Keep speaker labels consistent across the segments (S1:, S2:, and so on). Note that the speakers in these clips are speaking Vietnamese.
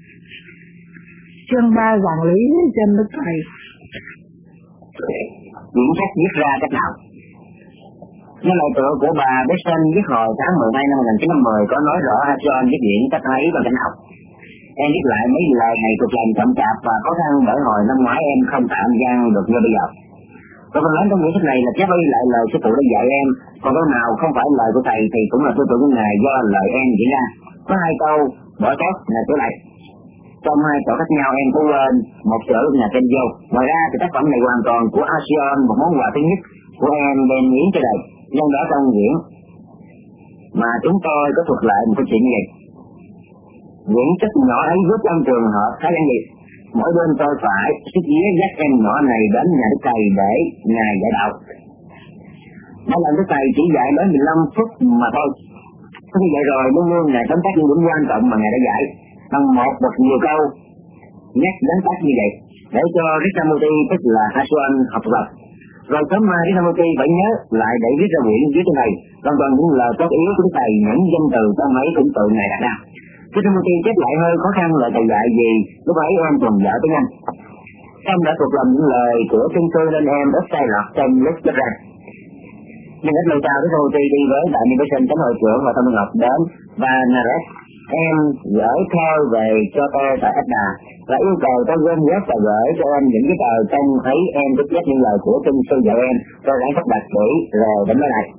S1: Chương 3 quản lý trên Đức Thầy.
S2: Quyển sách viết ra cách nào? Như lời tựa của bà Besson viết hồi tháng 12 năm 1950 có nói rõ John viết quyển cách ấy bằng cách nào. Em viết lại mấy lời này cực làm chậm chạp và khó khăn bởi hồi năm ngoái em không tạm gian được như bây giờ. Và phần lớn trong quyển sách này là chép lại lời sư phụ đã dạy em, còn câu nào không phải lời của thầy thì cũng là tư tưởng của ngài do lời em diễn ra. Có hai câu bỏ sót là sửa lại. Trong hai chỗ khác nhau em có quên một chữ là tên vô. Ngoài ra thì tác phẩm này hoàn toàn của Asion, một món quà thứ nhất của em đem hiến cho đời. Nhân đó trong quyển mà chúng tôi có thuật lại một cái chuyện như vậy. Quyển sách nhỏ ấy viết trong trường hợp khá giản dị. Mỗi bên tôi phải sức vía dắt em nhỏ này đến nhà Đức Thầy để ngài dạy đạo. Mỗi lần Đức Thầy chỉ dạy đến 15 phút mà thôi. Khi vậy rồi luôn luôn ngài tóm tắt những điểm quan trọng mà ngài đã dạy bằng một hoặc nhiều câu nhắc đến tắt như vậy để cho Krishnamurti tức là Asion học tập. Rồi sớm mai Krishnamurti phải nhớ lại để viết ra quyển dưới trên này, hoàn toàn những lời tốt yếu của thầy, những danh từ trong ấy cũng tự ngài đặt ra. Krishnamurti chép lại hơi khó khăn lời thầy dạy gì lúc ấy em còn dở tiếng Anh. Em đã thuộc lòng những lời của kinh sư nên em rất sai lọt trong lúc chép ra. Nhưng ít lâu sau Krishnamurti đi với đại niệm sinh chánh hội trưởng và Tâm Ngọc đến Banaras. Em gửi theo về cho tôi tại Ách Đà và yêu cầu tôi gom góp và gửi cho em những cái tờ trong thấy em đúc kết những lời của kinh sư dạy em, tôi đã sắp đặt kỹ rồi đến mới lại.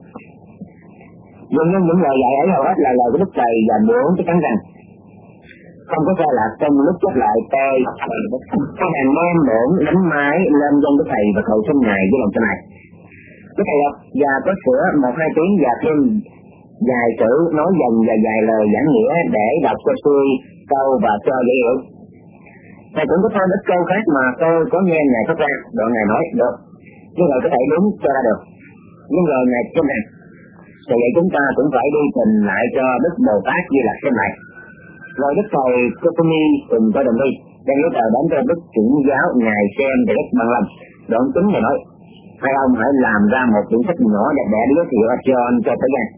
S2: Dường như những lời dạy ấy hầu hết là lời của Đức Thầy và muốn chắc chắn rằng không có sai lạc trong lúc chép lại tôi hàng đem bổn đánh máy lên dân Đức Thầy và cầu xin ngài với lòng tin này. Đức Thầy đọc và có sửa 1-2 tiếng và thêm dài chữ nói dần và dài lời giảng nghĩa để đọc cho xuôi câu và cho dễ hiểu. Thầy cũng có thêm ít câu khác mà tôi có nghe ngài phát ra, đoạn ngài nói được, nhưng rồi có thể đúng cho ra được. Nhưng rồi ngài cho rằng, vì vậy chúng ta cũng phải đi trình lại cho Đức Bồ Tát Di Lặc xem lại. Rồi Đức Thầy Kotumi cùng tôi đồng đi, đang lấy tờ đến cho Đức Trưởng giáo ngài xem để rất bằng lòng. Đoạn chính ngài nói, hai ông hãy làm ra một quyển sách nhỏ đẹp đẽ để giới thiệu Asion cho thế gian.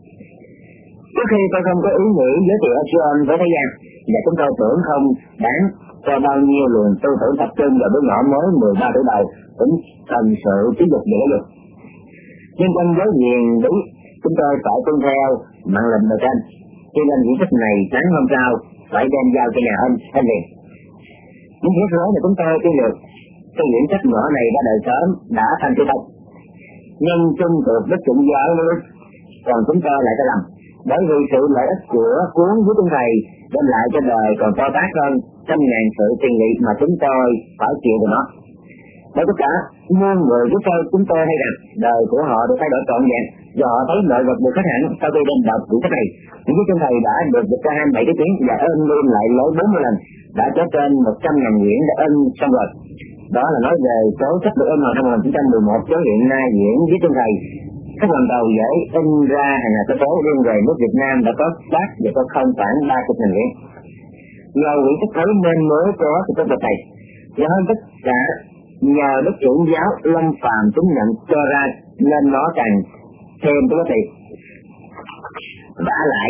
S2: Trước khi tôi không có ý nghĩ giới thiệu Asion với thế gian, và chúng tôi tưởng không đáng cho bao nhiêu luồng tư tưởng tập trung vào đứa nhỏ mới 13 tuổi đầu cũng cần sự giáo dục để giáo dục. Nhưng trong giới quyền lý chúng tôi phải tuân theo mạng lệnh bề trên, cho nên quyển sách này sáng hôm sau phải đem giao cho nhà in liền. Những rắc rối mà chúng tôi tiêu được khi quyển sách nhỏ này ra đời sớm đã thành chữ thật. Nhưng chung thuộc Đức Trưởng giáo nữa, còn chúng tôi lại sai lầm, bởi vì sự lợi ích của cuốn của chúng thầy đem lại cho đời còn to tát hơn 100.000 sự tiền nghị mà chúng tôi phải chịu từ nó. Bởi tất cả muôn người trước sau chúng tôi hay rằng đời của họ được thay đổi trọn vẹn do họ thấy nội vật được khách hẳn sau khi đem đọc quyển sách này. Những chúng thầy đã được dịch ra 27 cái tiếng và in lên lại lấy 40 lần, đã có trên 100.000 quyển đã in xong rồi. Đó là nói về số sách được in vào năm 1911 cho hiện nay diễn với chúng thầy. Các lần đầu dễ in ra hàng ngày số riêng về nước Việt Nam đã có bác và có không khoảng 30.000 quyển. Nhờ quyển sách ấy nên mới có sự tốt của thầy. Và hơn tất cả nhờ Đức Trưởng giáo Lâm Phàm chứng nhận cho ra nên nó càng thêm cái giá trị. Vả lại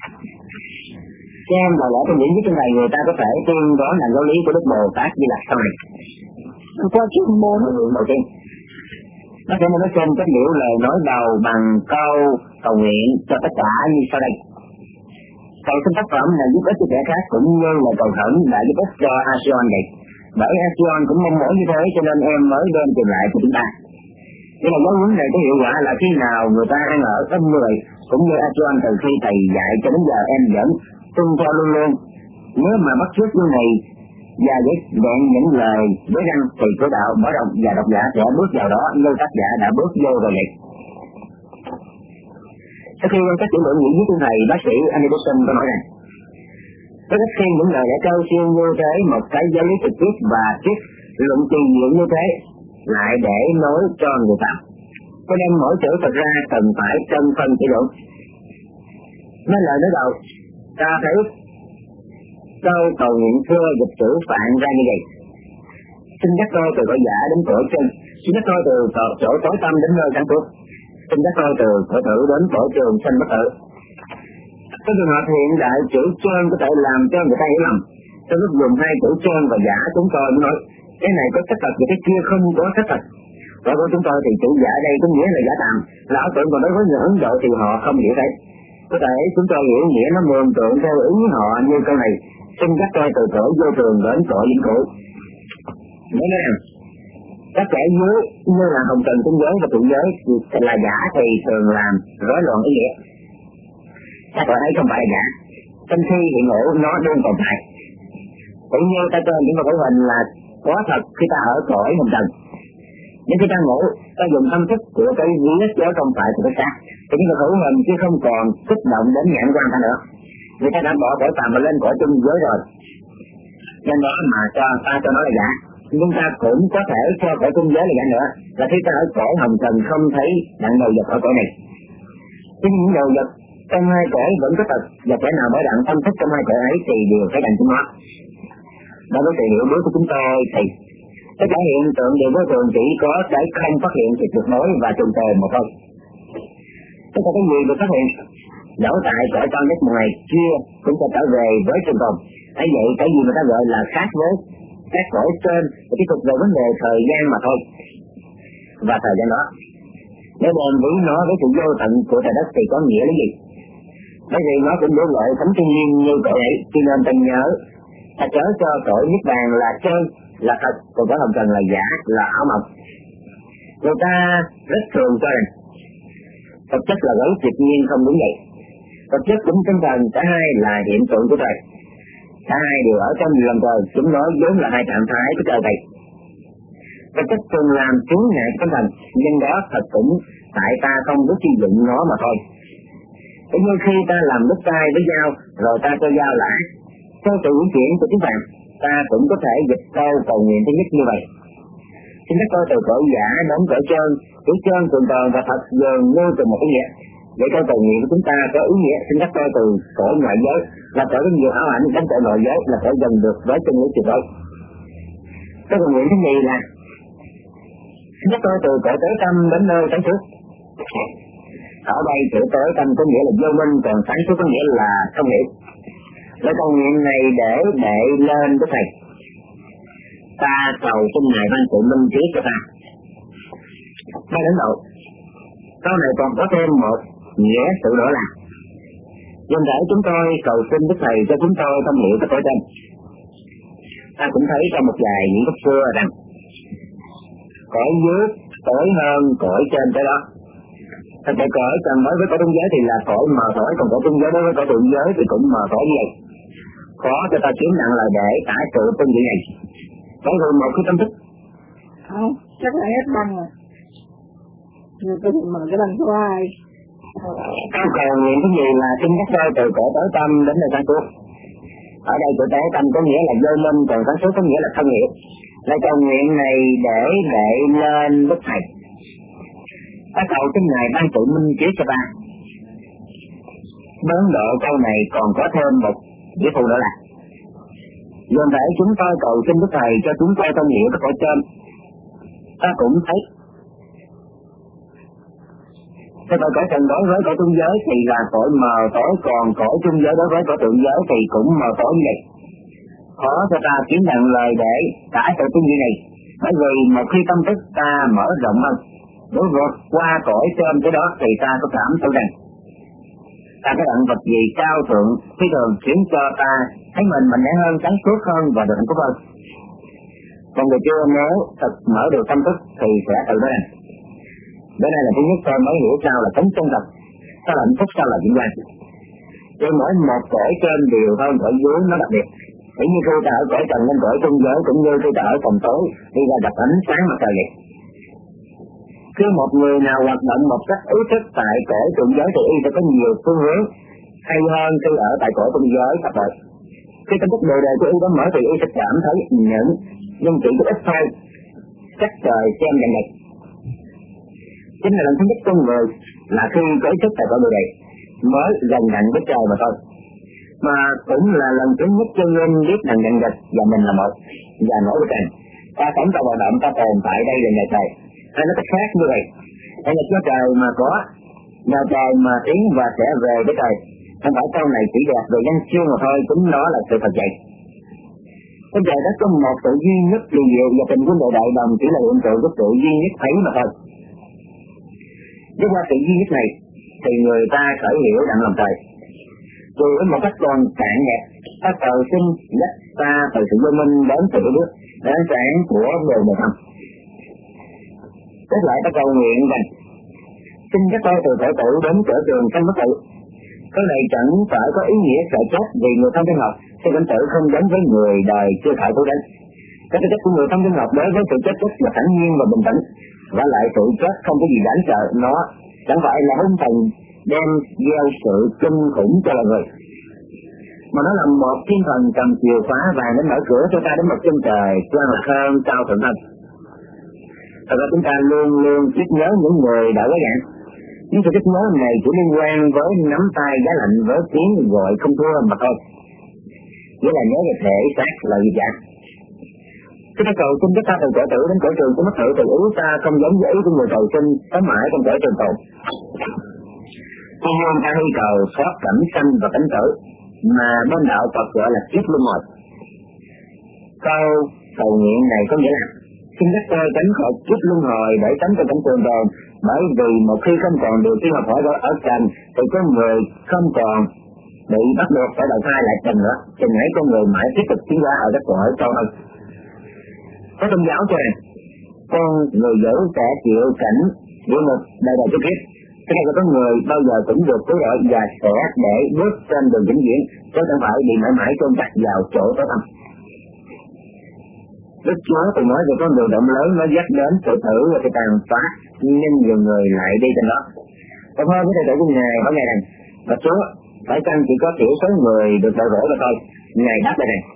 S2: xem và lẽ trong những với thầy người ta có thể tiên đoán là giáo lý của Đức Bồ Tát Di Lặc sau này.
S1: Qua chương 4
S2: đầu tiên nó sẽ nói trên các biểu lời nói đầu bằng câu cầu nguyện cho tất cả như sau đây. Cầu xin tác phẩm là giúp ích cho kẻ khác cũng như là cầu khẩn đã giúp ích cho Asion vậy. Bởi Asion cũng mong mỏi như thế cho nên em mới đem tìm lại cho chúng ta. Đây là giáo huấn này có hiệu quả là khi nào người ta đang ở âm người cũng như Asion từ khi thầy dạy cho đến giờ em vẫn tuân theo luôn luôn. Nếu mà bắt chước như này và với vẹn những lời với răng thì cửa đạo mở rộng và độc giả sẽ bước vào đó như tác giả đã bước vô rồi vậy. Sau khi các chuyển luận những với thầy bác sĩ Anderson có nói rằng rất ít khi những lời đã cao siêu như thế một cái giáo lý trực tiếp và triết luận kỳ diệu như thế lại để nói cho người phạm. Cho nên mỗi chữ thật ra cần phải chân phân kỹ lưỡng. Nên lời nói đầu ta thấy câu cầu nguyện xưa dịch sử phạn ra như vậy. Xin dắt tôi từ cõi giả đến cõi chân, xin dắt tôi từ chỗ tối tâm đến nơi sáng suốt, xin dắt tôi từ cõi tử đến cõi trường sanh bất tử. Cái trường hợp hiện đại chữ chân có thể làm cho người ta hiểu lầm, Tôi lúc dùng hai chữ chân và giả chúng tôi nói cái này có xác thật và cái kia không có xác thật. Và của chúng tôi thì chữ giả đây có nghĩa là giả tạm, là ảo tưởng, còn đối với người Ấn Độ thì họ không hiểu thế. Có thể chúng tôi hiểu nghĩa nó mường tượng theo ý họ như câu này: xin các tôi từ cõi vô thường đến cõi vĩnh cửu. Nói rằng các kẻ dưới như là hồng trần trung giới và thượng giới là giả thì thường làm rối loạn ý nghĩa. Các cõi ấy không phải là giả, trong khi hiện hữu nó đương tồn tại. Tự nhiên ta cho những cái hình là có thật khi ta ở cõi hồng trần. Nhưng khi ta ngủ, ta dùng tâm thức của cái vía chớ không phải của cái xác, thì những cái hữu hình chứ không còn kích động đến nhãn quan ta nữa. Người ta đã bỏ cõi phàm và lên cõi trung giới rồi, nên đó mà ta cho nó là giả. Nhưng ta cũng có thể cho cõi trung giới là giả nữa, là khi ta ở cõi hồng trần không thấy đặng đầu vật ở cõi này. Chứ những đầu vật trong hai cõi vẫn có thật, và kẻ nào mới đặng tâm thức trong hai cõi ấy thì đều phải đặng chúng nó. Đối với sự hiểu biết của chúng tôi thì tất cả hiện tượng đều vô thường chỉ có cái không phát hiện thì tuyệt đối và trùng tồn mà thôi. Tất cả cái gì được phát hiện đổ tại cõi cao nhất một ngày kia cũng sẽ trở về với trùng tồn. Ấy vậy cái gì mà ta gọi là khác với các cõi trên thì tiếp tục về vấn đề thời gian mà thôi. Và thời gian đó nếu bền với nó với sự vô tận của trời đất thì có nghĩa là gì? Bởi vì nó cũng đối lợi thánh thiên nhiên như cõi ấy, cho nên ta nhớ ta chớ cho cõi niết bàn là chân là thật, còn cõi hồng trần là giả, là ảo mộng. Người ta rất thường cho rằng vật chất là gấu tuyệt nhiên không đúng vậy. Vật chất cũng tinh thần cả hai là hiện tượng của trời. Cả hai đều ở trong lòng trời, chúng nói vốn là hai trạng thái của trời vậy. Vật chất thường làm chướng ngại tinh thần, nhưng đó thật cũng tại ta không biết sử dụng nó mà thôi. Cũng như khi ta làm đứt tay với dao, rồi ta cho dao lã, theo sự chuyển chuyển của tiếng vàng, ta cũng có thể dịch câu cầu nguyện thứ nhất như vậy. Xin các tôi từ cõi giả đến cõi trơn, cõi trơn trường tồn và thật dường như từ một ý nghĩa. Để câu cầu nguyện của chúng ta có ý nghĩa, xin các tôi từ cõi ngoại giới là cõi với nhiều ảo ảnh đến cõi nội giới là cõi dần được với chân lý tuyệt đối. Câu cầu nguyện thứ nhì là xin các tôi từ cõi tối tâm đến nơi sáng suốt. Ở đây chữ tối tâm có nghĩa là vô minh, còn sáng suốt có nghĩa là không hiểu. Lời cầu nguyện này để đệ lên Đức Thầy. Ta cầu xin Ngài ban sự minh trí cho ta. Ngay đến độ câu này còn có thêm một nghĩa sự đổi là dân thể chúng tôi cầu xin Đức Thầy cho chúng tôi thông hiểu các cõi trên. Ta cũng thấy trong một vài những lúc xưa rằng cõi dưới tối hơn cõi trên tới đó. Thật ra cõi trần đối với cõi trung giới thì là cõi mờ tối, còn cõi trung giới đối với cõi thượng giới thì cũng mờ tối như vậy. Khó cho ta kiếm nặng là để tả sự tương vị này. Có người một cái tâm thức.
S1: Không, chắc là hết băng rồi. Nhưng tôi mở cái băng số 2.
S2: Câu cầu nguyện cái gì là xin các tôi từ cõi tối tâm đến nơi sáng suốt. Ở đây cõi tối tâm có nghĩa là vô minh, còn sáng suốt có nghĩa là không hiểu. Lời cầu nguyện này để lên Đức Thầy. Ta cầu xin Ngài ban sự minh trí cho ta. Đến độ câu này còn có thêm một nghĩa phụ nữa là dồn thể chúng tôi cầu xin Đức Thầy cho chúng tôi thông hiểu các cõi trên. Ta cũng thấy cái cõi trần đối với cõi trung giới thì là cõi mờ tối, còn cõi trung giới đối với cõi thượng giới thì cũng mờ tối như vậy. Khó cho ta kiếm nhận lời để tả sự tương vị này, bởi vì một khi tâm thức ta mở rộng hơn, đối vượt qua cõi trên cái đó thì ta có cảm thấy rằng ta có đặng vật gì cao thượng phi thường khiến cho ta thấy mình mạnh mẽ hơn, sáng suốt hơn và được hạnh phúc hơn. Còn người chưa nếu thật mở được tâm thức thì sẽ tự nói rằng bữa nay là thứ nhất tôi mới hiểu sao là tánh chân thật, sao là hạnh phúc, sao là vinh quang. Cho mỗi một cõi trên đều hơn cõi dưới nó đặc biệt. Chỉ như khi ta ở cõi trần lên cõi trung giới, cũng như khi ta ở phòng tối đi ra gặp ánh sáng mặt trời vậy. Khi một người nào hoạt động một cách ý thức tại cõi thượng giới thì y sẽ có nhiều phương hướng hay hơn khi ở tại cõi trung giới thật vậy. Khi tâm thức đề đề của y đó mở thì y sẽ cảm thấy những nhưng chỉ có ít thôi cách trời xem dần này. Chính là lần thứ nhất con người là khi có ý thức tại cõi đề đề mới gần gần với trời mà thôi, mà cũng là lần thứ nhất cho nên biết rằng nhận dịch và mình là một và nổi bật rằng ta sống ta hoạt động ta tồn tại đây là nhà trời. Hay nó cách khác như vậy, đây là chúa trời mà có, nhà trời mà tiến và sẽ về với trời. Không phải câu này chỉ đẹp về danh chương mà thôi, cũng nó là sự thật vậy. Cái trời đất có một sự duy nhất kỳ diệu và tình huynh đệ đại đồng chỉ là hiện tượng của sự duy nhất ấy mà thôi. Với qua sự duy nhất này thì người ta khởi hiểu đặng làm trời. Dù với một cách còn cạn nhạt, ta cầu xin dắt ta từ sự vô minh đến sự biết, đến ánh sáng của bề bề tâm. Tiếp lại ta cầu nguyện rằng xin các tôi từ thể tử đến trở trường sanh bất tử. Cái này chẳng phải có ý nghĩa sợ chết vì người thông tin học thì cảnh tử không giống với người đời chưa khởi tu đến. Cái tư cách của người thông tin học đối với sự chết rất là thản nhiên và bình tĩnh, và lại sự chết không có gì đáng sợ, nó chẳng phải là hung thần đem gieo sự kinh khủng cho loài người, mà nó là một thiên thần cầm chìa khóa vàng đến mở cửa cho ta đến một chân trời quan lạc hơn cao thượng hơn. Thật ra chúng ta luôn luôn biết nhớ những người đã quá dạng. Nhưng sự biết nhớ này chỉ liên quan với nắm tay giá lạnh với tiếng gọi không thua mà thôi. Nghĩa là nhớ về thể xác là gì vậy? Chúng ta cầu xin các ta từ cõi tử đến cõi trường của mất tử từ ý ta không giống với ý của người cầu xin tới mãi trong cõi trường tồn. Tuy nhiên ta hy cầu thoát cảnh sanh và cảnh tử mà bên đạo Phật gọi là kiếp luân hồi. Câu cầu nguyện này có nghĩa là xin các tôi tránh khỏi kiếp luân hồi để tránh cho cảnh trường tồn, bởi vì một khi không còn được khi học hỏi ở trần thì có người không còn bị bắt buộc phải đầu thai lại trần nữa, chừng ấy con người mãi tiếp tục tiến hóa ở các cõi cao hơn. Có tôn giáo cho rằng con người dữ sẽ chịu cảnh địa ngục đời đời kiếp. Cái này có người bao giờ cũng được cứu rỗi và sẽ để bước trên đường vĩnh viễn, chứ không phải bị mãi mãi chôn chặt vào chỗ tối tăm. Đức Chúa từng nói về con đường động lớn nó dắt đến sự thử và sự tàn phá, nhưng nhiều người lại đi trên đó. Còn hơn với thầy tử của Ngài hỏi Ngài rằng, và Chúa phải chăng chỉ có thiểu số người được đợi rỗi mà thôi? Ngài đáp lại rằng,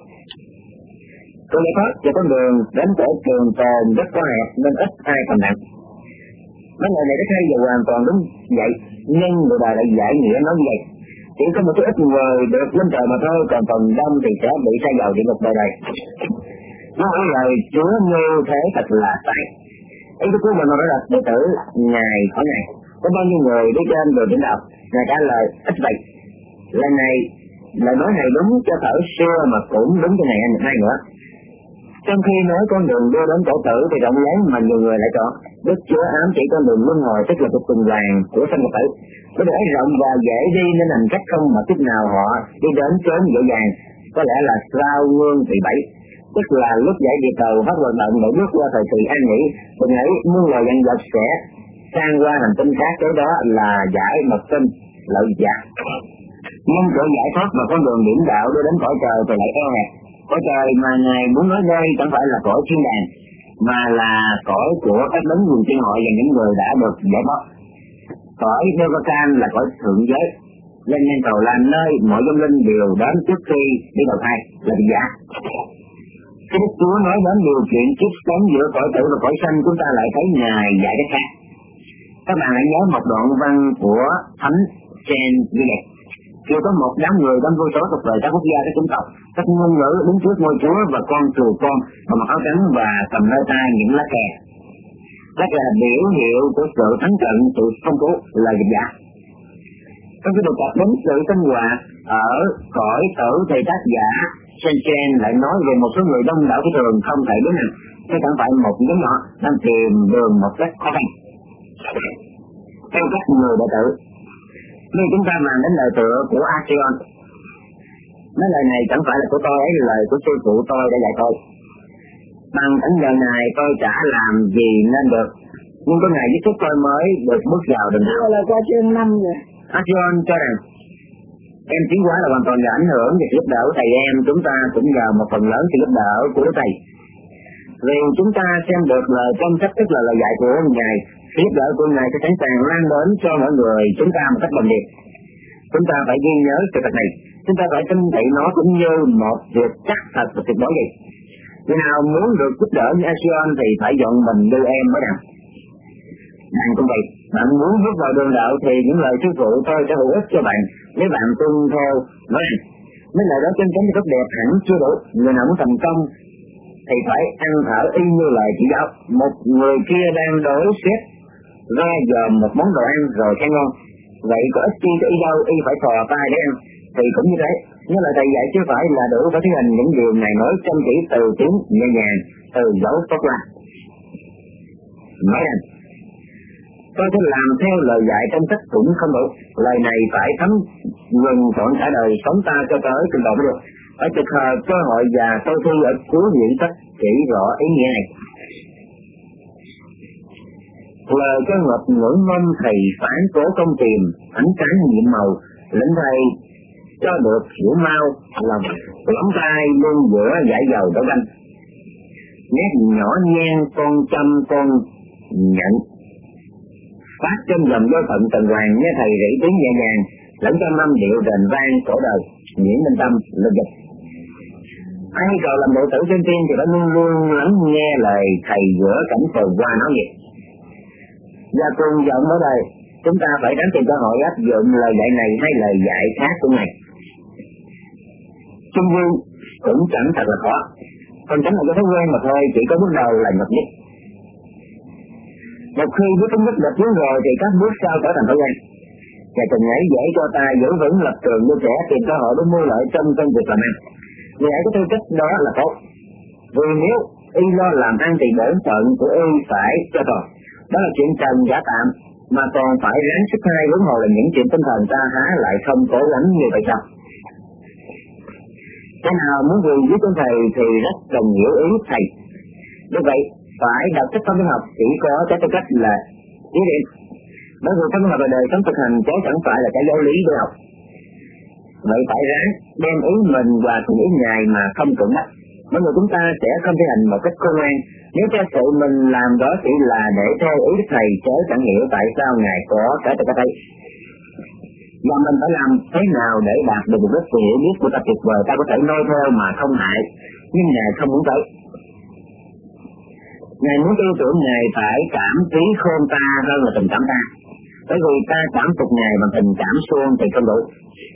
S2: tôi giải thoát cho con đường đến chỗ trường tồn rất có hẹp nên ít ai còn nặng. Mấy lời này rất hay và hoàn toàn đúng vậy, nhưng người đời lại giải nghĩa nói như vậy. Chỉ có một số ít người được lên trời mà thôi, còn phần đông thì sẽ bị sa vào địa ngục đời đời. Nói lời Chúa như thế thật là sai. Ý của mình nói là đệ tử Ngài hỏi Ngài có bao nhiêu người đi trên đường đến đạo? Ngài trả lời ít vậy. Lần này lời nói này đúng cho thời xưa mà cũng đúng cho ngày nay nữa. Trong khi nói con đường đưa đến tổ tử thì rộng lớn mà nhiều người lại chọn, Đức Chúa ám chỉ con đường luân hồi tức là cuộc tuần hoàn của sanh và tử. Có để rộng và dễ đi nên hành cách không mà chút nào họ đi đến chốn dễ dàng, có lẽ là sao nguyên vị bảy, tức là lúc giải địa cầu hết hoạt động để bước qua thời kỳ an nghỉ, từng ấy muôn loài vạn vật sẽ sang qua hành tinh khác, tới đó là giải mật tinh lợi giả. Nhưng chỗ giải thoát và con đường điểm đạo đưa đến cõi trời thì lại eo hẹp. Cõi trời mà Ngài muốn nói đây chẳng phải là cõi thiên đàng, mà là cõi của các đấng quần tiên hội và những người đã được giải thoát. Cõi Devakan là cõi thượng giới, lên nhân cầu là nơi mọi vong linh đều đến trước khi đi đầu thai là vị giả. Khi Đức Chúa nói đến điều chuyện kiếp sống giữa cõi tử và cõi sanh, chúng ta lại thấy Ngài dạy cách khác. Các bạn hãy nhớ một đoạn văn của Thánh Chen Gillet. Khi có một đám người đông vô số thuộc về các quốc gia, các chủng tộc, các ngôn ngữ đứng trước ngôi Chúa và con trùa con và mặc áo trắng và cầm nơi tay những lá cờ. Lá cờ là biểu hiệu của sự thắng trận, sự phong phú là dịch giả. Trong cái đề cập đến sự sinh hoạt ở cõi tử thì tác giả Chen lại nói về một số người đông đảo của thường không thể đến nào, chứ chẳng phải một nhóm nhỏ đang tìm đường một cách khó khăn. Theo các người đệ tử, nhưng chúng ta mang đến lời tựa của Asion. Nói lời này chẳng phải là của tôi, ấy là lời của sư phụ tôi đã dạy tôi. Bằng tánh giờ này tôi chả làm gì nên được, nhưng có ngày với sức tôi mới được bước vào đường đạo.
S1: Là qua chương 5 rồi.
S2: Asion cho rằng em tiến hóa là hoàn toàn do ảnh hưởng và giúp đỡ thầy em, chúng ta cũng nhờ một phần lớn sự giúp đỡ của Đức Thầy. Vì chúng ta xem được lời trong sách, tức là lời dạy của Ngài, giúp đỡ của Ngài sẽ sẵn sàng lan đến cho mọi người chúng ta một cách đồng điệp. Chúng ta phải ghi nhớ sự thật này, chúng ta phải tin thấy nó cũng như một việc chắc thật và tuyệt đối gì. Người nào muốn được giúp đỡ như Asion thì phải dọn mình đưa em mới đặng. Bạn cũng vậy, bạn muốn bước vào đường đạo thì những lời sư phụ tôi sẽ hữu ích cho bạn nếu bạn tuân theo nó. Mấy lời đó chân chánh rất đẹp hẳn chưa đủ. Người nào muốn thành công thì phải ăn ở y như lời chỉ giáo. Một người kia đang đối xếp ra dòm một món đồ ăn rồi khen ngon, vậy có ích chi cho y đâu, y phải thò tay để ăn. Thì cũng như thế, Nhưng lời thầy dạy chưa phải là đủ, phải thi hành những điều Ngài nói chăm chỉ từ tiếng nhẹ nhàng, từ dấu tốt lành. Nói rằng tôi sẽ làm theo lời dạy trong sách cũng không đủ, lời này phải thấm nhuần trọn cả đời sống ta cho tới trình độ mới được. Phải trực hờ cơ hội và tôi thi ở cuối diễn sách chỉ rõ ý nghĩa này. Lời cho ngập ngưỡng mong thầy phán cố công tìm ánh sáng nhiệm màu, lĩnh thầy cho được hiểu mau lòng lắm tay luôn giữa dải dầu đấu tranh. Nét nhỏ nhen con chăm con nhận phát trong dòng vô phận tần hoàng, nghe thầy rỉ tiếng nhẹ nhàng lẫn trong âm điệu rền vang cổ đời. Nguyễn Minh Tâm lịch dịch. Ai cầu làm bộ tử trên tiên thì đã luôn luôn lắng nghe lời thầy giữa cảnh phồn hoa nói việc. Và cùng giọng ở đây, chúng ta phải đánh tìm cơ hội áp dụng lời dạy này hay lời dạy khác của Ngài. Trung vương cũng chẳng thật là khó, còn chẳng là cái thói quen mà thôi, chỉ có bước đầu là nhập nhất. Một khi bước tính nhất đập xuống rồi thì các bước sau trở thành thói quen. Và từng ấy dễ cho ta giữ vững lập trường như trẻ tìm cơ hội để mua lợi trong công việc làm ăn. Vì ấy cái tư cách đó là tốt. Vì nếu y lo làm ăn thì bổn phận của y phải cho toàn. Đó là chuyện trần giả tạm, mà còn phải ráng sức hai huống hồ là những chuyện tinh thần ta há lại không cố gắng như vậy sao? Cái nào muốn về với con thầy thì rất cần hiểu ý thầy. Như vậy, phải đọc sách tâm học chỉ có cái tư cách là ý định. Bởi vì tâm học là đời sống thực hành, chứ chẳng phải là cái giáo lý để học. Vậy phải ráng đem ý mình và cùng ý Ngài mà không cưỡng ép. Bởi vì chúng ta sẽ không thi hành một cách khôn ngoan. Nếu cho sự mình làm đó chỉ là để theo ý Đức Thầy, chứ chẳng hiểu tại sao Ngài có cái tự cái thấy. Và mình phải làm thế nào để đạt được một sự hiểu biết của ta tuyệt vời, ta có thể noi theo mà không hại, nhưng Ngài không muốn tới. Ngài muốn tư tưởng Ngài phải cảm trí khôn ta hơn là tình cảm ta. Bởi vì ta cảm phục Ngài bằng tình cảm xuông thì không đủ.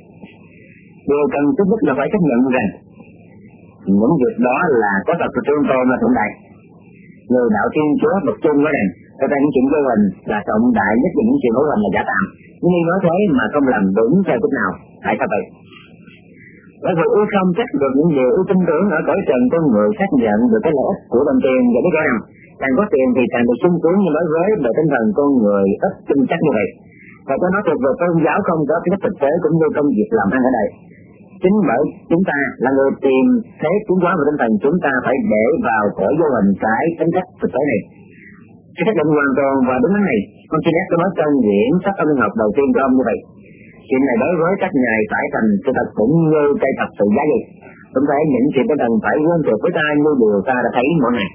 S2: Điều cần trước nhất là phải chấp nhận rằng những việc đó là có thật của tương tôn là thượng đại. Người đạo Thiên Chúa bậc chung nói rằng thật ra những chuyện vô hình là trọng đại nhất, và những chuyện hữu hình là giả tạm. Nhưng y nói thế mà không làm đúng theo cách nào. Tại sao vậy? Bởi vì y không chắc được những điều y tin tưởng ở cõi trần con người xác nhận được cái lợi ích của đồng tiền, và biết rõ rằng càng có tiền thì càng được sung sướng, nhưng đối với đời tinh thần con người ít tin chắc như vậy. Và cho nó thuộc về tôn giáo không có cái thực tế cũng như công việc làm ăn ở đây. Chính bởi chúng ta là người tìm thế tiến hóa và tinh thần, chúng ta phải để vào cõi vô hình cái tính cách thực tế này. Cái xác định hoàn toàn và đúng này, con xin có nói trong diễn sách tâm linh học đầu tiên của ông như vậy. Chuyện này đối với các ngài phải thành sự thật cũng như cây thật sự giá trị. Chúng ta những chuyện tinh thần phải quen thuộc với ta như điều ta đã thấy mỗi ngày.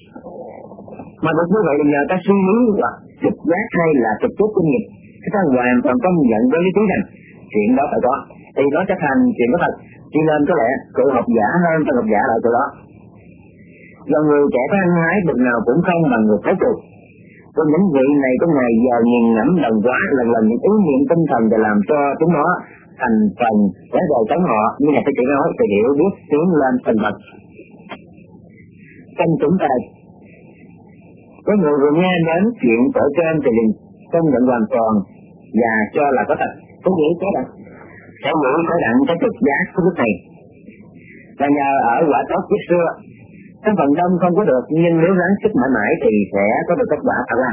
S2: Mà được như vậy là nhờ ta suy nghĩ hoặc trực giác hay là trực tiếp kinh nghiệm, ta hoàn toàn công nhận với lý trí rằng chuyện đó phải có, thì nó sẽ thành chuyện có thật. Cho nên có lẽ cự học giả hơn ta học giả lại từ đó. Do người trẻ có ăn hái bực nào cũng không bằng người thấy cuộc. Còn những vị này có ngày giờ nghiền ngẫm đồng quá lần lần những ý niệm tinh thần để làm cho chúng nó thành phần để đời sống họ, như là cái chuyện nói thì hiểu biết tiến lên thành vật. Trong chúng ta đây, có người vừa nghe đến chuyện tổ trên thì liền công nhận hoàn toàn và cho là có thật. Có nghĩ thế đó sẽ nghĩ có đặng cái trực giác của lúc này. Và nhờ ở quả tốt trước xưa, cái phần đông không có được, nhưng nếu ráng sức mãi mãi thì sẽ có được kết quả thật là.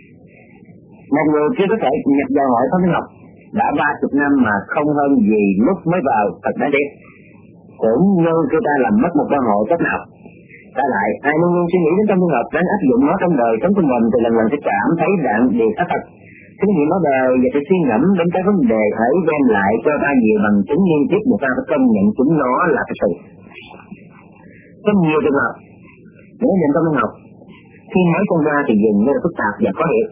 S2: Một người chưa có thể nhập vào hội tâm linh học đã 30 năm mà không hơn gì lúc mới vào thật đáng tiếc. Cũng như khi ta làm mất một cơ hội cách nào. Ta lại, ai luôn luôn suy nghĩ đến tâm linh học ráng áp dụng nó trong đời sống của mình thì lần lần sẽ cảm thấy đặng điều xác thật. Cái gì nó đời và phải suy ngẫm đến cái vấn đề ấy đem lại cho ta nhiều bằng chứng liên tiếp mà ta phải công nhận chúng nó là cái sự. Có nhiều trường hợp, nếu nhìn tâm linh học, khi nói con ra thì dường như là phức tạp và khó hiểu.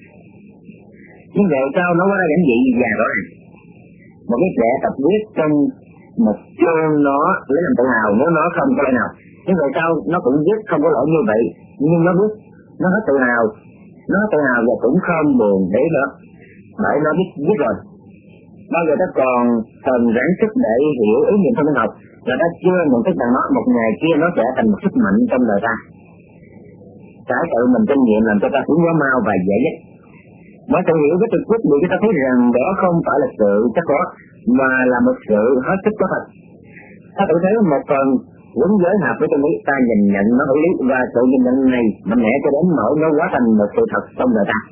S2: Nhưng vậy sao nó có ra giản dị và rõ ràng. Một cái trẻ tập viết trong một chương nó lấy làm tự hào nếu nó không có lẽ nào. Nhưng vậy sao nó cũng viết không có lỗi như vậy, nhưng nó biết, nó hết tự hào. Nó tự hào và cũng không buồn để nữa, bởi nó biết rồi. Bao giờ ta còn cần ráng sức để hiểu ý niệm tâm linh học, và ta chưa nhận thức rằng nó một ngày kia nó sẽ thành một sức mạnh trong đời ta. Cái tự mình kinh nghiệm làm cho ta cũng gió mau và dễ nhất. Mới tự hiểu cái trực tiếp để cho ta thấy rằng đó không phải là sự chắc có, mà là một sự hết sức có thật. Ta tự thấy một phần quấn giới hợp với chân lý, ta nhìn nhận nó hữu lý và sự nhìn nhận này mạnh mẽ cho đến nỗi nó hóa thành một sự thật trong đời ta.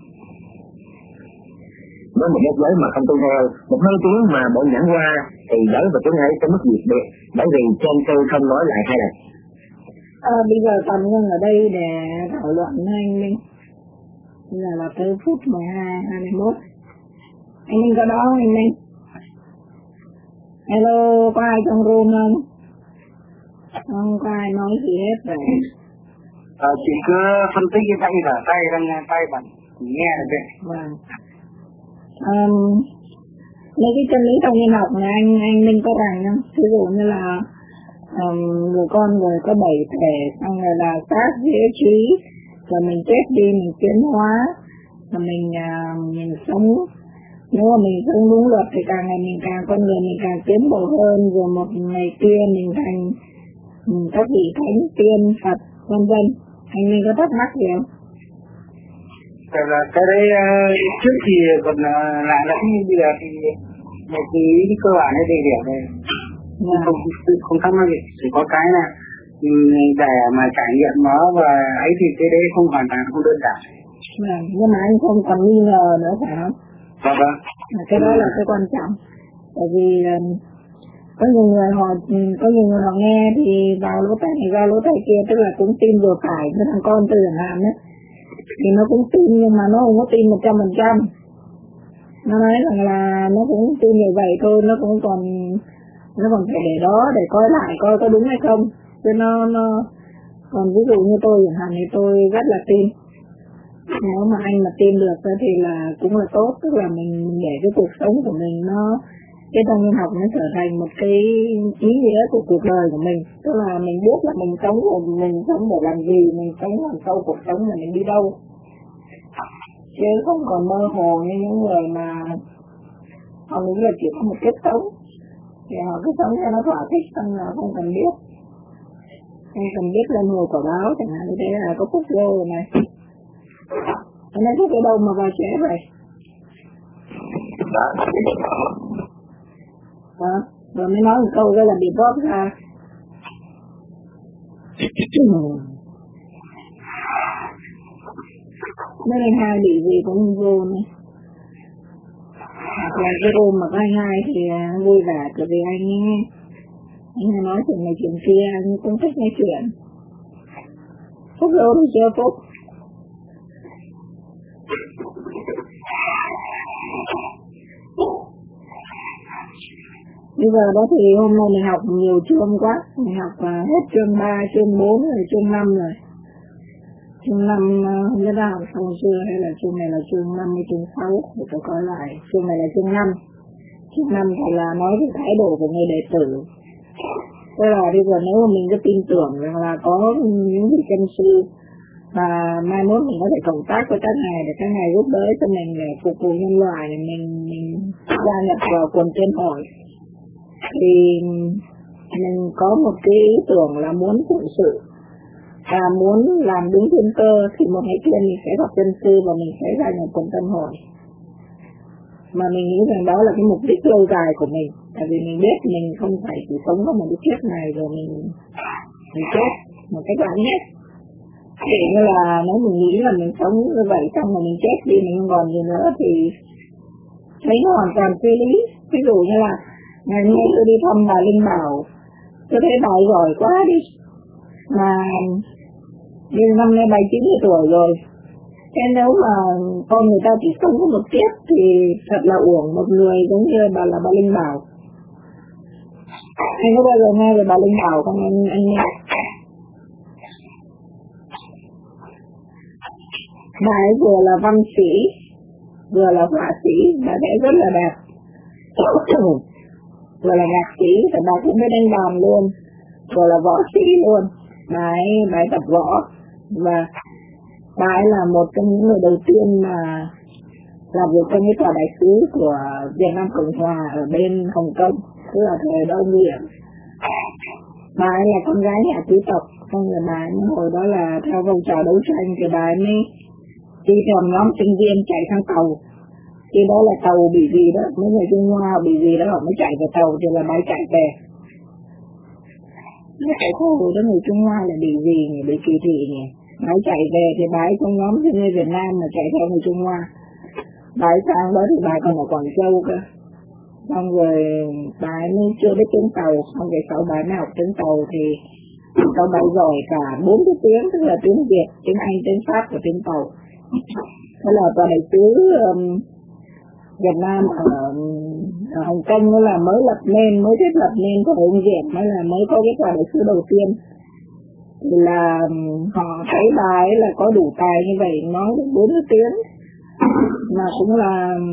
S2: Với một giới mà không tuân theo, một hơi tiếng mà bộ nhãn qua thì giới và tiếng ấy sẽ mất diệt biệt, bởi vì trên tư không nói lại hai lần.
S1: Bây giờ tạm ngưng ở đây để thảo luận với anh Minh. Bây giờ là tới phút 12:21. Anh Minh có đó không anh Minh? Hello, có ai trong room không? Không có ai nói gì hết vậy.
S3: Chị cứ phân tích cái tay là tay đang tay bạn nghe được đấy.
S1: Vâng. Mấy cái chân lý trong nhân học này anh Minh có rằng không? Ví dụ như là người con người có 7 thể, xong rồi là xác dễ trí, rồi mình chết đi mình tiến hóa, rồi mình sống. Nếu mà mình sống đúng luật thì càng ngày mình càng con người mình càng tiến bộ hơn, rồi một ngày kia mình thành các vị thánh tiên Phật vân vân. Anh Minh có thắc mắc gì không?
S3: Tại là cái đấy trước thì còn lạ lẫm, như bây giờ thì một cái ý cơ bản nó đầy đủ rồi. Không thắc mắc gì, chỉ có cái là để mà trải nghiệm nó và ấy thì cái đấy không hoàn toàn không đơn giản.
S1: Nhưng mà anh không còn nghi ngờ nữa phải không?
S3: Vâng.
S1: Cái đó là cái quan trọng. Bởi vì có nhiều người họ nghe thì vào lỗ tai này ra lỗ tai kia, tức là cũng tin vừa phải, cái thằng con từ chẳng hạn đấy thì nó cũng tin, nhưng mà nó không có tin 100%. Nó nói rằng là nó cũng tin như vậy thôi, nó còn phải để đó để coi lại coi có đúng hay không. Chứ nó còn ví dụ như tôi chẳng hạn thì tôi rất là tin. Nếu mà anh mà tin được thì là cũng là tốt, tức là mình để cái cuộc sống của mình nó, cái trong nhân học nó trở thành một cái ý nghĩa của cuộc đời của mình. Tức là mình biết là mình sống để làm gì, mình sống làm sao cuộc sống là mình đi đâu, chứ không còn mơ hồ như những người mà họ nghĩ là chỉ có một kiếp sống thì họ cứ sống cho nó thỏa thích, xong là không cần biết lên hồi quả báo chẳng hạn. Như thế là có phúc vô rồi này. Anh nói thích ở đâu mà vào trẻ vậy? Rồi mới nói một câu đó là bị bóp ra. Nên anh hai bị gì cũng vô này. Hoặc là cái ôm mà có anh hai thì vui vẻ, bởi vì anh hay nói chuyện này chuyện kia, anh cũng thích nói chuyện. Phúc vô thì chưa Phúc. Bây giờ đó thì hôm nay mình học nhiều chương quá, mình học hết chương 3, chương 4 rồi chương 5 rồi. Chương 5 không biết đã học xong chưa, hay là chương này là chương 5 hay chương 6, để tôi coi lại. Chương này là chương 5. Chương 5 thì là nói về thái độ của người đệ tử. Tức là bây giờ nếu mà mình cứ tin tưởng rằng là có những vị chân sư và mai mốt mình có thể cộng tác với các ngài để các ngài giúp đỡ cho mình để phục vụ nhân loại, để mình gia nhập vào quần trên hội, thì mình có một cái ý tưởng là muốn phụng sự và muốn làm đúng thiên cơ, thì một ngày kia mình sẽ gặp chân sư và mình sẽ gia nhập quần tân hội. Mà mình nghĩ rằng đó là cái mục đích lâu dài của mình, tại vì mình biết mình không phải chỉ sống có một cái kiếp này rồi mình chết một cách đáng nhất. Thì như là nếu mình nghĩ là mình sống như vậy xong rồi mình chết đi, mình không còn gì nữa thì thấy nó hoàn toàn phi lý. Ví dụ như là ngày hôm nay tôi đi thăm bà Linh Bảo, tôi thấy bà giỏi quá đi, mà nhưng năm nay bà 90 tuổi rồi. Thế nếu mà con người ta chỉ sống có một kiếp thì thật là uổng một người giống như bà là bà Linh Bảo. Anh có bao giờ nghe về bà Linh Bảo không anh nghe? Bà ấy vừa là văn sĩ, vừa là họa sĩ, bà vẽ rất là đẹp. Vừa là nhạc sĩ, và bà cũng biết đánh đàn luôn, vừa là võ sĩ luôn. Bà ấy tập võ, và bà ấy là một trong những người đầu tiên mà làm việc trong cái tòa đại sứ của Việt Nam Cộng Hòa ở bên Hồng Kông, tức là thời Đông Nguyễn. Bà ấy là con gái nhà quý tộc, xong rồi bà ấy hồi đó là theo phong trào đấu tranh thì bà ấy mới đi theo nhóm sinh viên chạy sang tàu. Khi đó là tàu bị gì đó, mấy người Trung Hoa bị gì đó họ mới chạy về tàu, thì là bà ấy chạy về. Nó phải khổ đó, người Trung Hoa là bị gì nhỉ, bị kỳ thị nhỉ. Bà chạy về thì bà ấy trong nhóm sinh viên Việt Nam mà chạy theo người Trung Hoa. Bà ấy sang đó thì bà còn ở Quảng Châu cơ. Xong rồi bà ấy mới chưa biết tiếng Tàu, xong rồi sau bà ấy học tiếng Tàu thì sau bà ấy giỏi cả 4 cái tiếng, tức là tiếng Việt, tiếng Anh, tiếng Pháp và tiếng Tàu. Thế là tòa đại sứ Việt Nam ở Hồng Kông nó là mới thiết lập nên có ông Việt mới có cái tòa đại sứ đầu tiên. Thì là họ thấy bà ấy là có đủ tài như vậy, nói được 4 cái tiếng mà cũng là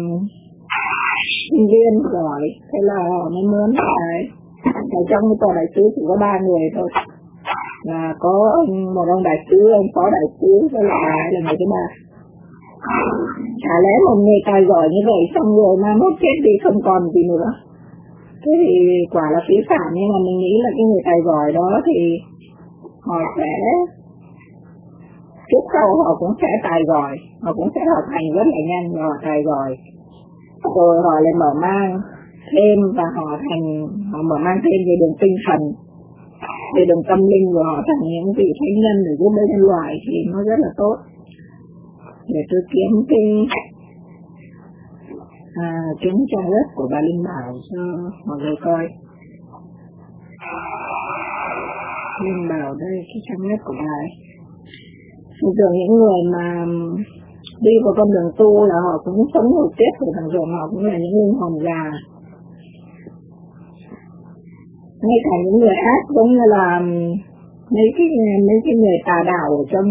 S1: sinh viên giỏi, thế là họ mới muốn phải ở trong cái tòa đại sứ chỉ có 3 người thôi, là có một ông đại sứ, ông phó đại sứ với lại bà ấy là người thứ 3. Chả lẽ một người tài giỏi như vậy xong rồi mà mốt chết đi không còn gì nữa, thế thì quả là phí phạm. Nhưng mà mình nghĩ là cái người tài giỏi đó thì họ sẽ trước sau họ cũng sẽ tài giỏi, họ cũng sẽ học hành rất là nhanh và họ tài giỏi, rồi họ lại mở mang thêm và họ mở mang thêm về đường tinh thần, về đường tâm linh, và họ thành những vị thánh nhân để giúp đỡ nhân loại thì nó rất là tốt. Để tôi kiếm cái trang web của bà Linh Bảo cho mọi người coi. Linh Bảo đây, cái trang web của bà ấy. Thường thường những người mà đi vào con đường tu là họ cũng sống một tiết, thì thường thường họ cũng là những linh hồn già. Ngay cả những người ác giống như là mấy cái người tà đạo ở trong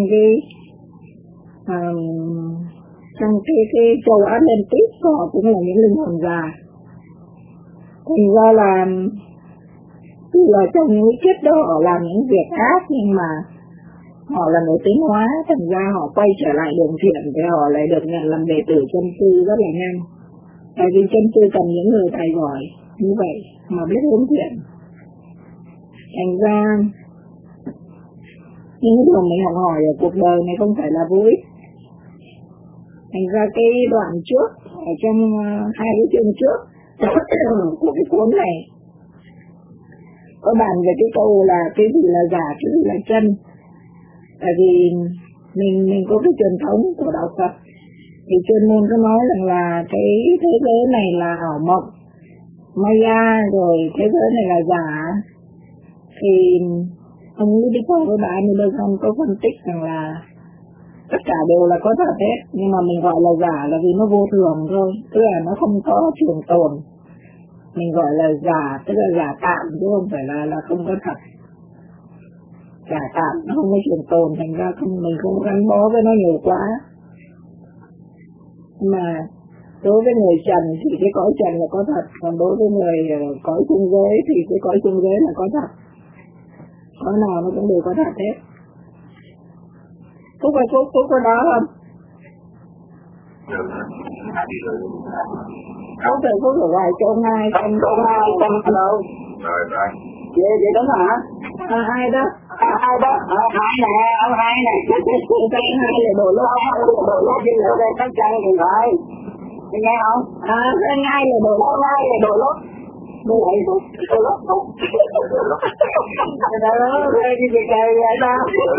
S1: cái châu Atlantis, họ cũng là những linh hồn già. Thành ra là tuy là trong những kiếp đó họ làm những việc ác nhưng mà họ là người tiến hóa, thành ra họ quay trở lại đường thiện thì họ lại được nhận làm đệ tử chân sư rất là nhanh. Tại vì chân sư cần những người tài giỏi như vậy mà biết hướng thiện. Thành ra những cái điều mình học hỏi ở cuộc đời này không phải là vô ích. Thành ra cái đoạn trước ở trong 2 cái chương trước của cái cuốn này có bàn về cái câu là cái gì là giả, cái gì là chân. Tại vì mình có cái truyền thống của đạo Phật thì chuyên môn có nói rằng là cái thế giới này là ảo mộng, Maya, rồi thế giới này là giả. Thì ông Ludovico với bà Anderson có phân tích rằng là tất cả đều là có thật hết, nhưng mà mình gọi là giả là vì nó vô thường thôi, tức là nó không có trường tồn. Mình gọi là giả tức là giả tạm chứ không phải là không có thật. Giả tạm nó không có trường tồn, thành ra mình không gắn bó với nó nhiều quá. Mà đối với người trần thì cái cõi trần là có thật, còn đối với người cõi trung giới thì cái cõi trung giới là có thật. Cõi nào nó cũng đều có thật hết. Phúc có đó không? Phúc ở ngoài chỗ ngay trong đâu?
S3: Rồi.
S1: Vậy đó hả? Ai đó?
S3: Hai nè, ông hai nè.
S1: Cái hai là đồ lốt
S3: Chứ ở đây tóc trăng thì rồi. Anh nghe không?
S1: Cái hai là đồ lốt.
S3: Đồ lốt. Cái gì trời vậy ta?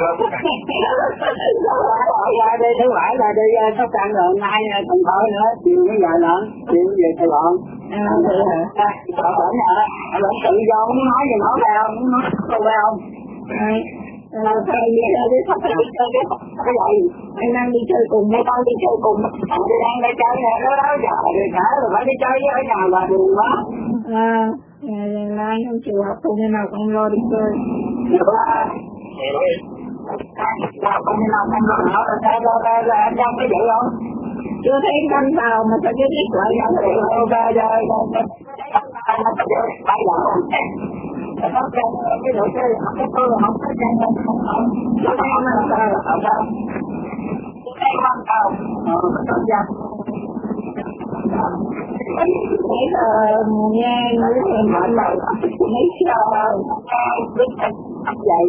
S3: Ra đây thứ bảy là đi tóc trăng rồi, mai còn thôi nữa, chiều mới giờ nữa, chiều về Sài Gòn.
S1: Vậy hả?
S3: Họ vẫn tự do, muốn nói gì nói vào, muốn nói câu vào.
S1: Sao anh đi chơi với sắp đi chơi với cái gì? Anh đang đi chơi cùng hay con đi chơi cùng?
S3: Tôi đang đi chơi nè, đó giờ rồi cả rồi phải đi chơi với ở nhà bà buồn quá.
S1: Là anh không chịu học cùng, nên nào con lo đi chơi.
S3: Không nên nào không lo nữa, sao anh đang cái vậy không?
S1: Chưa thấy anh vào mà sao chứ biết lại không?
S3: Bây giờ không cái đồ chơi cái tôi không có chơi không
S1: Nãy giờ nghe nói thì mọi người mấy giờ biết vậy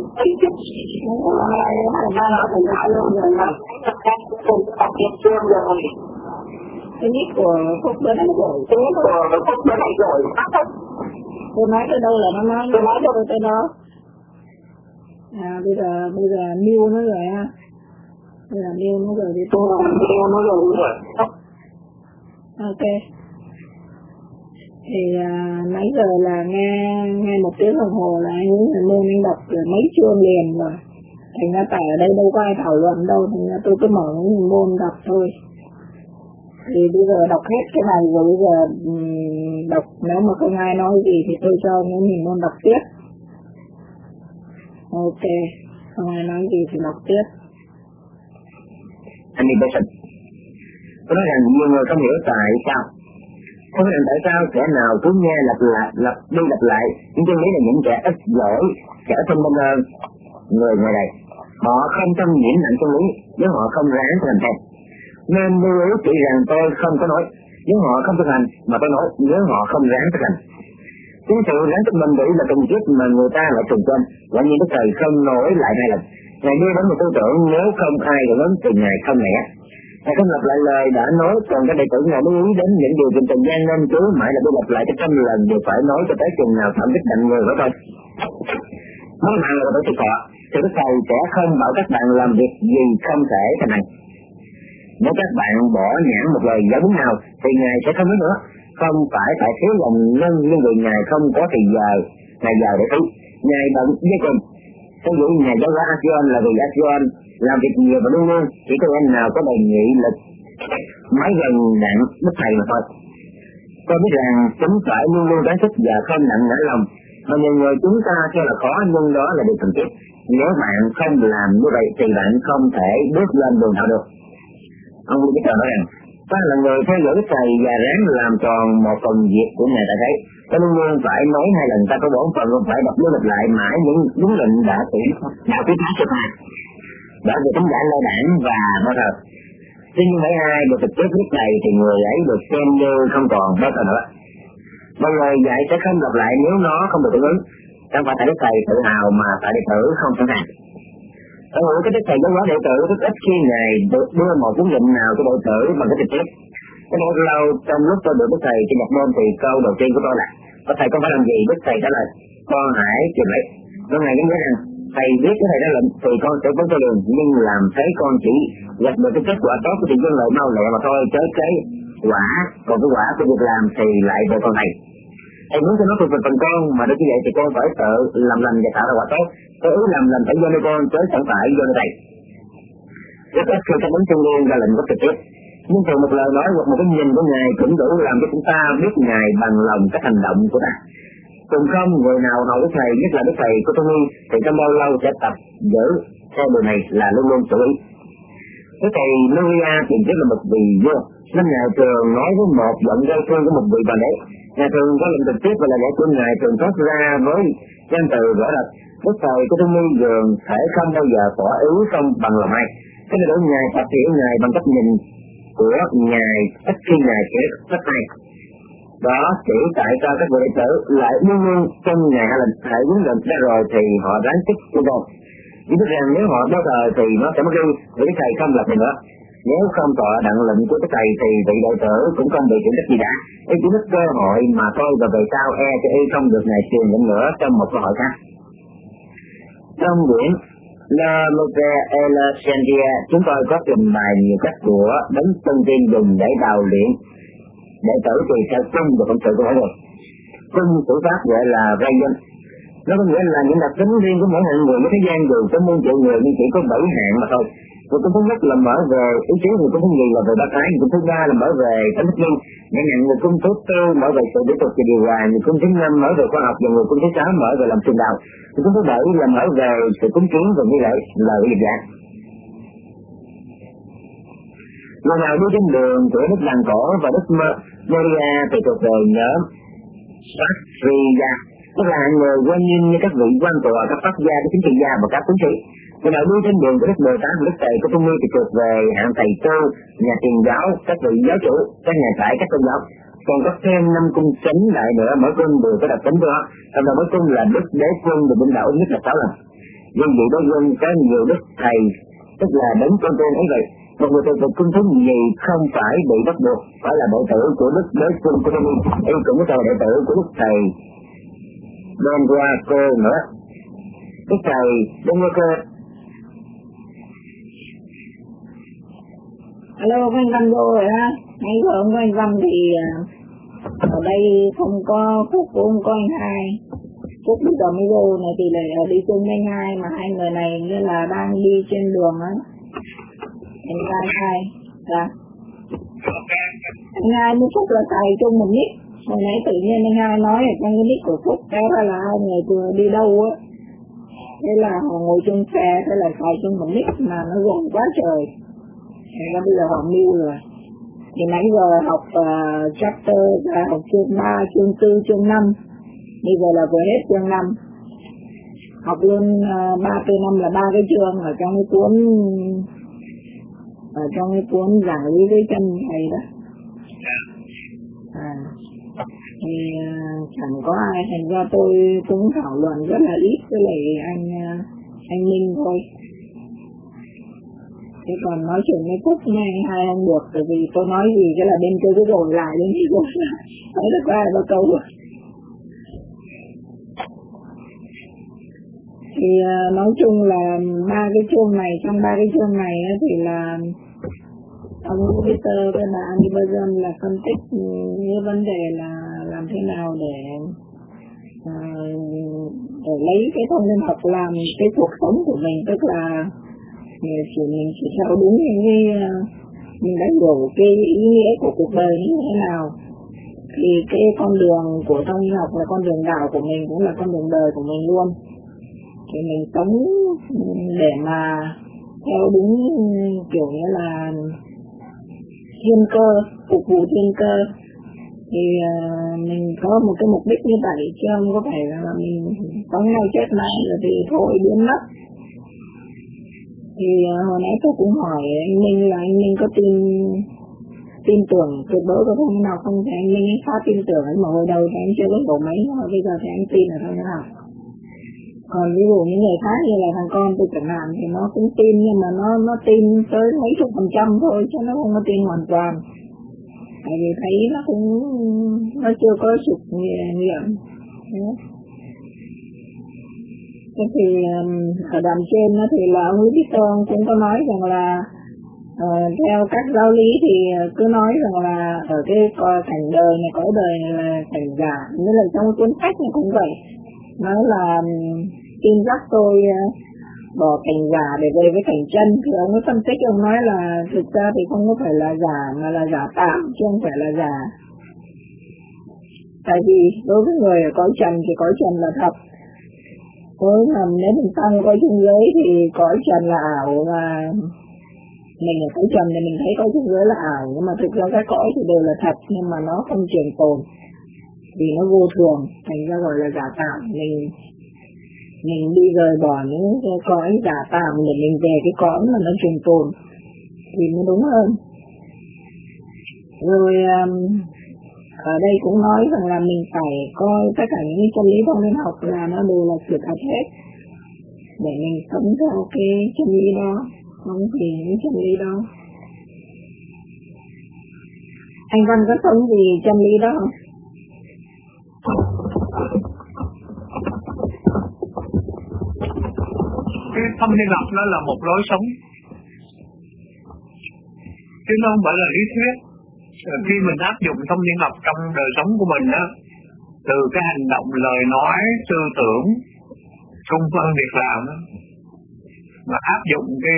S1: cái nít của Phúc đến rồi, cái nít của Phúc đến rồi. Tôi nói tới đâu là nó nói tới đó. Bây giờ Miu nó rồi ha. Bây giờ Miu nó rồi đi rồi. Ok. Thì nãy giờ là nghe 1 tiếng đồng hồ là anh Môn anh đọc mấy chương liền rồi. Thành ra tại ở đây đâu có ai thảo luận đâu, thành ra tôi cứ mở những Môn đọc thôi. Thì bây giờ đọc hết cái này rồi, bây giờ đọc nếu mà không ai nói gì thì tôi cho những Môn đọc tiếp. Ok, không ai nói gì thì đọc tiếp.
S2: Anh đi bê sinh. Tôi nói rằng nhiều người không hiểu tại sao. Không hiểu tại sao kẻ nào cứ nghe lặp lại những chân lý là những kẻ ít giỏi, kẻ thông minh hơn người này. Họ không tâm nhiễm nặng chân lý nếu họ không ráng thực hành. Nên lưu ý chỉ rằng tôi không có nói nếu họ không thực hành, mà tôi nói nếu họ không ráng thực hành. Chính sự ráng thực mình nghĩ là cần thiết mà người ta lại trùng quên. Quả nhiên Đức Thầy không nói lại 2 lần. Ngài đưa đến một tư tưởng nếu không ai hưởng ứng thì Ngài không lẽ. Ngài không lặp lại lời đã nói, còn các đệ tử Ngài lưu ý đến những điều trên trần gian nên cứ mãi là đi lặp lại 100 lần đều phải nói cho tới chừng nào thẩm đích đặng người đó thôi. Nói bạn là tổ chức họ, thì Đức Thầy sẽ không bảo các bạn làm việc gì không thể thành hành. Nếu các bạn bỏ nhãn một lời giáo huấn nào thì Ngài sẽ không nói nữa. Không phải tại thiếu lòng nhân, nhưng vì Ngài không có thì giờ, Ngài giờ để thấy. Ngài bận với cùng. Ví dụ nhà giáo hóa Asion là vì Asion làm việc nhiều và luôn luôn chỉ có anh nào có đề nghị lực máy gần nặng Đức Thầy mà thôi. Tôi biết rằng chúng phải luôn luôn ráng sức và không nặng nản lòng. Mà nhiều người chúng ta cho là khó, nhưng đó là điều cần thiết. Nếu bạn không làm như vậy thì bạn không thể bước lên đường nào được. Ông Vua Biết Trời nói rằng ta là người theo dõi Đức Thầy và ráng làm tròn một phần việc của Ngài ta thấy. Ta luôn luôn phải nói 2 lần, ta có 4 phần, không phải đọc lặp lại mãi những đúng lệnh đã tuyển đạo quyết phá sự phạt. Đã về tính giải lơ đảng và bao thờ. Tuy nhiên mấy ai được thực tiếp Đức Thầy thì người ấy được xem như không còn bao thờ nữa. Mọi lời dạy sẽ không lặp lại nếu nó không được ứng. Không phải tại Đức Thầy tự hào mà tại đệ tử không sẵn sàng. Ở ngữ cái Đức Thầy giáo hóa đệ tử rất ít khi Ngài được đưa một cuốn lệnh nào cho đệ tử bằng cái trực tiếp. Cái đó lâu trong lúc tôi được Đức Thầy trên nhập môn thì câu đầu tiên của tôi là Thầy con phải làm gì? Đức Thầy trả lời con hãy tìm lấy. Lúc này cũng nói rằng Thầy biết cái Thầy ra lệnh thì con sẽ bước theo đường, nhưng làm thế con chỉ gặp được cái kết quả tốt của tự dân lợi mau lẹ mà thôi, chớ cái quả, còn cái quả của việc làm thì lại về con Thầy. Thầy muốn cho nó thuộc về phần con, mà được như vậy thì con phải tự làm lành và tạo ra quả tốt. Tôi ý làm lành phải do nơi con, chớ chẳng phải do nơi Thầy. Rất ít khi các bánh trung niên ra lệnh rất trực tiếp, nhưng từ một lời nói hoặc một cái nhìn của Ngài cũng đủ làm cho chúng ta biết Ngài bằng lòng các hành động của ta. Cùng không, người nào học Đức Thầy, nhất là Đức Thầy của Tony, thì trong bao lâu sẽ tập giữ theo điều này là luôn luôn chú ý. Đức Thầy Luria thì rất là một vị vua, nên Ngài thường nói với một giọng gây thương của một vị bà đế. Ngài thường có lệnh trực tiếp và là lẽ của Ngài thường thoát ra với danh từ rõ rệt. Đức Thầy của Tony dường thể không bao giờ tỏ ý không bằng lòng ai. Cái này đối Ngài tập hiểu Ngài bằng cách nhìn của Ngài ít khi Ngài sẽ rất hay. Đó chỉ tại sao các vị đệ tử lại luôn luôn trong Ngài hay là Thầy huấn lệnh ra rồi thì họ ráng sức của con. Chỉ biết rằng nếu họ bao giờ thì nó sẽ mất đi, vì Thầy không làm gì nữa. Nếu không tọa đặng lệnh của Thầy thì vị đệ tử cũng không bị chuyển trách gì đã. Y chỉ mất cơ hội mà thôi, và về sau cho y không được Ngài truyền lệnh nữa trong một cơ hội khác. Trong quyển La Mope Elascentia, chúng tôi có trình bày nhiều cách của đấng tân tiên dùng để đào luyện đệ tử tùy theo cung và phận sự của mỗi người. Cung của Pháp gọi là Rayon. Nó có nghĩa là những đặc tính riêng của mỗi hạng người với thế gian dù có muôn triệu người nhưng chỉ có 7 hạng mà thôi. Người cung thứ nhất là mở về ý chí, người cung thứ nhì là về bác ái, người cung thứ ba là mở về tánh thích nhiên, người cung thứ tư mở về sự tiếp tục và điều hòa, người cung thứ 5 mở về khoa học, và người cung thứ 6 mở về làm truyền đạo, người cung thứ 7 là mở về sự cúng kiến và nghi lễ là nghiệp giả. Người nào đi trên đường của Đức Làng Cổ và Đức Maria thì thuộc về nhóm Satriya, tức là người quan nhiên như các vị quan tòa, các pháp gia, các chính trị gia và các tướng sĩ. Người nào đi trên đường của Đức Bồ Tát và Đức Thầy của Trung Nguyên thì thuộc về hạng thầy tu, nhà truyền giáo, các vị giáo chủ, các nhà trải, các tôn giáo. Còn có thêm 5 cung chính lại nữa, mỗi cung đều có đặc tính của họ. Trong đó mỗi cung là Đức Đế Quân được binh đạo nhất là 6 lần. Nhưng vị Đế Quân có nhiều Đức Thầy, tức là đấng con tên ấy vậy. Một người thuộc cung thứ gì không phải bị bắt buộc phải là đệ tử của Đức Đế Quân của Trung Nguyên, y cũng có đệ tử của Đức Thầy bên qua cô nữa. cái trời đông cơ cơ.
S1: Alo, có anh Văn vô rồi á. Nãy giờ ông có anh Văn thì ở đây không có Phúc, cũng không có anh Hai. Phúc bây giờ mới vô này thì lại đi chung với anh Hai, mà hai người này như là đang đi trên đường á. Anh Hai, dạ. Anh Hai với Phúc là xài chung một nick. Hồi nãy tự nhiên anh Hai nói ở trong cái nick của Phúc đó là hai người vừa đi đâu á. Thế là họ ngồi chung xe, thế là xài chung một nick mà nó gồm quá trời. Thế là bây giờ họ mưu rồi. Thì nãy giờ học chapter, học chương 3, chương 4, chương 5. Bây giờ là vừa hết chương 5. Học luôn 3, 4, 5 là 3 cái chương ở trong cái cuốn giảng lý với chân thầy đó. Thì chẳng có ai, thành ra tôi cũng thảo luận rất là ít với lại anh Minh thôi. Thế còn nói chuyện với Phúc này hai ông được, bởi vì tôi nói gì cái là bên kia cứ rồi lại, bên kia rồi lại, nói được ai bao câu rồi. Thì nói chung là ba cái chương này, trong ba cái chương này thì là ông Peter với bà Annie là phân tích những vấn đề là làm thế nào để lấy cái thông tin học làm cái cuộc sống của mình, tức là mình chỉ theo đúng những cái mình đã hiểu cái ý nghĩa của cuộc đời như thế nào, thì cái con đường của thông tin học là con đường đạo của mình, cũng là con đường đời của mình luôn. Thì mình sống để mà theo đúng kiểu như là thiên cơ, phục vụ thiên cơ, thì mình có một cái mục đích như vậy, chứ không có phải là mình sống nay chết nay rồi thì thôi biến mất. Thì hồi nãy tôi cũng hỏi anh Minh là anh Minh có tin tưởng tuyệt đối có thông nào không, thì anh Minh khá tin tưởng ấy, mà hồi đầu thì anh chưa có hiểu mấy, nhưng mà bây giờ thì anh tin là thôi thế nào. Còn ví dụ những người khác như là thằng con tôi chẳng hạn thì nó cũng tin, nhưng mà nó tin tới mấy chục % thôi, chứ nó không có tin hoàn toàn. Tại vì thấy nó chưa có sự nghiệm. Thế thì ở đoạn trên thì là ông Lý Peter cũng có nói rằng là theo các giáo lý thì cứ nói rằng là ở cái cảnh đời này, cõi đời này là cảnh giả, như là trong cuốn sách này cũng vậy, nói là tin dắt tôi bỏ cảnh giả để về với cảnh chân. Thì ông ấy phân tích, ông nói là thực ra thì không có phải là giả, mà là giả tạm, chứ không phải là giả. Tại vì đối với người ở cõi trần thì cõi trần là thật. Nếu mình tăng cõi trung giới thì cõi trần là ảo, và mình ở cõi trần thì mình thấy cõi trung giới là ảo, nhưng mà thực ra các cõi thì đều là thật, nhưng mà nó không trường tồn vì nó vô thường, thành ra gọi là giả tạm. Mình đi rời bỏ những cái cõi giả tạm để mình về cái cõi mà nó trường tồn thì mới đúng hơn. Rồi ở đây cũng nói rằng là mình phải coi tất cả những chân lý trong linh học là nó đều là sự thật hết, để mình sống theo cái chân lý đó, không vì những chân lý đó. Anh Văn có sống vì chân lý đó không?
S3: Cái tâm linh học nó là một lối sống, chứ nó không phải là lý thuyết. Khi mình áp dụng tâm linh học trong đời sống của mình đó, từ cái hành động, lời nói, tư tưởng, xung phân việc làm đó, mà áp dụng cái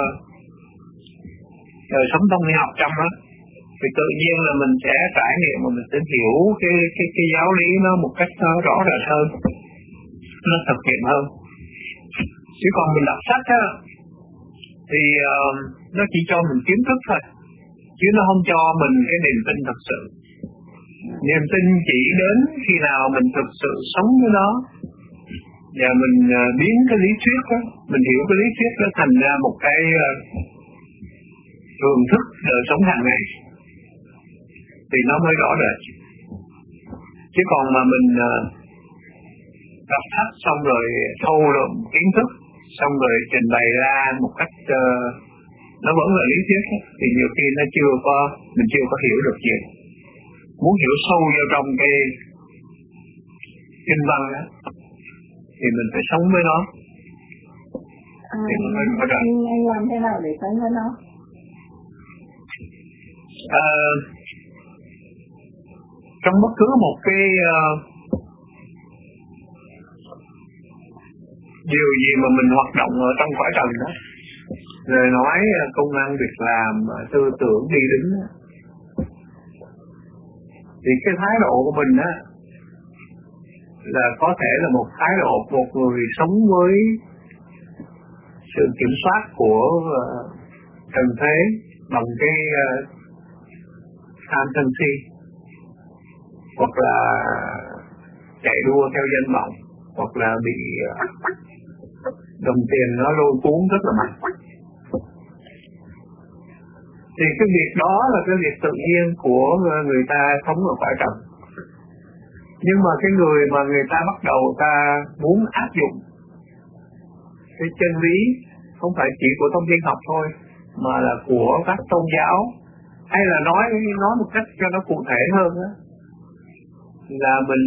S3: đời sống tâm linh học trong đó, thì tự nhiên là mình sẽ trải nghiệm và mình sẽ hiểu cái giáo lý nó một cách rõ rệt hơn, nó thực hiện hơn. Chứ còn mình đọc sách á thì nó chỉ cho mình kiến thức thôi, chứ nó không cho mình cái niềm tin thật sự. Niềm tin chỉ đến khi nào mình thực sự sống với nó, và mình biến cái lý thuyết đó, mình hiểu cái lý thuyết đó thành ra một cái thường thức đời sống hàng ngày, thì nó mới rõ rệt. Chứ còn mà mình đọc sách xong rồi thâu lượm kiến thức, xong rồi trình bày ra một cách nó vẫn là lý thuyết ấy, thì nhiều khi mình chưa có hiểu được gì. Muốn hiểu sâu vào trong cái kinh văn đó, thì mình phải sống với nó,
S4: thì mới có rồi.
S1: Anh làm thế nào để tránh với nó?
S4: Trong bất cứ một cái điều gì mà mình hoạt động ở trong cõi trần đó, lời nói, công ăn việc làm, tư tưởng đi đứng đó, thì cái thái độ của mình á là có thể là một thái độ một người sống với sự kiểm soát của trần thế bằng cái tham sân si, hoặc là chạy đua theo danh vọng, hoặc là bị đồng tiền nó lôi cuốn rất là mạnh. Thì cái việc đó là cái việc tự nhiên của người ta sống ở cõi trần. Nhưng mà cái người mà người ta bắt đầu ta muốn áp dụng cái chân lý không phải chỉ của thông thiên học thôi, mà là của các tôn giáo, hay là nói một cách cho nó cụ thể hơn đó, là mình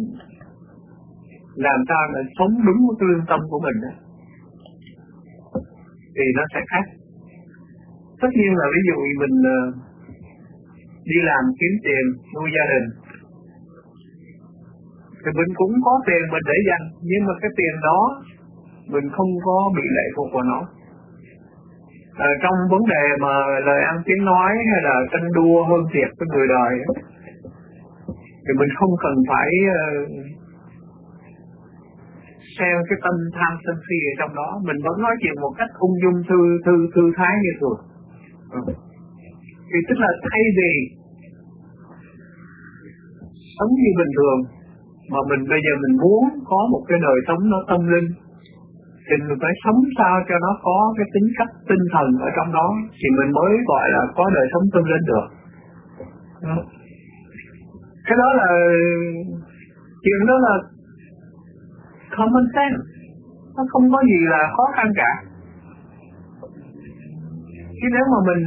S4: làm sao để sống đúng với cái lương tâm của mình đó, thì nó sẽ khác. Tất nhiên là ví dụ mình đi làm kiếm tiền nuôi gia đình thì mình cũng có tiền mình để dành, nhưng mà cái tiền đó mình không có bị lệ thuộc vào nó. Trong vấn đề mà lời ăn tiếng nói hay là tranh đua hơn thiệt với người đời thì mình không cần phải xen cái tâm tham sân si ở trong đó, mình vẫn nói chuyện một cách ung dung thư thái như thường. Thì tức là thay vì sống như bình thường mà mình bây giờ mình muốn có một cái đời sống nó tâm linh, thì mình phải sống sao cho nó có cái tính cách tinh thần ở trong đó, thì mình mới gọi là có đời sống tâm linh được. Cái đó là chuyện đó là common sense, nó không có gì là khó khăn cả. Chứ nếu mà mình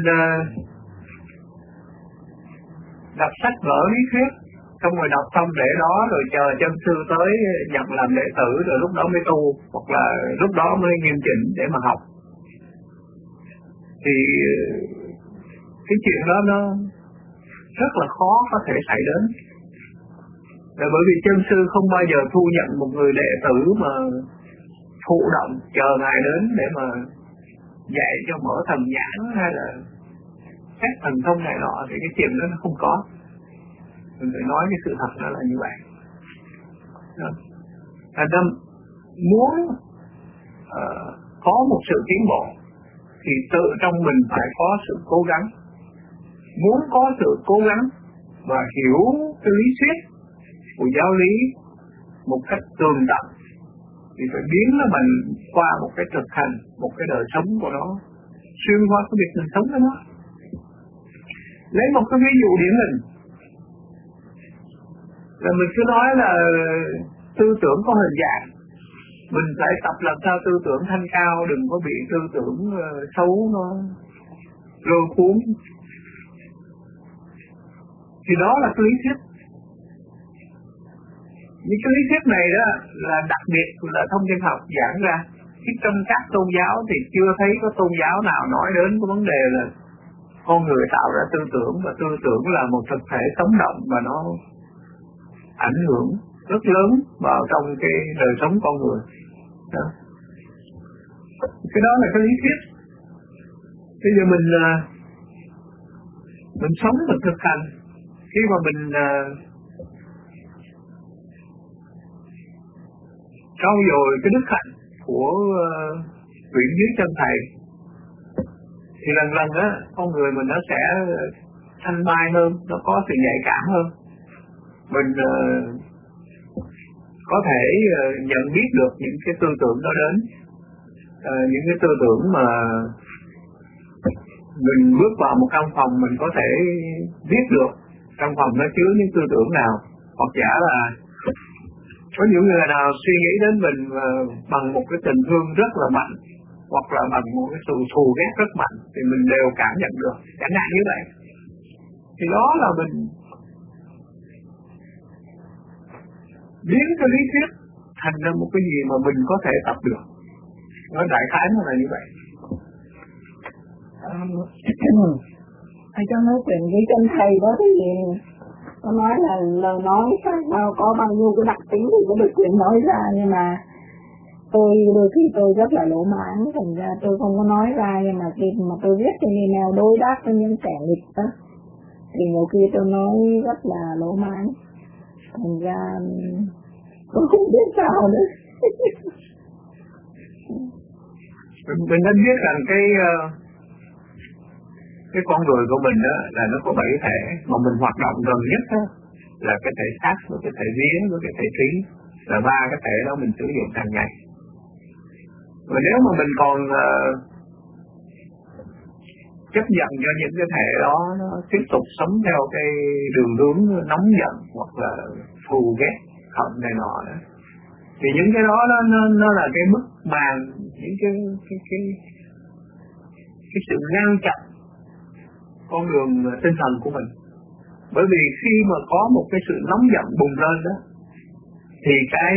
S4: đọc sách vở lý thuyết, xong rồi đọc xong để đó rồi chờ chân sư tới nhận làm đệ tử rồi lúc đó mới tu, hoặc là lúc đó mới nghiêm chỉnh để mà học, thì cái chuyện đó nó rất là khó có thể xảy đến. Là bởi vì chân sư không bao giờ thu nhận một người đệ tử mà thụ động chờ ngài đến để mà dạy cho mở thần nhãn hay là xét thần thông này nọ, thì cái chuyện đó nó không có. Mình phải nói cái sự thật nó là như vậy. Thành ra muốn có một sự tiến bộ thì tự trong mình phải có sự cố gắng. Muốn có sự cố gắng và hiểu cái lý thuyết của giáo lý một cách tường tận thì phải biến nó mình qua một cái thực hành, một cái đời sống của nó, xuyên qua cái việc mình sống với nó. Lấy một cái ví dụ điển hình là mình cứ nói là tư tưởng có hình dạng, mình phải tập làm sao tư tưởng thanh cao, đừng có bị tư tưởng xấu nó lôi cuốn. Thì đó là cái lý thuyết. Những cái lý thuyết này đó là đặc biệt là thông thiên học giảng ra. Chứ trong các tôn giáo thì chưa thấy có tôn giáo nào nói đến cái vấn đề là con người tạo ra tư tưởng, và tư tưởng là một thực thể sống động và nó ảnh hưởng rất lớn vào trong cái đời sống con người. Đó. Cái đó là cái lý thuyết. Bây giờ mình sống, mình thực hành. Khi mà mình trau dồi cái đức hạnh của quyển dưới chân thầy, thì lần lần á con người mình nó sẽ thanh mai hơn, nó có sự nhạy cảm hơn. Mình có thể nhận biết được những cái tư tưởng đó đến, những cái tư tưởng mà mình bước vào một căn phòng mình có thể biết được trong phòng nó chứa những tư tưởng nào, hoặc giả là có những người nào suy nghĩ đến mình bằng một cái tình thương rất là mạnh, hoặc là bằng một cái sự thù ghét rất mạnh, thì mình đều cảm nhận được, chẳng hạn như vậy. Thì đó là mình biến cái lý thuyết thành ra một cái gì mà mình có thể tập được. Nói đại khái nó là như vậy.
S1: Thầy cho nói chuyện với chân thầy đó thì có nói là lời nói sao có bao nhiêu cái đặc tính thì có được quyền nói ra, nhưng mà tôi đôi khi tôi rất là lỗ mãng, thành ra tôi không có nói ra. Nhưng mà khi mà tôi viết trên email đối đáp với những kẻ nghịch đó thì nhiều khi tôi nói rất là lỗ mãng, thành ra tôi không biết sao nữa.
S4: Mình nên biết rằng cái con người của mình đó là nó có 7 thể, mà mình hoạt động gần nhất đó là cái thể xác, với cái thể vía, với cái thể trí, là 3 cái thể đó mình sử dụng hàng ngày. Và nếu mà mình còn chấp nhận cho những cái thể đó nó tiếp tục sống theo cái đường hướng nóng giận hoặc là thù ghét hận này nọ đó, thì những cái đó nó là cái bức màn, những cái sự ngăn chặn con đường tinh thần của mình. Bởi vì khi mà có một cái sự nóng giận bùng lên đó thì cái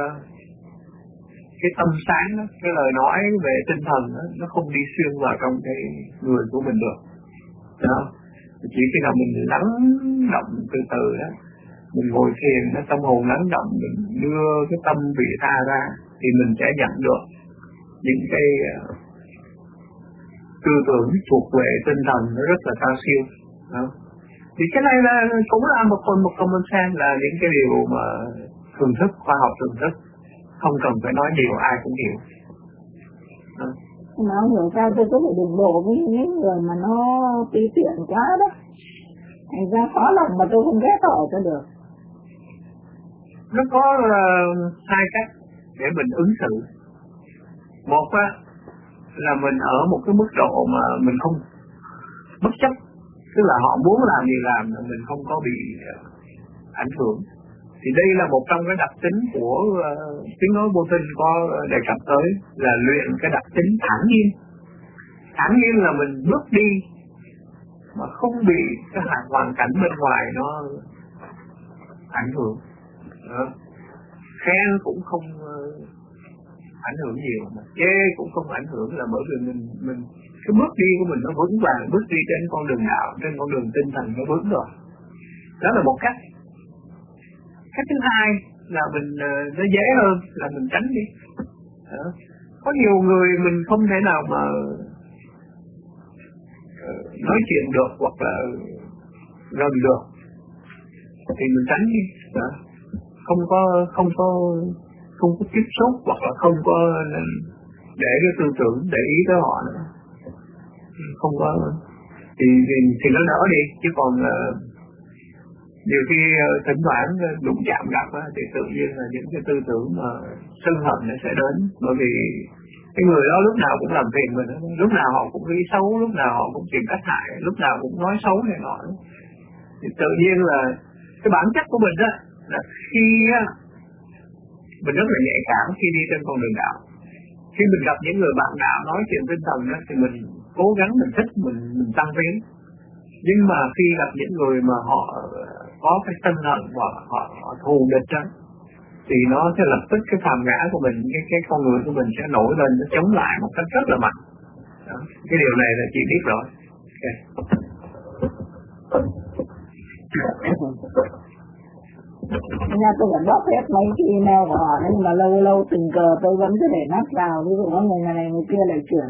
S4: tâm sáng đó, cái lời nói về tinh thần đó, nó không đi xuyên vào trong cái người của mình được. Đó. Chỉ khi nào mình lắng động từ từ đó, mình ngồi thiền, nó tâm hồn lắng động, mình đưa cái tâm vị tha ra thì mình sẽ nhận được những cái tư tưởng thuộc về tinh thần nó rất là cao siêu. Đó. Thì cái này là cũng là một common sense, là những cái điều mà thường thức, khoa học thường thức, không cần phải nói nhiều ai cũng hiểu. Đó.
S1: Mà không hiểu sao tôi có thể đụng độ với những người mà nó tí tiện quá đó, thành ra khó lòng mà tôi không ghét họ cho được.
S4: Nó có 2 cách để mình ứng xử. Một á, là mình ở một cái mức độ mà mình không bất chấp, tức là họ muốn làm gì làm, mình không có bị ảnh hưởng. Thì đây là một trong cái đặc tính của tiếng nói vô tình có đề cập tới, là luyện cái đặc tính thản nhiên. Thản nhiên là mình bước đi mà không bị cái hoàn cảnh bên ngoài nó ảnh hưởng. Đó. Khen cũng không ảnh hưởng nhiều, mà chê cũng không ảnh hưởng, là bởi vì mình cái bước đi của mình nó vững vàng, bước đi trên con đường đạo, trên con đường tinh thần nó vững rồi. Đó là một cách. Cách thứ hai là mình nó dễ hơn, là mình tránh đi. Đó. Có nhiều người mình không thể nào mà nói chuyện được hoặc là gần được thì mình tránh đi. Đó. Không có tiếp xúc hoặc là không có để cái tư tưởng để ý tới họ nữa, không có thì nó đỡ đi. Chứ còn nhiều khi thỉnh thoảng đụng chạm gặp thì tự nhiên là những cái tư tưởng mà sân hận nó sẽ đến, bởi vì cái người đó lúc nào cũng làm phiền mình, lúc nào họ cũng nghĩ xấu, lúc nào họ cũng tìm cách hại, lúc nào cũng nói xấu này nọ. Thì tự nhiên là cái bản chất của mình đó là khi mình rất là nhạy cảm khi đi trên con đường đạo. Khi mình gặp những người bạn đạo nói chuyện tinh thần đó, thì mình cố gắng, mình thích, mình tăng tiến. Nhưng mà khi gặp những người mà họ có cái sân hận và họ thù địch đó, thì nó sẽ lập tức cái phàm ngã của mình, cái con người của mình sẽ nổi lên, nó chống lại một cách rất là mạnh. Đó. Cái điều này là chị biết rồi. Okay.
S1: Nha, tôi vẫn bóc hết mấy cái email của họ, nhưng mà lâu lâu tình cờ tôi vẫn cứ để nắp vào, ví dụ có người này người kia lại chuyển.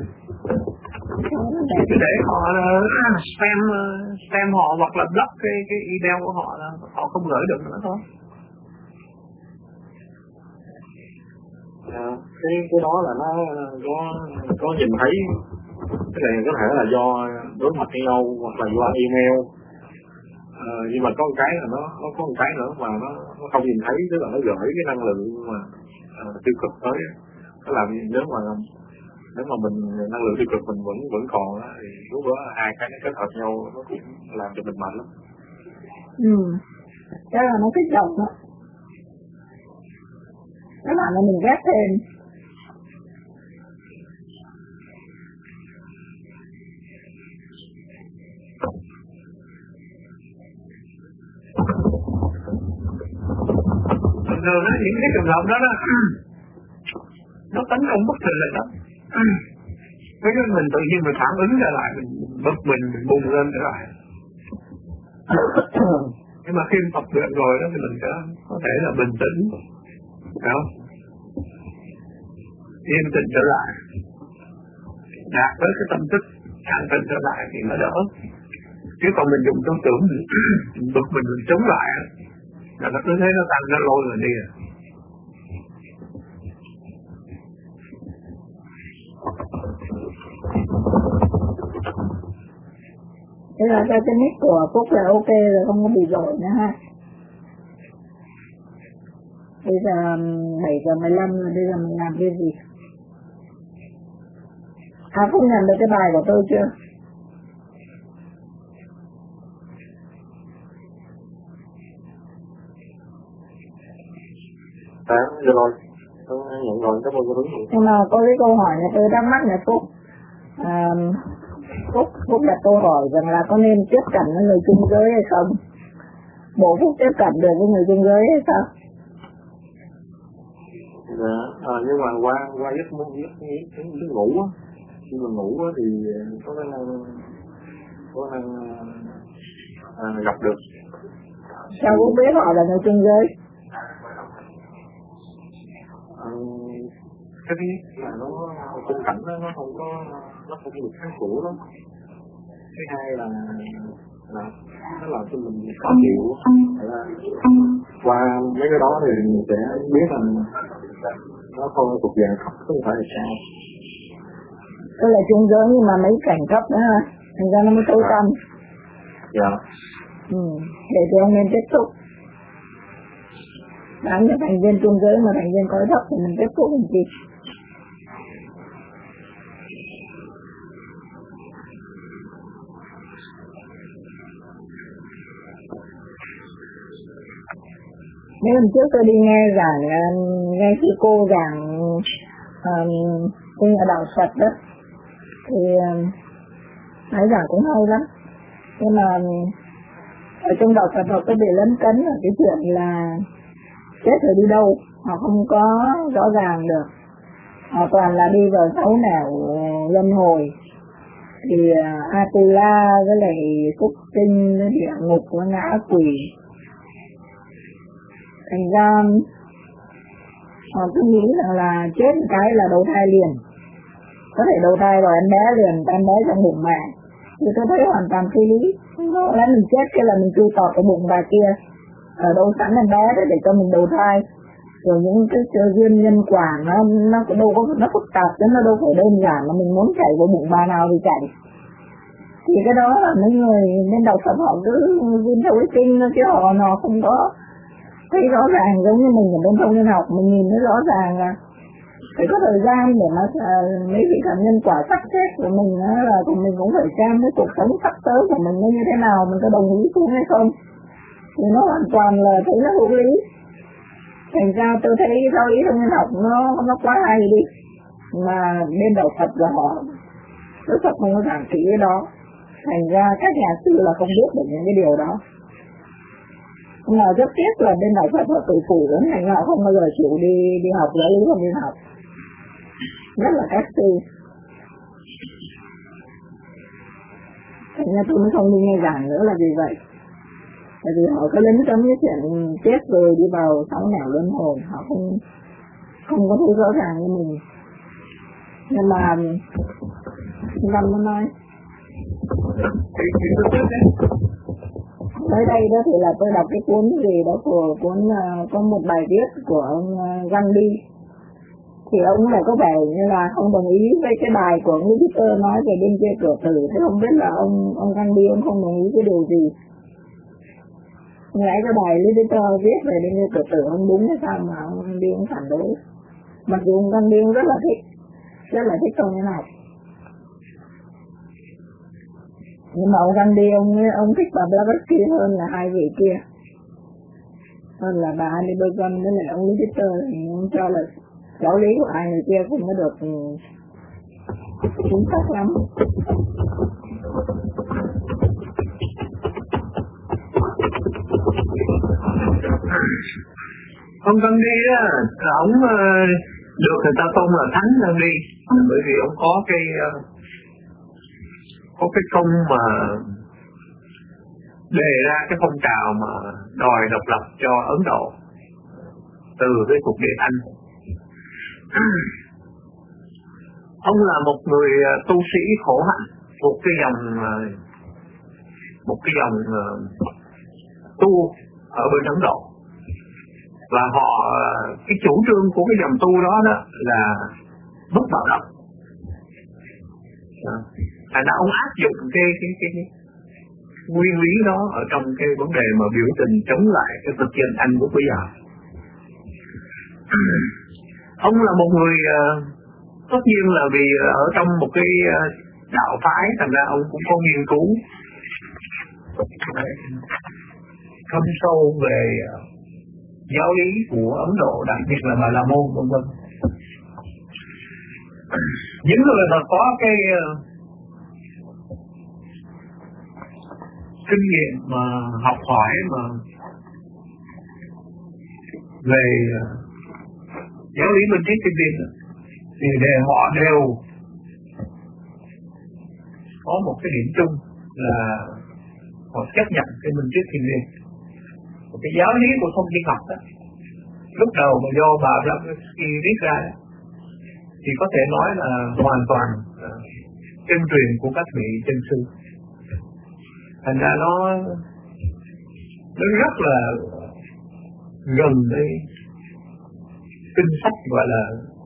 S4: Cứ để họ spam họ hoặc là block cái email của họ, là họ không gửi được nữa thôi.
S3: Cái đó là nó có nhìn thấy, cái này có thể là do đối mặt với nhau hoặc là do email. Nhưng mà có một cái là nó có một cái nữa mà nó không nhìn thấy, tức là nó gửi cái năng lượng mà tiêu cực tới. Nó làm nếu mà mình năng lượng tiêu cực mình vẫn còn đó, thì lúc đó hai cái nó kết hợp nhau nó cũng làm cho mình mạnh lắm.
S1: Chắc là nó kích động đó. Nó làm cho mình ghét thêm.
S4: Rồi đó, những cái trường hợp đó nó tấn công bất thình lình đó. Thế nên mình tự nhiên mình phản ứng trở lại, mình bực mình bùng lên trở lại. Nhưng mà khi tập luyện rồi đó thì mình sẽ có thể là bình tĩnh, phải không? Yên tĩnh trở lại, đạt tới cái tâm thức an tĩnh trở lại thì nó đỡ. Chứ còn mình dùng tư tưởng mình bực mình chống lại là nó cứ thế nó tăng nó lôi mình đi.
S1: Thế là cái nick của Phúc là ok rồi, không có bị rội nữa ha. Bây giờ 7:15 rồi, bây giờ mình làm cái gì? Phúc nhận được cái bài của tôi chưa?
S3: Rồi. Tôi nhận rồi, cảm ơn cô.
S1: Nhưng mà có cái câu hỏi này tôi thắc mắc là Phúc. Phúc đặt câu hỏi rằng là có nên tiếp cận với người chung giới hay không? Bộ Phúc tiếp cận được với người chung giới hay sao?
S3: Dạ, nhưng mà qua giấc ngủ á, khi mà ngủ á thì có năng gặp được.
S1: Sao cũng biết họ là người chung giới?
S3: Cái thứ nhất là nó khung cảnh nó không được sáng sủa lắm. Thứ hai là nó làm cho mình khó chịu. Qua mấy cái đó thì mình sẽ biết là nó không thuộc dạng thấp, không phải là sao.
S1: Tức là chung giới nhưng mà mấy cảnh thấp nữa ha, thành ra nó mới tối tăm.
S3: Dạ.
S1: Để thì ông nên tiếp xúc. Đáng cho thành viên chung giới mà thành viên cõi thấp thì mình tiếp xúc làm gì? Mấy lần trước tôi đi nghe khi cô giảng cái nhà đạo Phật đó thì thấy giảng cũng hay lắm, nhưng mà ở trong đạo Phật họ có bị lấn cấn ở cái chuyện là chết rồi đi đâu họ không có rõ ràng được, họ toàn là đi vào 6 nẻo luân hồi, thì Atula với lại súc sinh với địa ngục với ngã quỷ. Thành ra họ cứ nghĩ rằng là chết một cái là đầu thai liền, có thể đầu thai rồi em bé liền, em bé trong bụng mẹ, thì tôi thấy hoàn toàn phi lý. Lẽ mình chết cái là mình chui tọt cái bụng bà kia, ở đâu sẵn em bé đấy để cho mình đầu thai, rồi những cái duyên nhân quả nó đâu có, nó phức tạp chứ nó đâu phải đơn giản là mình muốn chạy vào bụng bà nào thì chạy. Thì cái đó là mấy người bên đạo Phật họ cứ vun theo cái kinh chứ họ không có thấy rõ ràng giống như mình ở bên trong nhân học, mình nhìn thấy rõ ràng là phải có thời gian để mà mấy vị thần nhân quả sắp xếp của mình là mình cũng phải xem cái cuộc sống sắp tới của mình nó như thế nào, mình có đồng ý xuống hay không, thì nó hoàn toàn là thấy nó hữu lý. Thành ra tôi thấy giáo lý trong nhân học nó quá hay đi, mà bên đạo Phật là họ Đức Phật không có giảng kỹ cái đó, thành ra các nhà sư là không biết được những cái điều đó. Nhưng mà rất tiếc là bên đạo Phật họ tự phủ đến thành họ không bao giờ chịu đi học giáo lý trong nhân học, nhất là các sư. Thành ra tôi mới không đi nghe giảng nữa là vì vậy. Tại vì họ có lính cấm cái chuyện chết rồi đi vào 6 nẻo luân hồi, họ không có thấy rõ ràng như mình. Nhưng mà Lâm nó nói tới đây đó thì là tôi đọc cái cuốn gì đó của có một bài viết của ông Gandhi, thì ông này có vẻ như là không đồng ý với cái bài của ông Peter nói về bên kia cửa tử. Thế không biết là ông Gandhi ông không đồng ý cái điều gì, lẽ cái bài Peter viết về bên kia cửa tử ông đúng hay sao mà ông Gandhi ông phản đối, mặc dù ông Gandhi ông rất là thích trong cái này. Nhưng mà ông Gandhi ông thích bà Blavatsky hơn là hai vị kia, hơn là bà Annie Besant với lại ông Peter. Ông cho là giáo lý của hai người kia không có được chính xác lắm.
S4: Ông Gandhi á, ổng được người ta tôn là thánh Gandhi, bởi vì ông có cái công mà đề ra cái phong trào mà đòi độc lập cho Ấn Độ từ cái thuộc địa Anh. Ông là một người tu sĩ khổ hạnh thuộc cái dòng tu ở bên Ấn Độ, và họ cái chủ trương của cái dòng tu đó là bất bạo động. Thành ra ông áp dụng cái nguyên lý đó ở trong cái vấn đề mà biểu tình chống lại cái thực dân Anh của bây giờ. Ông là một người tất nhiên là vì ở trong một cái đạo phái, thành ra ông cũng có nghiên cứu thâm sâu về giáo lý của Ấn Độ, đặc biệt là Bà La Môn vân vân. Những người mà có cái kinh nghiệm mà học hỏi mà về giáo lý Minh Triết Thiên Liêng thì họ đều có một cái điểm chung là họ chấp nhận cái Minh Triết Thiên Liêng. Cái giáo lý của thông tin học đó, lúc đầu mà do bà Blavatsky viết ra thì có thể nói là hoàn toàn chân truyền của các vị chân sư. Thành ra nó rất là gần với kinh sách gọi là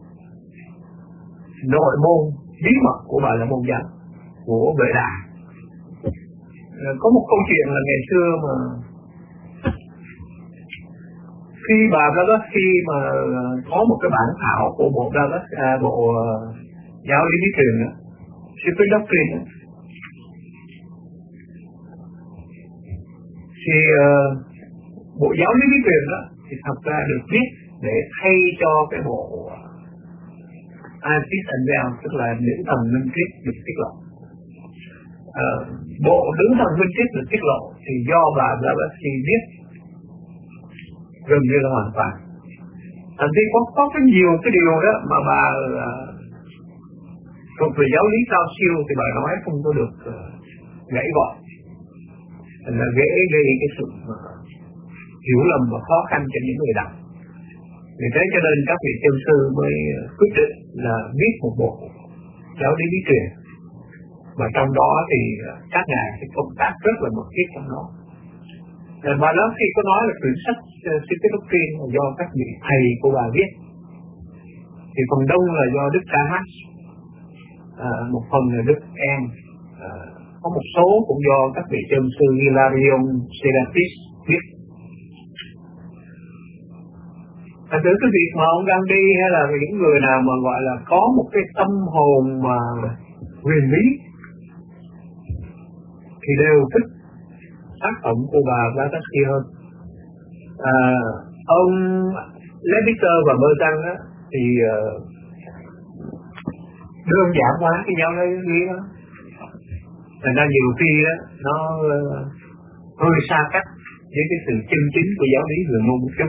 S4: nội môn bí mật của Bà La Môn giáo của Vệ Đà. Có một câu chuyện là ngày xưa mà khi bà Blavatsky mà có một cái bản thảo của bộ giáo lý bí truyền đó, Secret Doctrine đó, thì bộ giáo lý bí truyền đó thì thật ra được viết để thay cho cái bộ Isis and Veil, tức là nữ thần minh triết được tiết lộ. Bộ nữ thần minh triết được tiết lộ thì do bà Blavatsky viết gần như là hoàn toàn. Thành ra có cái nhiều cái điều đó mà bà thuộc về giáo lý cao siêu thì bà nói không có được gãy gọn, thành ra gây cái sự hiểu lầm và khó khăn cho những người đọc. Vì thế cho nên các vị chân sư mới quyết định là viết một bộ giáo lý bí truyền, và trong đó thì các ngài sẽ công tác rất là mật thiết trong đó. Bà đó khi có nói là quyển sách Secret Doctrine là do các vị thầy của bà viết, thì phần đông là do Đức Kahas, một phần là Đức Em, có một số cũng do các vị chân sư Hilarion Serapis viết. Thành thử cái việc mà ông đang đi hay là những người nào mà gọi là có một cái tâm hồn mà huyền bí thì đều thích tác phẩm của bà Blavatsky hơn. Ông Levitter và Bertrand đó thì đơn giản hóa cái giáo lý đó, thành ra nhiều khi đó nó hơi xa cách với cái sự chân chính của giáo lý người môn một chút.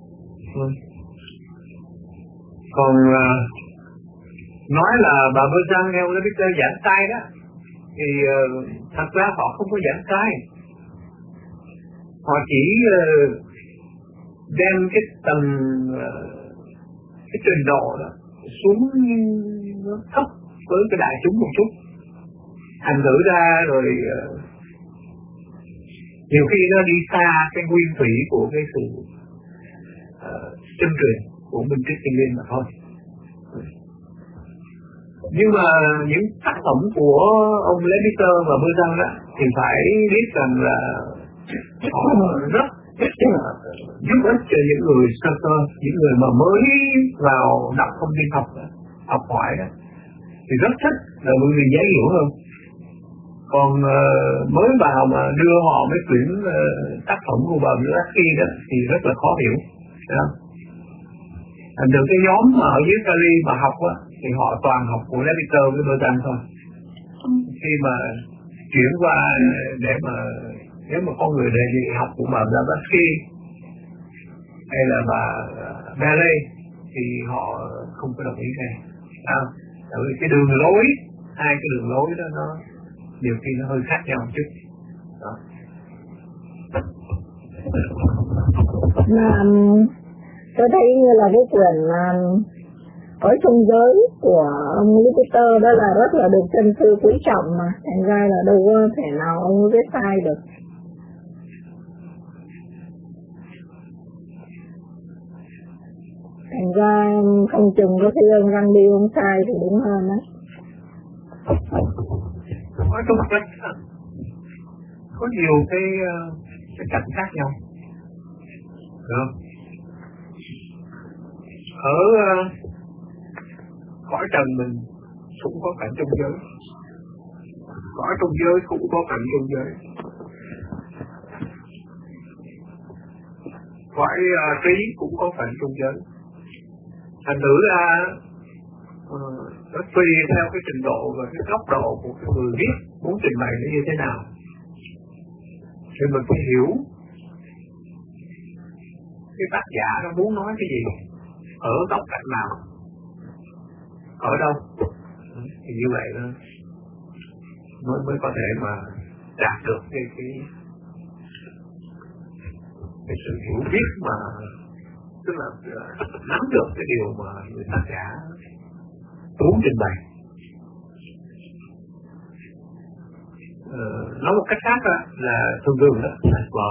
S4: Còn nói là bà Bertrand theo Levitter giảng sai đó thì thật ra họ không có giảng sai, họ chỉ đem cái tầng cái trình độ đó xuống thấp với cái đại chúng một chút, thành thử ra rồi nhiều khi nó đi xa cái nguyên thủy của cái sự chân truyền của Minh Triết Thiên Liêng mà thôi. Nhưng mà những tác phẩm của ông Levitter và Bertrand đó thì phải biết rằng là họ rất giúp ích cho những người sơ cơ, những người mà mới vào đọc thông tin học hỏi đó thì rất thích, là bởi vì dễ hiểu hơn. Còn mới vào mà đưa họ mấy quyển tác phẩm của bà Blavatsky đó thì rất là khó hiểu. Thành từ cái nhóm mà ở dưới Cali mà học á thì họ toàn học của Levitter với Bertrand thôi. Khi mà chuyển qua để mà nếu mà có người đề nghị học của bà Blavatsky hay là bà Bailey thì họ không có đồng ý ngay. Tại vì cái đường lối, hai cái đường lối đó nó nhiều khi nó hơi khác nhau một chút. Đó.
S1: Mà tôi thấy như là cái quyển ở trong giới của ông Lý Peter đó là rất là được chân sư quý trọng, mà thành ra là đâu có thể nào ông viết sai được. Thành ra không chừng có khi ông răng đi ông sai thì đúng hơn đó.
S4: Có nhiều cái cảnh khác nhau, được không? Ở cõi trần mình cũng có cảnh trong giới, cõi trong giới cũng có cảnh trong giới, cõi trí cũng có cảnh trong giới. Thành thử ra nó tùy theo cái trình độ và cái góc độ của cái người viết muốn trình bày nó như thế nào thì mình phải hiểu cái tác giả nó muốn nói cái gì, ở góc cạnh nào, ở đâu, thì như vậy nó mới có thể mà đạt được cái sự hiểu biết mà tức là nắm được cái điều mà người tác giả muốn trình bày. Nói một cách khác là thường thường đó là vở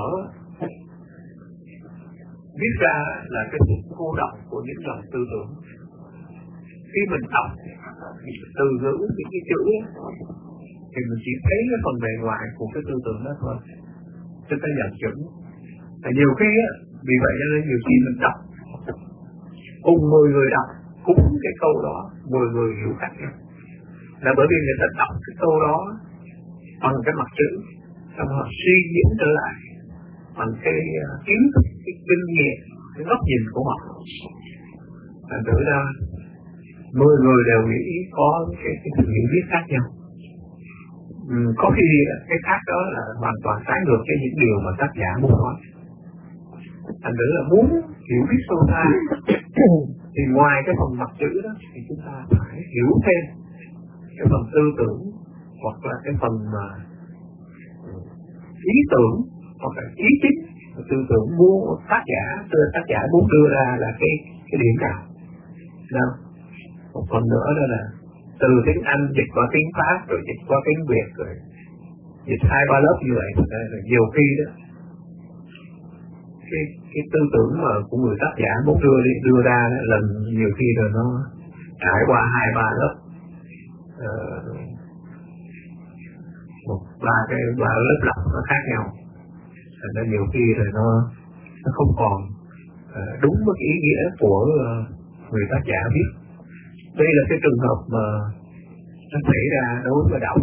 S4: viết ra là cái sự cô đọng của những dòng tư tưởng. Khi mình đọc từ ngữ những cái chữ thì mình chỉ thấy cái phần bề ngoài của cái tư tưởng đó thôi, chứ ta nhận chữ. Và nhiều khi vì vậy cho nên nhiều khi mình đọc cùng 10 người đọc cũng cái câu đó 10 người hiểu khác nhau, là bởi vì người ta đọc cái câu đó bằng cái mặt chữ, xong họ suy diễn trở lại bằng cái kiến thức, cái kinh nghiệm, cái góc nhìn của họ. Thành thử ra 10 người đều nghĩ có cái sự hiểu biết khác nhau. Có khi cái khác đó là hoàn toàn trái ngược với những điều mà tác giả muốn nói. Thành thử là muốn hiểu biết sâu xa thì ngoài cái phần mặt chữ đó thì chúng ta phải hiểu thêm cái phần tư tưởng hoặc là cái phần mà ý tưởng hoặc là ý chính tư tưởng muốn tác giả muốn đưa ra là cái điểm nào. Đâu? Một phần nữa đó là từ tiếng Anh dịch qua tiếng Pháp rồi dịch qua tiếng Việt rồi dịch 2-3 lớp như vậy là nhiều khi đó cái tư tưởng mà của người tác giả muốn đưa ra đó, là nhiều khi rồi nó trải qua 2-3 lớp ba lớp lọc nó khác nhau, thành ra nhiều khi rồi nó không còn đúng với ý nghĩa của người tác giả viết. Đây là cái trường hợp mà nó xảy ra đối với đạo.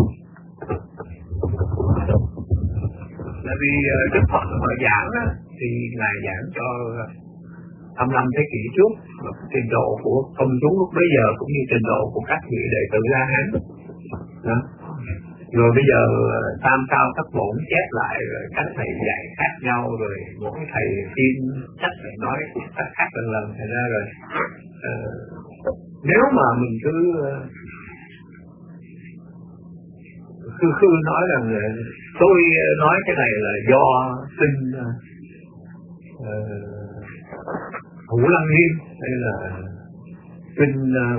S4: Là vì Đức Phật mà giảng đó, thì Ngài giảng cho 25 thế kỷ trước, trình độ của công chúng lúc bấy giờ cũng như trình độ của các vị đệ tử La Hán. Đó. Rồi bây giờ tam cao thất bổn chép lại rồi các thầy dạy khác nhau, rồi mỗi thầy tin chắc phải nói cách khác lần thành ra rồi nếu mà mình cứ nói rằng tôi nói cái này là do kinh Thủ Lăng Nghiêm hay là kinh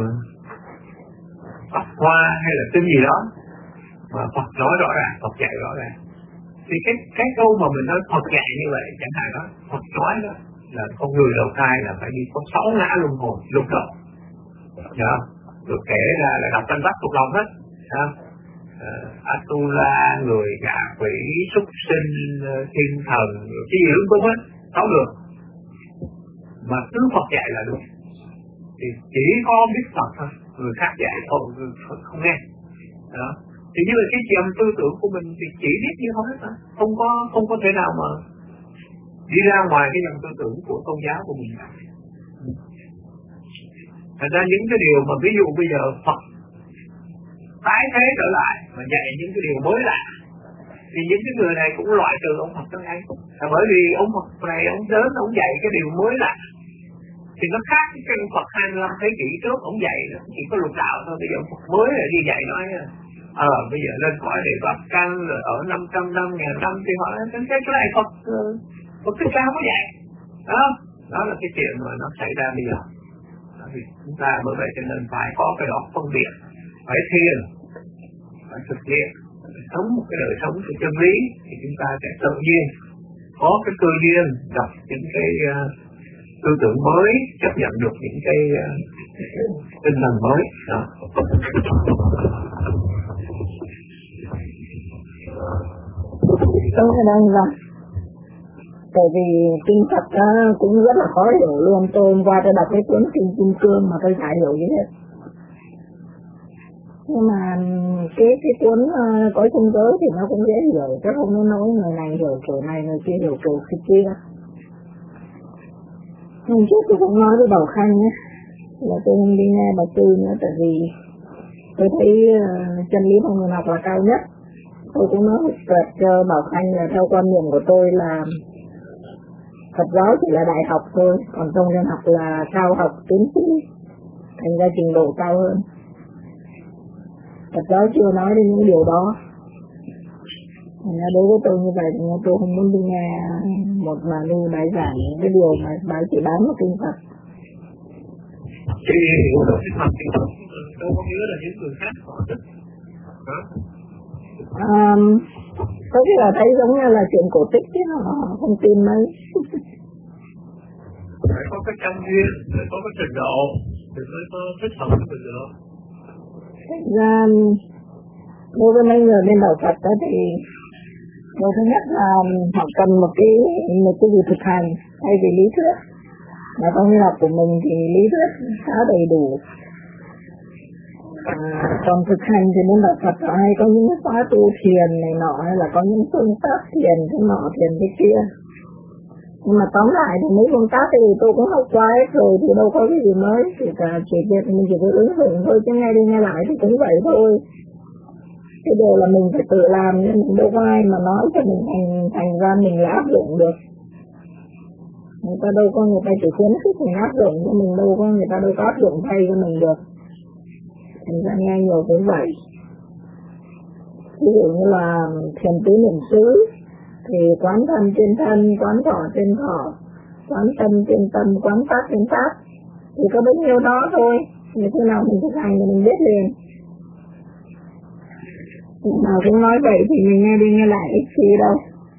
S4: Pháp Hoa hay là kinh gì đó mà Phật nói rõ ràng, Phật dạy rõ ràng, thì cái câu mà mình nói Phật dạy như vậy chẳng hạn đó, Phật nói đó là con người đầu thai là phải đi có 6 ngã luân hồi lục đầu, được kể ra là đọc Tăng Bát thuộc lòng hết, Atula, người ngạ quỷ, súc sinh, thiên thần, cái gì cũng đúng hết, không được. Mà cứ Phật dạy là được. Thì chỉ có biết Phật thôi, người khác dạy không nghe. Đó. Thì như là cái dòng tư tưởng của mình thì chỉ biết như thôi hết, không có thể nào mà đi ra ngoài cái dòng tư tưởng của tôn giáo của mình. Thành ra những cái điều mà ví dụ bây giờ Phật tái thế trở lại mà dạy những cái điều mới lạ thì những cái người này cũng loại trừ ông Phật trong ấy, là bởi vì ông Phật này ông đến ông dạy cái điều mới lạ Thì nó khác cái Phật 25 thế kỷ trước ông dạy đó, chỉ có lục đạo thôi. Bây giờ Phật mới là đi dạy nói bây giờ lên cõi để Phật căn rồi ở 500 năm, 1000 năm thì họ nói cái này Phật Thích Ca không có dạy. Đó là cái chuyện mà nó xảy ra bây giờ. Thì chúng ta bởi vậy cho nên phải có cái đó phân biệt, phải thiền, phải thực hiện, phải sống một cái đời sống của chân lý thì chúng ta sẽ tự nhiên có cái cơ duyên đọc những cái tư tưởng mới, chấp nhận được những cái tinh thần mới. Đó.
S1: Đúng rồi, vâng. Tại vì kinh Phật cũng rất là khó hiểu luôn. Tôi hôm qua tôi đọc cái cuốn Kinh Kim Cương mà tôi chả hiểu gì hết. Nhưng mà cái cuốn Cõi Trung Giới thì nó cũng dễ hiểu, chứ không có nói người này hiểu kiểu này, người kia hiểu kiểu kia. Hôm trước tôi cũng nói với Bảo Khanh nhé, là tôi không đi nghe bà Tư nữa, tại vì tôi thấy chân lý phong học là cao nhất. Tôi cũng nói cho Bảo Khanh là theo quan niệm của tôi là Phật giáo chỉ là đại học thôi, còn trong nhân học là cao học tiến sĩ, thành ra trình độ cao hơn. Phật giáo chưa nói đến những điều đó. Đối với tôi như vậy thì tôi không muốn đi nghe một bà nu bài giảng những cái điều mà bà chỉ bán một kinh Phật.
S4: Cái hiểu được cái Phật thì đâu có nghĩa là những người khác họ thích.
S1: Có thể là thấy giống như là chuyện cổ tích chứ họ không tin mấy.
S4: Phải có cái căn duyên, phải có cái trình độ, thì mới có thích hợp với mình được.
S1: Thực ra đối với mấy người bên đạo Phật đó thì điều thứ nhất là họ cần một cái gì thực hành thay vì lý thuyết. Mà trong y học của mình thì lý thuyết khá đầy đủ. Còn thực hành thì bên đạo Phật hay có những khóa tu thiền này nọ, hay là có những phương pháp thiền thế nọ thiền thế kia. Nhưng mà tóm lại thì mấy phương pháp thì tôi cũng học qua hết rồi, thì đâu có cái gì mới, chỉ việc mình chỉ có ứng dụng thôi, chứ nghe đi nghe lại thì cũng vậy thôi. Cái điều là mình phải tự làm, nhưng mình đâu có ai mà nói cho mình thành ra mình là áp dụng được. Người ta đâu có, người ta chỉ khuyến khích mình áp dụng, nhưng mình đâu có, người ta đâu có áp dụng thay cho mình được. Thành ra nghe nhiều cũng vậy. Ví dụ như là thiền tứ niệm xứ thì quán thân trên thân, quán thọ trên thọ, quán tâm trên tâm, quán pháp trên pháp, thì có bấy nhiêu đó thôi. Như thế nào mình thực hành thì mình biết liền. Nào cũng nói vậy thì mình nghe đi nghe lại ít gì đâu.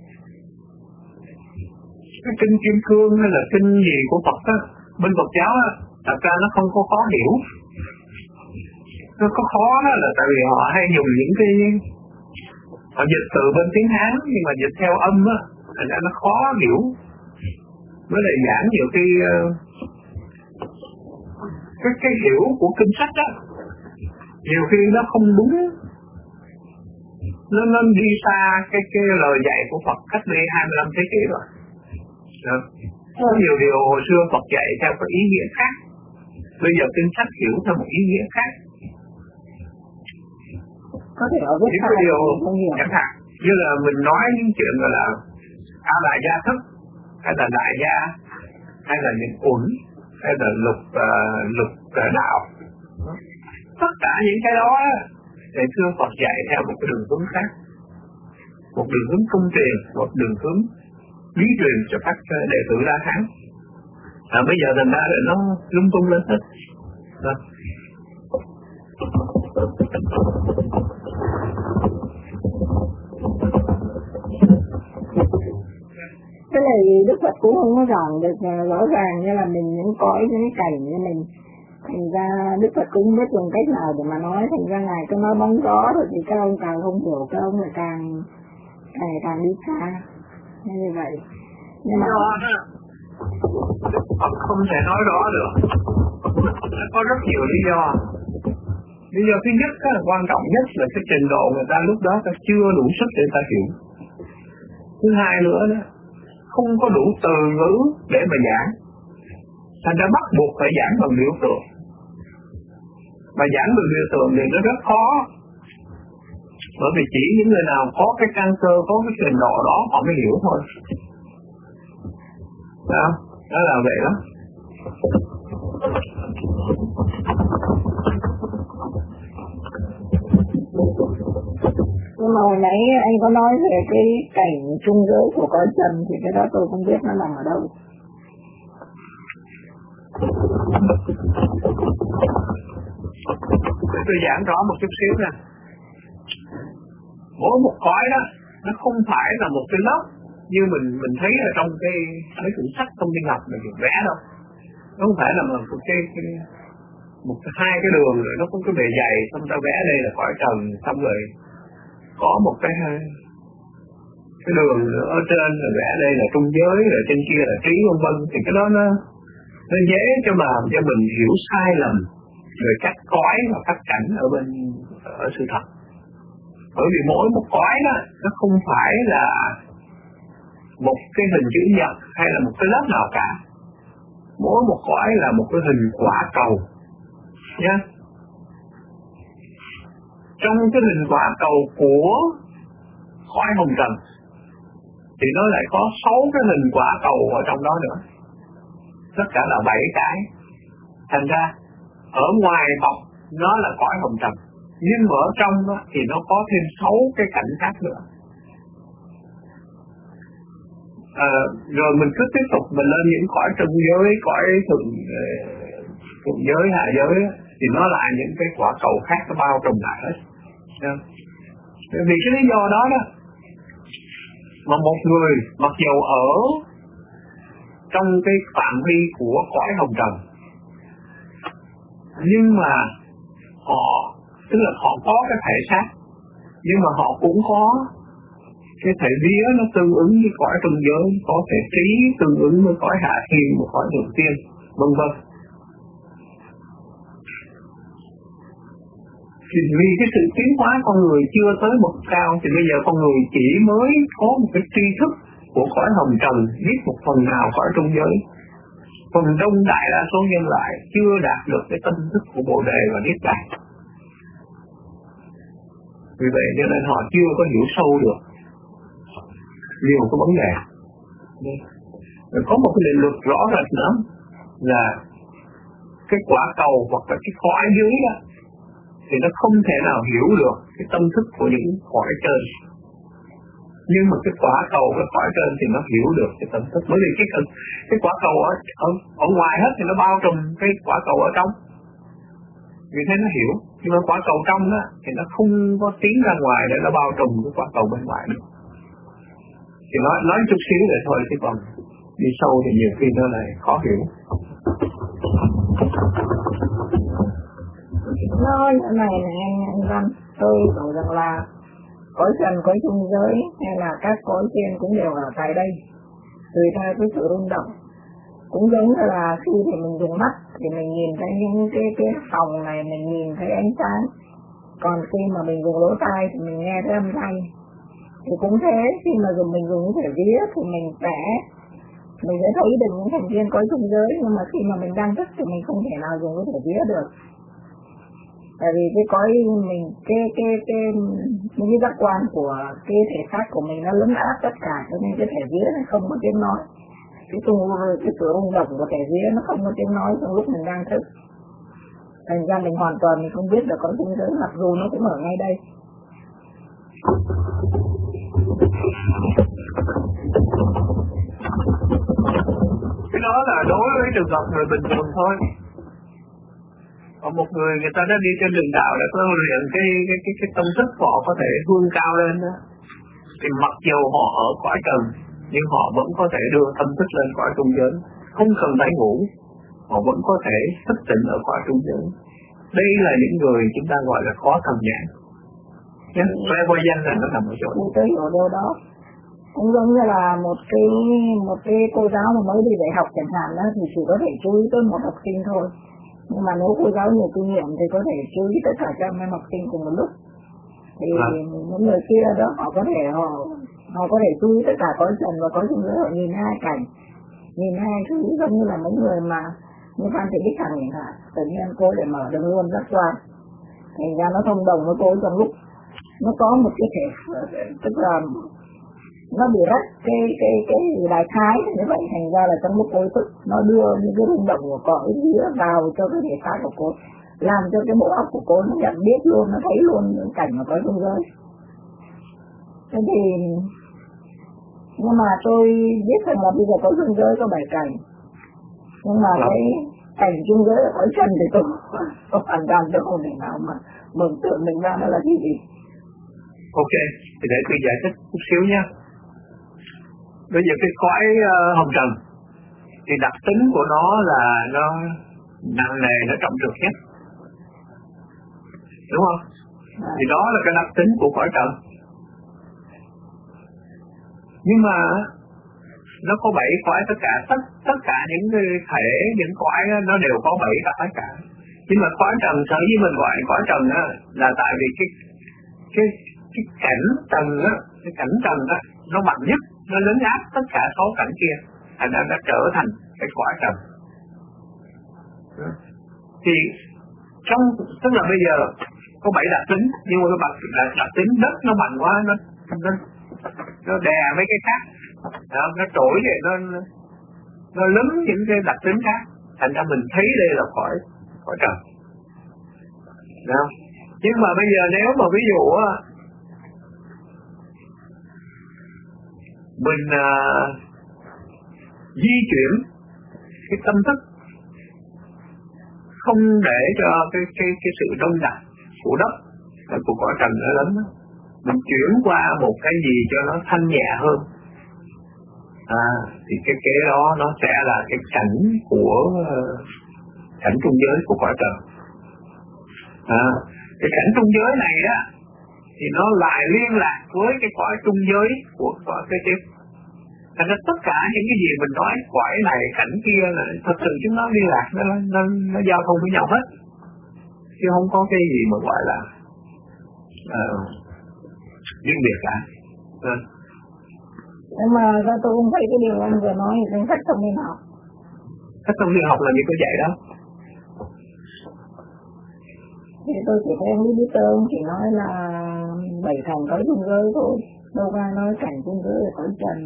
S4: Cái kinh Kim Cương hay là kinh gì của Phật á, bên Phật giáo á, thật ra nó không có khó hiểu. Nó có khó đó là tại vì họ hay dùng những cái họ dịch từ bên tiếng Hán nhưng mà dịch theo âm á, thành ra nó khó hiểu. Với lại giảng nhiều khi cái hiểu của kinh sách á, nhiều khi nó không đúng, nó đi xa cái lời dạy của Phật cách đây 25 thế kỷ rồi. Có nhiều điều hồi xưa Phật dạy theo cái ý nghĩa khác, bây giờ kinh sách hiểu theo một ý nghĩa khác.
S1: Có thể ở
S4: những cái điều chẳng hạn như là mình nói những chuyện gọi là A Lại Gia Thức, hay là Đại Gia, hay là những uẩn, hay là lục đạo, tất cả những cái đó để thưa Phật dạy theo một cái đường hướng khác, một đường hướng công truyền, một đường hướng bí truyền cho các đệ tử La Hán. Bây giờ thành ra nó lung tung lên hết.
S1: Cái này Đức Phật cũng không có giảng được rõ ràng, như là mình những cõi, những cảnh như mình. Thành ra Đức Phật cũng biết dùng cách nào để mà nói, thành ra Ngài cứ nói bóng gió rồi thì các ông càng không hiểu, các ông lại càng đi xa. Như vậy. Nhưng mà
S4: Phật không thể nói rõ được. Nó có rất nhiều lý do. Lý do thứ nhất, quan trọng nhất là cái trình độ người ta lúc đó ta chưa đủ sức để ta hiểu. Thứ hai nữa đó, không có đủ từ ngữ để mà giảng, thành ra bắt buộc phải giảng bằng biểu tượng. Mà giảng bằng biểu tượng thì nó rất khó, bởi vì chỉ những người nào có cái căn cơ, có cái trình độ đó họ mới hiểu thôi. Đó là vậy đó.
S1: Nhưng mà hồi nãy anh có nói về cái cảnh trung giới của cõi trần thì cái đó tôi không biết nó nằm ở đâu.
S4: Tôi giảng rõ một chút xíu nè. Mỗi một cõi đó nó không phải là một cái lớp như mình thấy ở trong cái mấy cuốn sách trong đi học mình được vẽ đâu. Nó không phải là một hai cái đường rồi nó có cái bề dày xong ta vẽ đây là cõi trần, xong rồi có một cái đường ở trên rồi vẽ đây là trung giới rồi trên kia là trí vân vân, thì cái đó nó dễ cho mình hiểu sai lầm về các cõi và các cảnh ở sự thật. Bởi vì mỗi một cõi đó nó không phải là một cái hình chữ nhật hay là một cái lớp nào cả. Mỗi một cõi là một cái hình quả cầu nhé. Trong cái hình quả cầu của cõi hồng trần thì nó lại có 6 cái hình quả cầu ở trong đó nữa, tất cả là 7 cái. Thành ra ở ngoài bọc nó là cõi hồng trần, nhưng mà ở trong đó thì nó có thêm 6 cái cảnh khác nữa. Rồi mình cứ tiếp tục mình lên những cõi trung giới, cõi thượng giới, hạ giới thì nó là những cái quả cầu khác nó bao trùm lại hết. Vì cái lý do đó mà một người mặc dù ở trong cái phạm vi của cõi hồng trần, nhưng mà tức là họ có cái thể xác, nhưng mà họ cũng có cái thể vía nó tương ứng với cõi trung giới, có thể trí tương ứng với cõi hạ thiên và cõi thượng tiên, vân vân. Thì vì cái sự tiến hóa con người chưa tới mức cao thì bây giờ con người chỉ mới có một cái tri thức của cõi hồng trần, biết một phần nào cõi trung giới. Phần đông đại đa số nhân loại chưa đạt được cái tâm thức của Bồ Đề và Niết Bàn. Vì vậy cho nên họ chưa có hiểu sâu được nhiều cái vấn đề. Rồi có một cái định luật rõ rệt nữa là cái quả cầu hoặc là cái cõi dưới đó thì nó không thể nào hiểu được cái tâm thức của những cõi trên. Nhưng mà cái quả cầu cái cõi trên thì nó hiểu được cái tâm thức, bởi vì cái quả cầu ở ngoài hết thì nó bao trùm cái quả cầu ở trong, vì thế nó hiểu. Nhưng mà quả cầu trong đó thì nó không có tiến ra ngoài để nó bao trùm cái quả cầu bên ngoài nữa. Thì nói chút xíu vậy thôi, chứ còn đi sâu thì nhiều khi nó lại khó hiểu.
S1: Nói như này là anh Văn, tôi tưởng rằng là cõi trần, cõi trung giới hay là các cõi trên cũng đều ở tại đây, tùy theo cái sự rung động. Cũng giống như là khi thì mình dùng mắt thì mình nhìn thấy những cái phòng này, mình nhìn thấy ánh sáng. Còn khi mà mình dùng lỗ tai thì mình nghe thấy âm thanh. Thì cũng thế, khi mà mình dùng cái thể vía thì mình sẽ thấy được những thành viên cõi trung giới, nhưng mà khi mà mình đang thức thì mình không thể nào dùng cái thể vía được. Tại vì cái cõi mình những cái giác quan của cái thể xác của mình nó lấn áp tất cả, cho nên cái thể vía nó không có tiếng nói. Cái sự rung động của thể vía nó không có tiếng nói trong lúc mình đang thức. Thành ra mình hoàn toàn mình không biết được cõi trung giới, mặc dù nó cũng ở ngay đây.
S4: Cái đó là đối với trường hợp người bình thường thôi. Còn một người ta đã đi trên đường đạo để có luyện cái tâm thức họ có thể vươn cao lên đó, thì mặc dù họ ở cõi trần nhưng họ vẫn có thể đưa tâm thức lên cõi trung giới, không cần phải ngủ, họ vẫn có thể thức tỉnh ở cõi trung giới. Đây là những người chúng ta gọi là có thần nhãn. Nhé, vô danh là nó nằm ở chỗ
S1: đó. Tôi hiểu điều đó. Cũng giống như là một cái cô giáo mà mới đi dạy học chẳng hạn đó, thì chỉ có thể chú ý tới một học sinh thôi. Nhưng mà nếu cô giáo nhiều kinh nghiệm thì có thể chú ý tất cả các em học sinh cùng một lúc. Thì những người kia đó họ có thể chú ý tất cả cõi trần và cõi trung giới, họ nhìn hai cảnh, nhìn hai thứ, giống như là mấy người mà như Phan Thị Bích Hằng chẳng hạn, tự nhiên cô để mở đường luôn giác quan, thành ra nó thông đồng với cô trong lúc nó có một cái thể, tức là nó bị rách cái đại khái như vậy, thành ra là trong lúc cô thức nó đưa những cái rung động của cõi vía vào cho cái thể xác của cô, làm cho cái bộ óc của cô nó nhận biết luôn, nó thấy luôn những cảnh mà có rung giới. Thế thì nhưng mà tôi biết rằng là bây giờ có rung giới có 7 cảnh, nhưng mà cái cảnh rung giới ở cõi trần thì tôi hoàn toàn tôi không thể nào mà mường tượng mình ra nó là cái gì.
S4: Ok, thì để tôi giải thích chút xíu nhé. Bây giờ cái cõi hồng trần thì đặc tính của nó là nó nặng nề, nó trọng trược nhất, đúng không? Thì đó là cái đặc tính của cõi trần. Nhưng mà nó có 7 cõi, tất cả những cái thể, những cõi nó đều có 7 cõi cả. Nhưng mà cõi trần, sở dĩ mình gọi cõi trần á, là tại vì cái cảnh trần á, cái cảnh trần á, nó mạnh nhất, nó lấn áp tất cả 6 cảnh kia, thành ra nó trở thành cái cõi trần. Thì trong, tức là bây giờ có 7 đặc tính, nhưng mà cái đặc tính đất nó mạnh quá, nó đè mấy cái khác, nó trỗi vậy, nó lấn những cái đặc tính khác, thành ra mình thấy đây là cõi trần. Đó. Nhưng mà bây giờ nếu mà ví dụ mình di chuyển cái tâm thức không để cho cái sự đông đặc của đất của cõi trần nó lớn, mình chuyển qua một cái gì cho nó thanh nhẹ hơn, thì cái đó nó sẽ là cái cảnh của cảnh trung giới của cõi trần. Cái cảnh trung giới này á thì nó lại liên lạc với cái cõi trung giới của cõi kế tiếp. Thành ra tất cả những cái gì mình nói cõi này cảnh kia là thật sự chúng nó liên lạc, nó giao thông với nhau hết, chứ không có cái gì mà gọi là riêng biệt cả.
S1: Nhưng mà tôi cũng thấy cái điều anh vừa nói thì cũng sách thông minh học.
S4: Sách thông minh học là gì có dạy đó.
S1: Thì tôi chỉ thấy ông biết ông chỉ nói là 7 thành cõi trung giới thôi, đâu ra nói cảnh trung giới là cõi trần.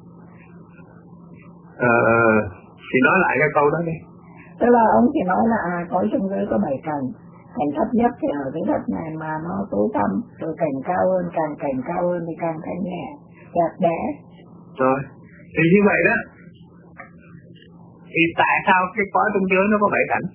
S4: Thì nói lại cái câu đó đi.
S1: Tức là ông chỉ nói là cõi trung giới có 7 cảnh, cảnh thấp nhất thì ở cái đất này mà nó tối tăm, rồi cảnh cao hơn, càng cảnh cao hơn thì càng thanh nhẹ, đẹp đẽ.
S4: Rồi, thì như vậy đó, thì tại sao cái cõi trung giới nó có 7 cảnh?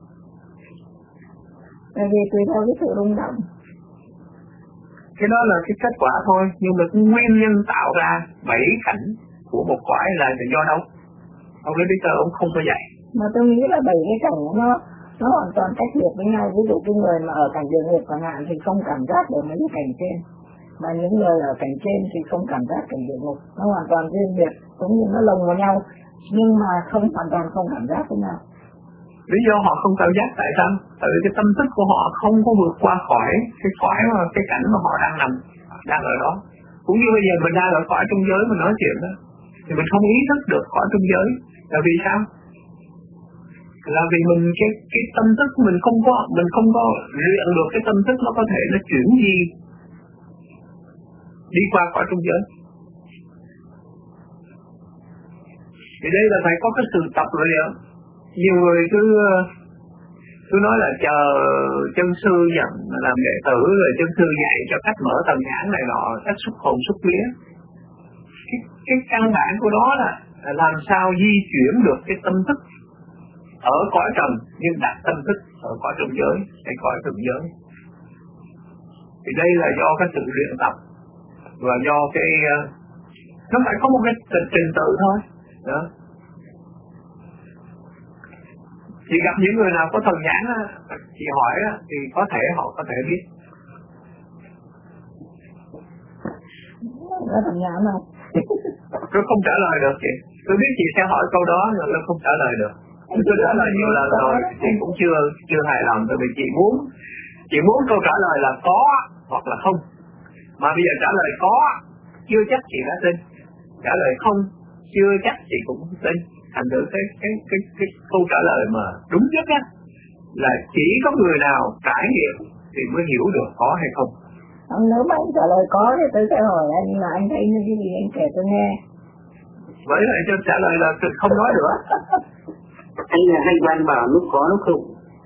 S1: Tại vì tùy theo cái sự rung động.
S4: Cái đó là cái kết quả thôi, nhưng mà cái nguyên nhân tạo ra 7 cảnh của một cõi là do đâu? Ông lấy Peter ông không có dạy.
S1: Mà tôi nghĩ là 7 cái cảnh nó hoàn toàn cách biệt với nhau. Ví dụ cái người mà ở cảnh địa ngục chẳng hạn thì không cảm giác được mấy cái cảnh trên, mà những người ở cảnh trên thì không cảm giác cảnh địa ngục. Nó hoàn toàn riêng biệt, cũng như nó lồng vào nhau, nhưng mà không hoàn toàn không cảm giác với nhau.
S4: Lý do họ không cảm giác tại sao? Tại vì cái tâm thức của họ không có vượt qua khỏi cái cảnh mà họ đang nằm, đang ở đó. Cũng như bây giờ mình đang ở cõi trung giới mình nói chuyện đó, thì mình không ý thức được cõi trung giới. Là vì sao? Là vì mình cái tâm thức mình không có luyện được cái tâm thức nó có thể nó chuyển đi qua cõi trung giới. Thì đây là phải có cái sự tập luyện. Nhiều người cứ nói là chờ chân sư nhận làm đệ tử rồi chân sư dạy cho cách mở tầng nhãn này nọ, cách xuất hồn xuất vía. Cái căn bản của đó là làm sao di chuyển được cái tâm thức ở cõi trần nhưng đặt tâm thức ở cõi trung giới, cái cõi thượng giới. Thì đây là do cái sự luyện tập và do cái nó phải có một cái trình tự thôi. Đó. Chị gặp những người nào có thần nhãn á, chị hỏi á, thì có thể họ có thể biết.
S1: Có thần nhãn không?
S4: Tôi không trả lời được chị. Tôi biết chị sẽ hỏi câu đó nhưng tôi không trả lời được. Tôi trả lời nhiều lần rồi, chị cũng chưa hài lòng. Tại vì chị muốn câu trả lời là có hoặc là không. Mà bây giờ trả lời có chưa chắc chị đã tin, trả lời không chưa chắc chị cũng tin. Thành thử cái câu trả lời mà đúng nhất á là chỉ có người nào trải nghiệm thì mới hiểu được có hay không.
S1: Không, nếu mà anh trả lời có thì tôi sẽ hỏi anh là anh thấy như cái gì anh kể tôi nghe.
S4: Bởi vậy cho trả lời là không nói nữa.
S3: Anh là hay quan bảo lúc có lúc không.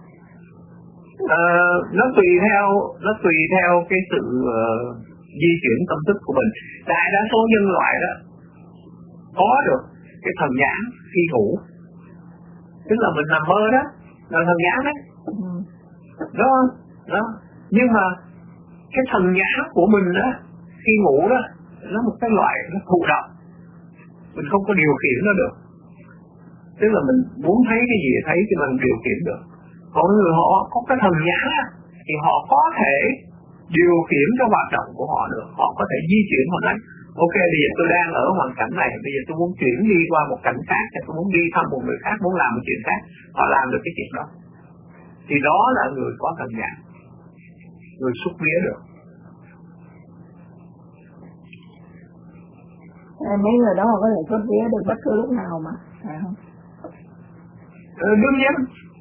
S4: Nó tùy theo cái sự di chuyển tâm thức của mình. Đại đa số nhân loại đó có được cái thần nhãn khi ngủ, tức là mình nằm mơ đó là thần nhãn đấy, đó. Nhưng mà cái thần nhãn của mình đó khi ngủ đó nó một cái loại nó thụ động, mình không có điều khiển nó được. Tức là mình muốn thấy cái gì thấy thì mình điều khiển được. Còn người họ có cái thần nhãn á, thì họ có thể điều khiển cái hoạt động của họ được. Họ có thể di chuyển, họ nói ok, bây giờ tôi đang ở hoàn cảnh này, bây giờ tôi muốn chuyển đi qua một cảnh khác, tôi muốn đi thăm một người khác, muốn làm một chuyện khác, họ làm được cái chuyện đó. Thì đó là người có thần nhãn, người xúc vía được.
S1: Mấy người đó họ có thể xuất vía được bất cứ lúc nào mà, phải không?
S4: Đương nhiên.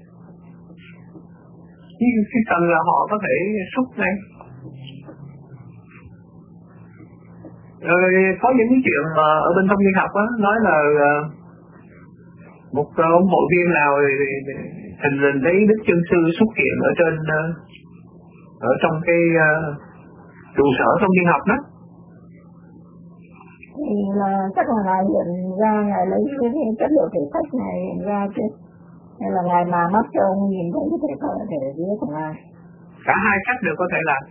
S4: Khi cần là họ có thể xúc ngay. Rồi có những cái chuyện mà ở bên thông tin học á, nói là một ông hội viên nào hình lình thấy Đức Chân Sư xuất hiện ở trên ở trong cái trụ sở thông tin học đó.
S1: Thì là chắc là ngài hiện ra, ngài lấy cái chất liệu thể sách này hiện ra chứ, hay là ngài mà mắt cho ông nhìn thấy cái thể vía của ngài?
S4: Cả hai cách đều có thể làm.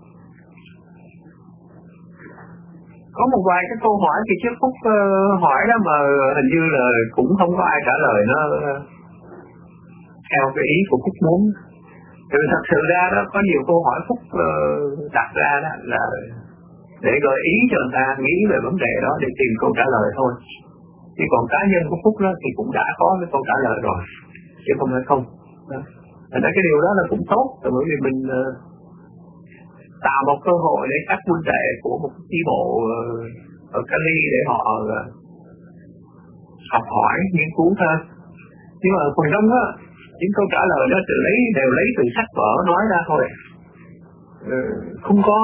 S4: Có một vài cái câu hỏi thì trước Phúc hỏi đó mà hình như là cũng không có ai trả lời nó theo cái ý của Phúc muốn. Thì thật sự ra đó có nhiều câu hỏi Phúc đặt ra đó là để gợi ý cho người ta nghĩ về vấn đề đó để tìm câu trả lời thôi. Chứ còn cá nhân của Phúc đó thì cũng đã có cái câu trả lời rồi, chứ không phải không. Thành ra cái điều đó là cũng tốt, bởi vì mình tạo một cơ hội để các huynh đệ của một chi bộ ở Cali để họ học hỏi, nghiên cứu thêm. Nhưng mà phần đông á, những câu trả lời đó đều lấy từ sách vở nói ra thôi. Không có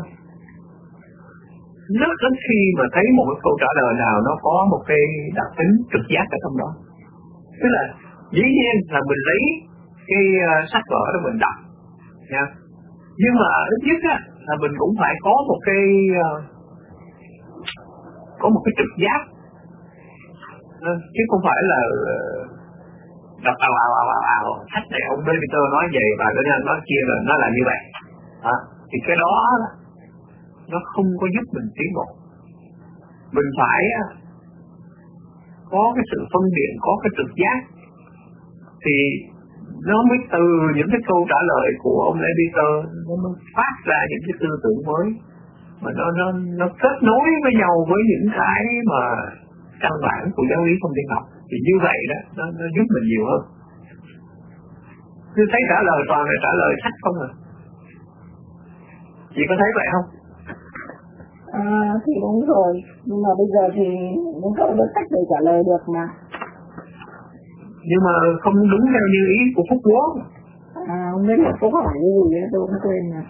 S4: rất khi mà thấy một cái câu trả lời nào nó có một cái đặc tính trực giác ở trong đó. Tức là dĩ nhiên là mình lấy cái sách vở đó mình đọc nha. Nhưng mà ít nhất á, là mình cũng phải có một cái trực giác, chứ không phải là đọc ào sách này ông Benito nói vậy và cái nói kia là nó là như vậy. Thì cái đó nó không có giúp mình tiến bộ. Mình phải có cái sự phân biệt, có cái trực giác, thì nó mới từ những cái câu trả lời của ông Lê Peter nó mới phát ra những cái tư tưởng mới mà nó kết nối với nhau với những cái mà căn bản của giáo lý thông tin học. Thì như vậy đó nó giúp mình nhiều hơn. Cứ thấy trả lời toàn là trả lời sách không à. Chị có thấy vậy không?
S1: Thì đúng rồi, nhưng mà bây giờ thì những cậu có cách để trả lời được mà.
S4: Nhưng mà không đúng theo như ý của Phúc muốn.
S1: Không biết là Phúc hỏi cái gì đó, tôi cũng quên rồi.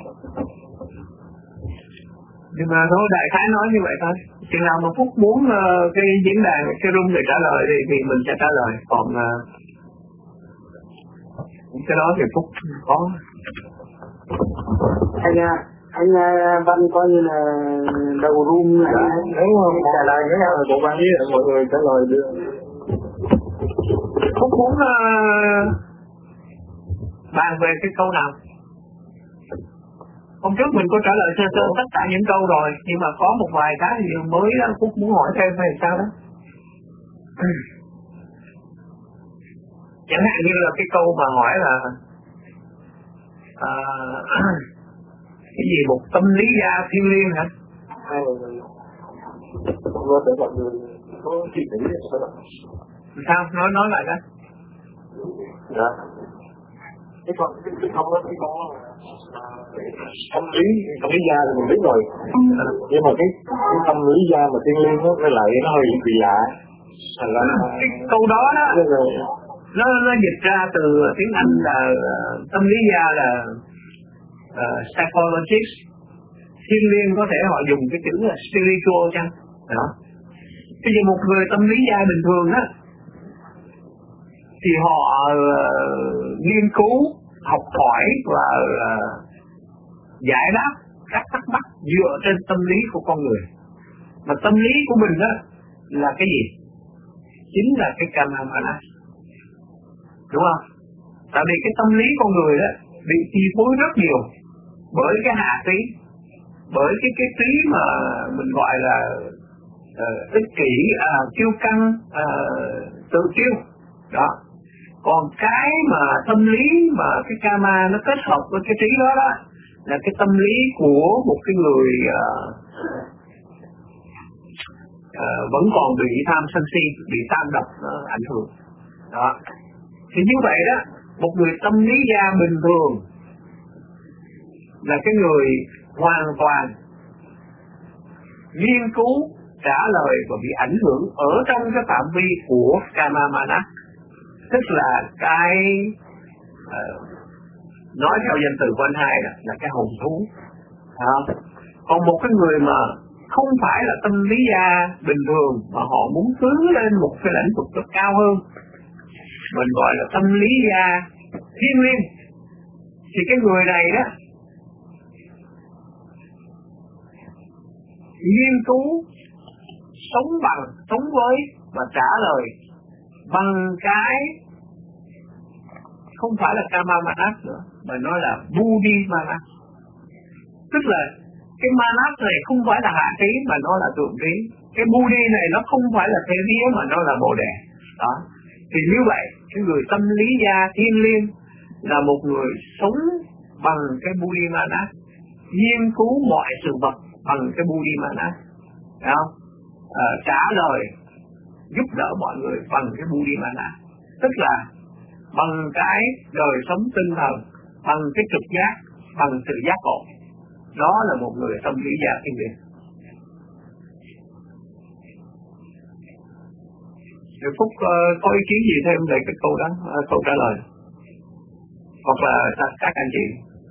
S4: Nhưng mà thôi đại khái nói như vậy thôi. Chừng nào mà Phúc muốn cái diễn đàn, cái room để trả lời thì mình sẽ trả lời. Còn cái đó thì Phúc có.
S3: Anh Văn coi như là đầu room này.
S4: Nếu mà trả lời cái nào là bộ ban với mọi người trả lời được. Phúc muốn bàn về cái câu nào? Hôm trước mình có trả lời sơ sơ tất cả những câu rồi, nhưng mà có một vài cái mới đó Phúc muốn hỏi thêm hay sao đó. Chẳng hạn như là cái câu mà hỏi là cái gì một tâm lý gia thiên liêng hả?
S3: Có thể mọi người có suy nghĩ
S4: sao? Nói lại đó.
S3: Dạ. Cái con tâm lý gia thì mình biết rồi, nhưng mà cái tâm lý gia mà thiên liêng nó lại nó hơi kỳ lạ.
S4: Cái câu đó nó dịch ra từ tiếng Anh là tâm lý gia là psychologist, Thiên liêng có thể họ dùng cái chữ là spiritual chăng? Đó. Bây giờ một người tâm lý gia bình thường á thì họ nghiên cứu, học hỏi và giải đáp các thắc mắc dựa trên tâm lý của con người. Mà tâm lý của mình á là cái gì? Chính là cái Kamamana. Đúng không? Tại vì cái tâm lý con người đó bị chi phối rất nhiều bởi cái hạ trí, bởi cái trí mà mình gọi là ích kỷ, kiêu căng, tự kiêu. Đó. Còn cái mà tâm lý mà cái Kama nó kết hợp với cái trí đó đó là cái tâm lý của một cái người vẫn còn bị tham sân si, bị tam độc ảnh hưởng. Đó. Thì như vậy đó, một người tâm lý gia bình thường là cái người hoàn toàn nghiên cứu, trả lời và bị ảnh hưởng ở trong cái phạm vi của Kamamana, tức là cái nói theo danh từ của anh hai là cái hồn thú. Còn một cái người mà không phải là tâm lý gia bình thường mà họ muốn tiến lên một cái lĩnh vực rất cao hơn, mình gọi là tâm lý gia thiên liêng, thì cái người này đó nghiên cứu, sống với và trả lời bằng cái không phải là Kama Manas nữa, mà nó là Buddhi Manas. Tức là cái Manas này không phải là hạ trí mà nó là thượng trí. Cái Buddhi này nó không phải là thế vía mà nó là Bồ Đề. Đó. Thì như vậy, cái người tâm lý gia thiên liêng là một người sống bằng cái Buddhi Manas, nghiên cứu mọi sự vật bằng cái Buddhi Manas. Trả lời, giúp đỡ mọi người bằng cái Buddhi Manas. Tức là bằng cái đời sống tinh thần, bằng cái trực giác, bằng sự giác ngộ. Đó là một người tâm lý gia thiên liêng. Phúc có ý kiến gì thêm về cái câu đó, câu trả lời, hoặc là các anh chị?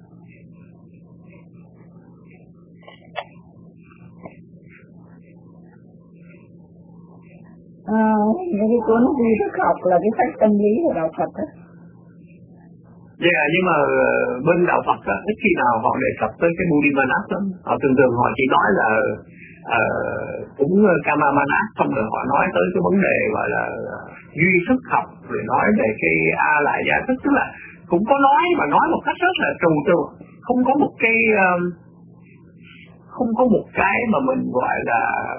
S1: Những cái cuốn vi thức học là cái sách tâm lý của đạo Phật đó.
S4: Nhưng mà bên đạo Phật đó, ít khi nào họ đề cập tới cái Buddhi Manas lắm. Họ thường họ chỉ nói là cũng Kama Manas, xong rồi họ nói tới cái vấn đề gọi là duy thức học, rồi nói về cái A lại gia thức, tức là cũng có nói mà nói một cách rất là trừu tượng, không có một cái mà mình gọi là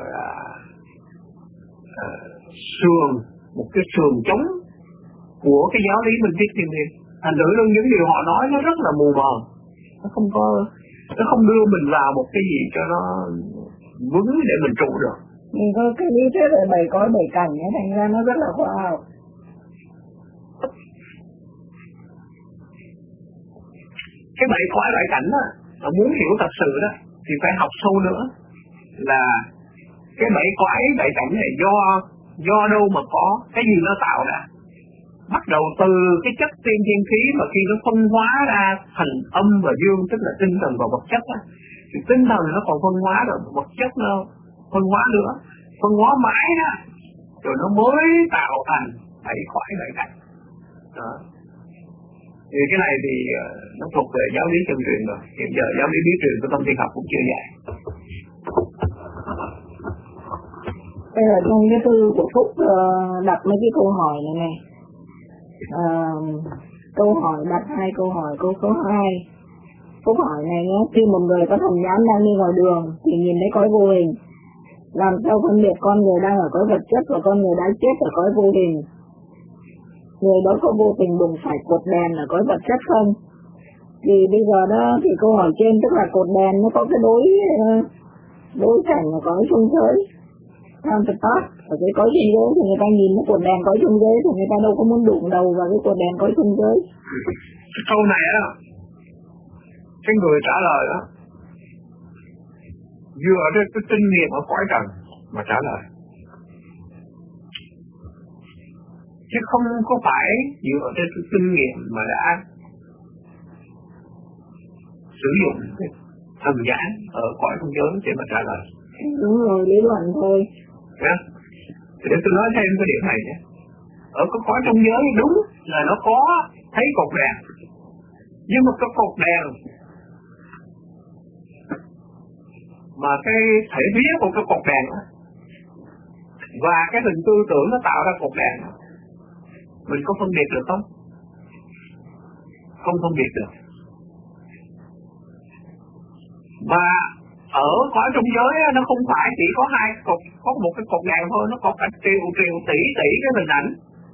S4: một cái sườn trống của cái giáo lý minh triết thiên liêng. Thành thử những điều họ nói nó rất là mù mờ, nó không đưa mình vào một cái gì cho nó vững để mình trụ được.
S1: Mình có cái lý thuyết về bảy cõi bảy cảnh ấy, thành ra nó rất là khoa học.
S4: Cái bảy cõi bảy cảnh đó, mà muốn hiểu thật sự đó thì phải học sâu nữa, là cái bảy cõi bảy cảnh này do đâu mà có, cái gì nó tạo ra. Bắt đầu từ cái chất tiên thiên khí mà khi nó phân hóa ra thành âm và dương, tức là tinh thần và vật chất á, thì tinh thần nó còn phân hóa rồi, vật chất nó phân hóa nữa, phân hóa mãi đó, rồi nó mới tạo thành bảy cõi bảy cảnh. Đó. Thì cái này thì nó thuộc về giáo lý chân truyền rồi. Hiện giờ giáo lý bí truyền của tâm thiên học cũng chưa dạy.
S1: Đây là trong cái thư của Phúc đặt mấy cái câu hỏi này. Câu hỏi đặt 2 câu hỏi. Câu số 2, Phúc hỏi này nhé: khi một người có thần nhãn đang đi ngoài đường thì nhìn thấy cõi vô hình, làm sao phân biệt con người đang ở cõi vật chất và con người đã chết ở cõi vô hình? Người đó có vô tình đụng phải cột đèn ở cõi vật chất không? Thì bây giờ đó thì câu hỏi trên tức là cột đèn nó có cái đối cảnh ở cõi trung giới, counterpart ở cái cõi trung giới, thì người ta nhìn cái cột đèn cõi trung giới thì người ta đâu có muốn đụng đầu vào cái cột đèn cõi trung giới.
S4: Cái câu này á, cái người trả lời đó dựa trên cái kinh nghiệm ở cõi trần mà trả lời, chứ không có phải dựa trên cái kinh nghiệm mà đã sử dụng thần giảng ở cõi không giới để mà trả lời.
S1: Đúng rồi, lý luận thôi.
S4: Để tôi nói thêm cái điểm này nhé. Ở cái cõi trong giới đúng là nó có thấy cột đèn, nhưng mà cái cột đèn mà cái thể vía của cái cột đèn đó, và cái hình tư tưởng nó tạo ra cột đèn, mình có phân biệt được không? Không phân biệt được. Và ở cõi trong giới nó không phải chỉ có hai cột, có một cái cột đèn thôi, nó có cả triệu tỷ cái hình ảnh.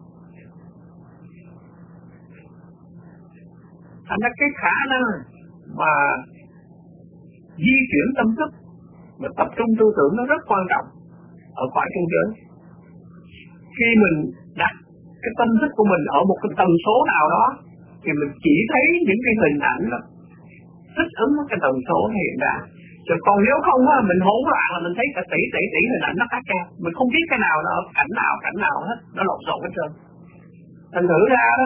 S4: Thành ra cái khả năng mà di chuyển tâm thức và tập trung tư tưởng nó rất quan trọng ở cõi trong giới. Khi mình đặt cái tâm thức của mình ở một cái tần số nào đó thì mình chỉ thấy những cái hình ảnh đó thích ứng với cái tần số hiện ra. Rồi còn nếu không á, mình hỗn loạn là mình thấy cả tỷ hình ảnh nó khác nhau, mình không biết cái nào nó ở cảnh nào hết, nó lộn xộn hết trơn. Thành thử ra đó,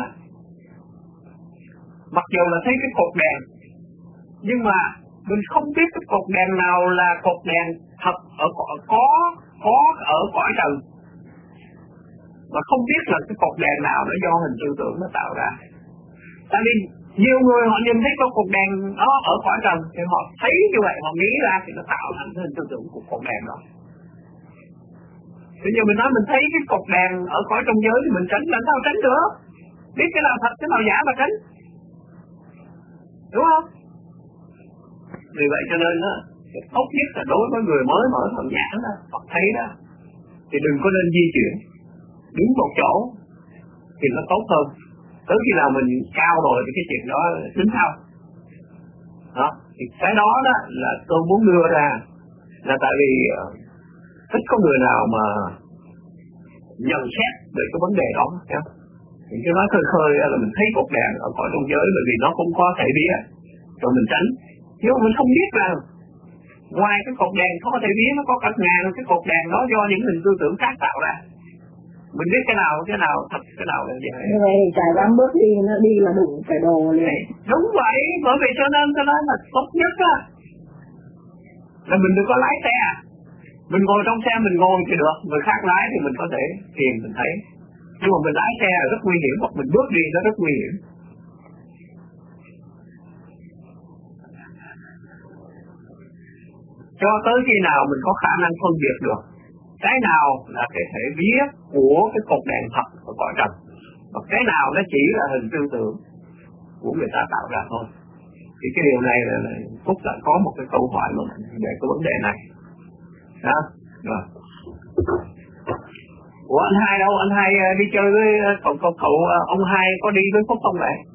S4: mặc dù là thấy cái cột đèn, nhưng mà mình không biết cái cột đèn nào là cột đèn thật ở có ở cõi trần, và không biết là cái cột đèn nào nó do hình tư tưởng nó tạo ra. Tại vì nhiều người họ nhìn thấy cái cột đèn đó ở cõi trần thì họ thấy như vậy, họ nghĩ ra thì nó tạo thành cái hình tư tưởng của cột đèn đó. Bây giờ mình nói mình thấy cái cột đèn ở cõi trong giới thì mình tránh, làm sao tránh được? Biết cái nào thật cái nào giả mà tránh, đúng không? Vì vậy cho nên đó, tốt nhất là đối với người mới mở thần nhãn đó, hoặc thấy đó, thì đừng có nên di chuyển, đứng một chỗ thì nó tốt hơn. Tới khi nào mình cao rồi thì cái chuyện đó tính sau. Đó, thì cái đó đó là tôi muốn đưa ra là tại vì ít có người nào mà nhận xét về cái vấn đề đó. Thì cái nói khơi khơi là mình thấy cột đèn ở cõi trong giới, bởi vì nó cũng có thể vía, rồi mình tránh. Nhưng mà mình không biết là ngoài cái cột đèn có thể vía nó có cả ngàn cái cột đèn đó do những hình tư tưởng khác tạo ra. Mình biết cái nào thật, cái nào là gì.
S1: Như vậy thì chả dám bước đi, nó đi là đụng phải đồ liền.
S4: Đúng vậy, bởi vì cho nên là tốt nhất á là mình đừng có lái xe. Mình ngồi trong xe mình ngồi thì được, người khác lái thì mình có thể tìm mình thấy. Nhưng mà mình lái xe là rất nguy hiểm, hoặc mình bước đi nó rất nguy hiểm. Cho tới khi nào mình có khả năng phân biệt được cái nào là cái thể vía của cái cột đèn thật ở cõi trần, và cái nào nó chỉ là hình tư tưởng của người ta tạo ra thôi. Thì cái điều này là Phúc đã có một cái câu hỏi về cái vấn đề này. Đó. Rồi. Ủa anh Hai đâu? Anh Hai đi chơi với cậu ông Hai có đi với Phúc không vậy?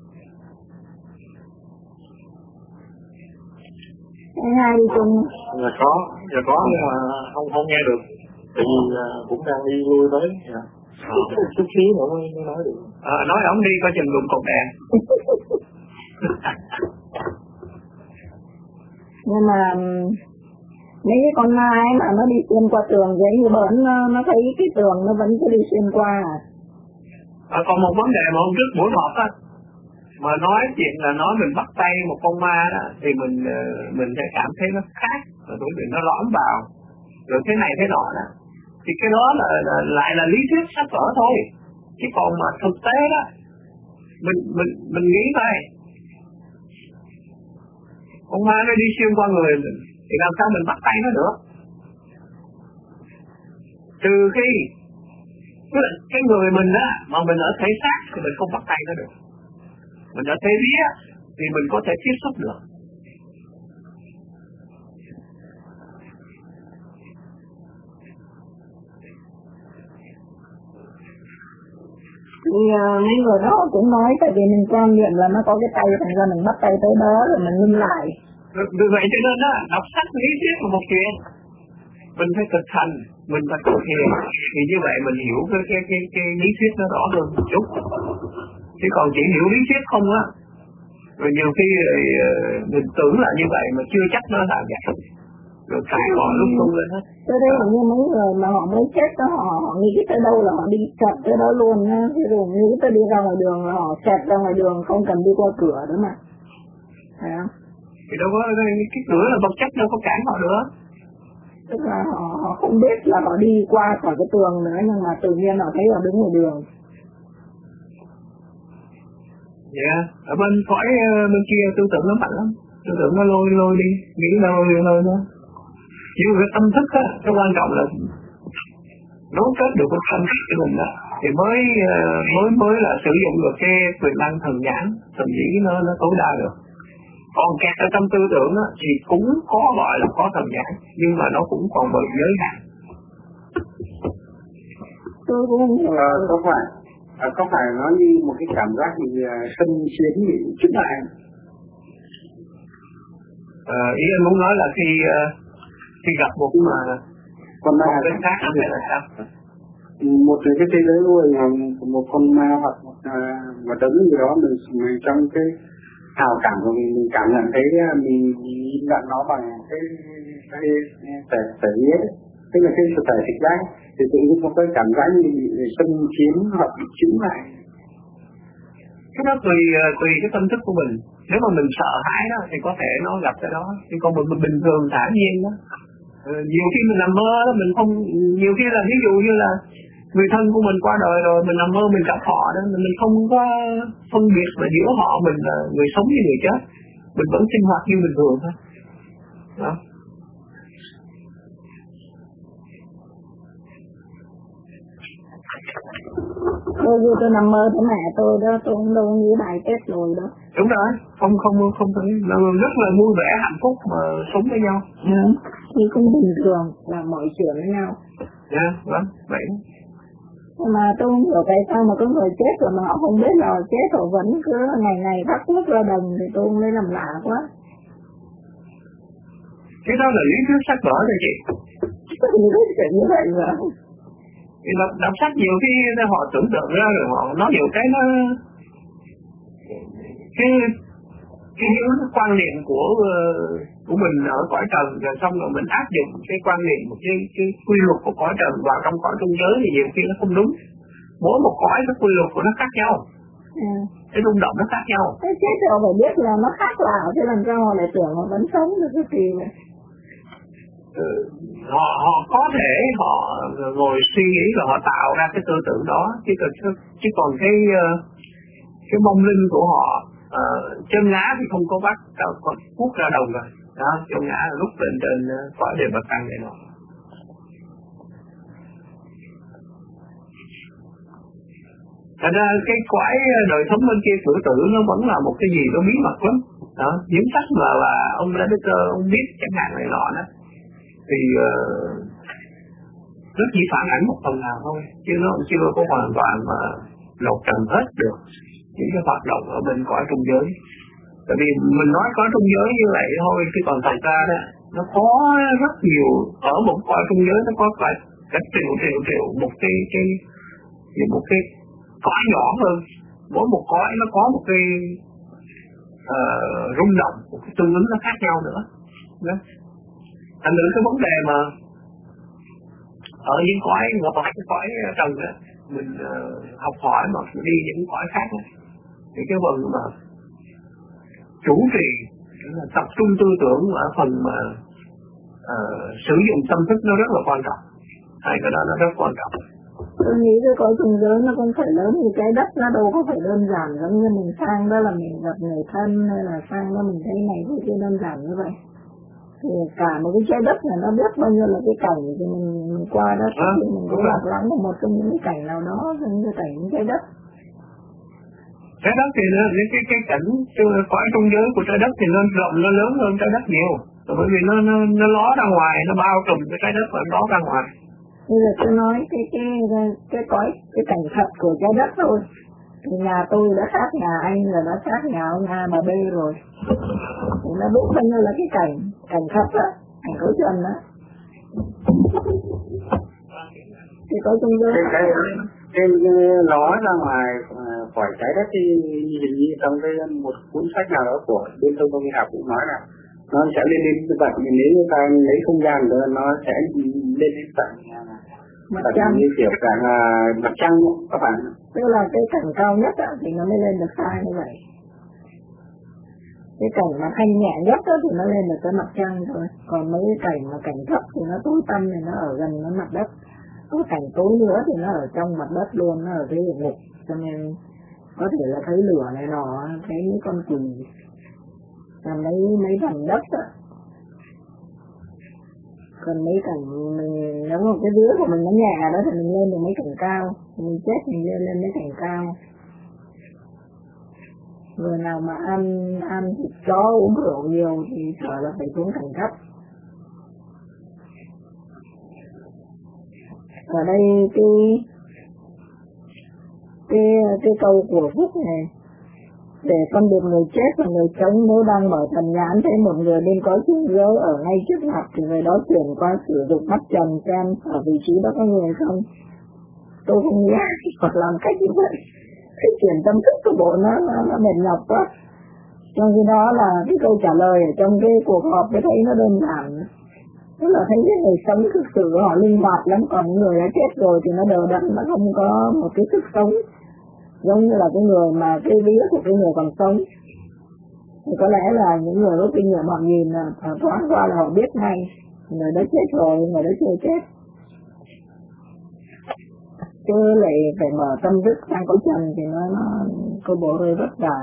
S1: Anh Hai đi chung.
S3: Dạ có nhưng mà không nghe được. Tại vì cũng đang đi lui tới. Chút xíu nữa mới nói được.
S4: Nói ổng đi coi chừng đụng cột đèn.
S1: Nhưng mà mấy cái con nai mà nó đi xuyên qua tường vậy, như bẩn nó thấy cái tường nó vẫn cứ đi xuyên qua.
S4: Còn một vấn đề mà hôm trước buổi họp á, mà nói chuyện là nói mình bắt tay một con ma đó, thì mình sẽ cảm thấy nó khác, rồi bởi vì nó lõm vào, rồi thế này thế nọ đó. Thì cái đó là lại là lý thuyết sách vở thôi, chứ còn mà thực tế đó mình nghĩ vậy, con ma nó đi xuyên qua người mình thì làm sao mình bắt tay nó được? Trừ khi cái người mình á mà mình ở thể xác thì mình không bắt tay nó được, mình ở thể vía thì mình có thể tiếp xúc được.
S1: Thì mấy người đó cũng nói tại vì mình quan niệm là nó có cái tay, thành ra mình bắt tay tới đó rồi mình ngưng lại.
S4: Vì vậy cho nên á, đọc sách lý thuyết là một chuyện, mình phải thực hành, mình phải thực hiện, thì như vậy mình hiểu cái lý thuyết nó rõ hơn một chút. Chứ còn chỉ hiểu lý thuyết không á, rồi nhiều khi mình tưởng là như vậy mà chưa chắc nó là vậy, rồi cãi cọ lúc tung lên hết.
S1: Tới đây là như mấy người mà họ mới chết đó, họ nghĩ tới đâu là họ đi chặt tới đó luôn á, ví dụ như tới đi ra ngoài đường là họ chặt ra ngoài đường, không cần đi qua cửa nữa mà, phải không?
S4: Thì đâu có cái cửa là vật chất đâu có cản họ nữa.
S1: Tức là họ không biết là họ đi qua khỏi cái tường nữa, nhưng mà tự nhiên họ thấy họ đứng ở đường.
S4: Dạ, ở bên cõi bên kia tư tưởng nó mạnh lắm, tư tưởng nó lôi đi, nghĩ lôi đó. Nhưng cái tâm thức á, cái quan trọng là nối kết được cái tâm thức của mình đó, thì mới là sử dụng được cái quyền năng thần nhãn, thần dĩ nó tối đa được. Còn kẹt ở trong tư tưởng á, thì cũng có gọi là có thần nhãn, nhưng mà nó cũng còn bị giới hạn.
S1: Tôi cũng không hiểu.
S3: Có phải nó như một cái cảm giác bị xâm chiếm bị chứng lại?
S4: Ý anh muốn nói là khi gặp một
S3: con ma
S4: cái khác hay là sao?
S3: Một cái thế giới luôn, một con ma hoặc một đấng gì đó mình trong cái hào cảm của mình cảm nhận thấy mình nhìn nhận nó bằng cái thể nghĩa, tức là cái sự thể thực giác, thì tự nhiên có cái cảm giác như bị xâm chiếm hoặc bị chiếm lại.
S4: Cái đó tùy cái tâm thức của mình. Nếu mà mình sợ hãi đó thì có thể nó gặp cái đó, nhưng còn mình bình thường thản nhiên đó. Nhiều khi mình nằm mơ đó, mình không, nhiều khi là ví dụ như là người thân của mình qua đời rồi, mình nằm mơ mình gặp họ đó, mình không có phân biệt là giữa họ mình là người sống với người chết, mình vẫn sinh hoạt như bình thường thôi. Đó.
S1: Tôi tôi nằm mơ với mẹ tôi đó, tôi cũng đâu nghĩ bài chết rồi đó.
S4: Đúng rồi, không rất là vui vẻ hạnh phúc mà sống với nhau.
S1: Thì cũng bình thường là mọi chuyện với nhau.
S4: Dạ, vâng, vậy.
S1: Nhưng mà tôi không hiểu tại sao mà có người chết rồi mà họ không biết là chết rồi vẫn cứ ngày thắp nước ra đồng, thì tôi cũng lấy làm lạ quá.
S4: Cái đó là lý thuyết sách vở rồi chị.
S1: Lý thuyết chuyện như vậy mà.
S4: Thì đọc sách nhiều khi họ tưởng tượng ra rồi họ nói nhiều cái nó cái quan niệm của mình ở cõi trần, rồi xong rồi mình áp dụng cái quan niệm một cái quy luật của cõi trần vào trong cõi trung giới thì nhiều khi nó không đúng. Mỗi một cõi cái quy luật của nó khác nhau, cái rung động nó khác nhau.
S1: Cái chết rồi phải biết là nó khác lạ, thế làm sao họ lại tưởng họ vẫn sống được cái gì vậy?
S4: Họ có thể họ ngồi suy nghĩ rồi họ tạo ra cái tư tưởng đó, chứ còn cái vong linh của họ chân ngã thì không có bắt còn hút ra đồng rồi đó, chân ngã là lúc lên trên cõi đề bậc tăng này nọ. Thật ra cái cõi đời sống bên kia cử tử nó vẫn là một cái gì đó bí mật lắm đó. Những sách mà ông đã biết ông biết chẳng hạn này nọ đó thì nó chỉ phản ảnh một phần nào thôi, chứ nó chưa có hoàn toàn mà lột trần hết được những cái hoạt động ở bên cõi trung giới. Tại vì mình nói cõi trung giới như vậy thôi, chứ còn thật ra đó nó có rất nhiều, ở một cõi trung giới nó có cả triệu một cái cõi nhỏ hơn. Mỗi một cõi nó có một cái rung động, một cái tương ứng nó khác nhau nữa đó. Thành ra cái vấn đề mà ở những cõi ngoài cái cõi trần đó mình học hỏi mà đi những cõi khác đó, thì cái phần mà chủ trì là tập trung tư tưởng ở phần mà sử dụng tâm thức nó rất là quan trọng. Hai cái đó nó rất quan trọng.
S1: Tôi nghĩ cái cõi trung giới nó cũng phải lớn như trái đất, nó đâu có phải đơn giản giống như mình sang đó là mình gặp người thân, hay là sang đó mình thấy này thế kia đơn giản như vậy. Thì cả một cái trái đất này nó biết bao nhiêu là cái cảnh, thì mình qua đó thì mình cũng lạc lắm vào một trong những cái cảnh nào đó, những cái cảnh trái đất.
S4: Trái đất thì những cái cảnh cõi trung giới của trái đất thì nó rộng, nó lớn hơn trái đất nhiều, bởi vì nó ló ra ngoài, nó bao trùm cái trái đất và nó ló ra ngoài.
S1: Bây giờ tôi nói cái cảnh thật của trái đất thôi, thì nhà tôi đã khác nhà anh, rồi đã khác nhà ông A bà B rồi, thì nó biết bao nhiêu là cái cảnh thật đó, cảnh cõi trần đó. Thì cõi trung giới
S3: cái ló ra ngoài khỏi trái đất thì hình như trong cái một cuốn sách nào đó của bên Thông Công Học cũng nói là nó sẽ lên đến vậy, nếu như ta lấy không gian nữa nó sẽ lên đến tận mặt trăng, như kiểu cả mặt trăng các bạn.
S1: Tức là cái cảnh cao nhất thì nó mới lên được xa như vậy. Cái cảnh mà thanh nhẹ nhất đó thì nó lên được cái mặt trăng thôi, còn mấy cái cảnh mà cảnh thấp thì nó tối tăm thì nó ở gần nó mặt đất, có cảnh tối nữa thì nó ở trong mặt đất luôn, nó ở cái địa ngục, cho nên có thể là thấy lửa này nọ, thấy mấy con quỷ, và mấy thành đất đó. Còn mấy cảnh mình nếu mà cái đứa của mình nó nhẹ đó thì mình lên được mấy cảnh cao, mình chết mình lên mấy cảnh cao. Người nào mà ăn thịt chó uống rượu nhiều thì sợ là phải xuống cảnh thấp. Ở đây cái câu của Phúc này, để phân biệt người chết và người sống, nếu đang mở thần nhãn thấy một người bên có chướng giới ở ngay trước mặt thì người đó chuyển qua sử dụng mắt trần xem ở vị trí đó có người không. Tôi không nghĩ hoặc làm cách như vậy, cái chuyển tâm thức của bộ nó mệt nhọc quá. Trong khi đó là cái câu trả lời ở trong cái cuộc họp tôi thấy nó đơn giản, tức là thấy cái người sống thực sự họ linh hoạt lắm, còn người đã chết rồi thì nó đờ đẫn, nó không có một cái sức sống giống như là cái người mà cái vía của cái người còn sống. Thì có lẽ là những người có kinh nghiệm họ nhìn thoáng qua là họ biết ngay người đó chết rồi, người đó chưa chết. Chứ lại phải mở tâm thức sang cõi trần thì nó có bộ hơi vất vả.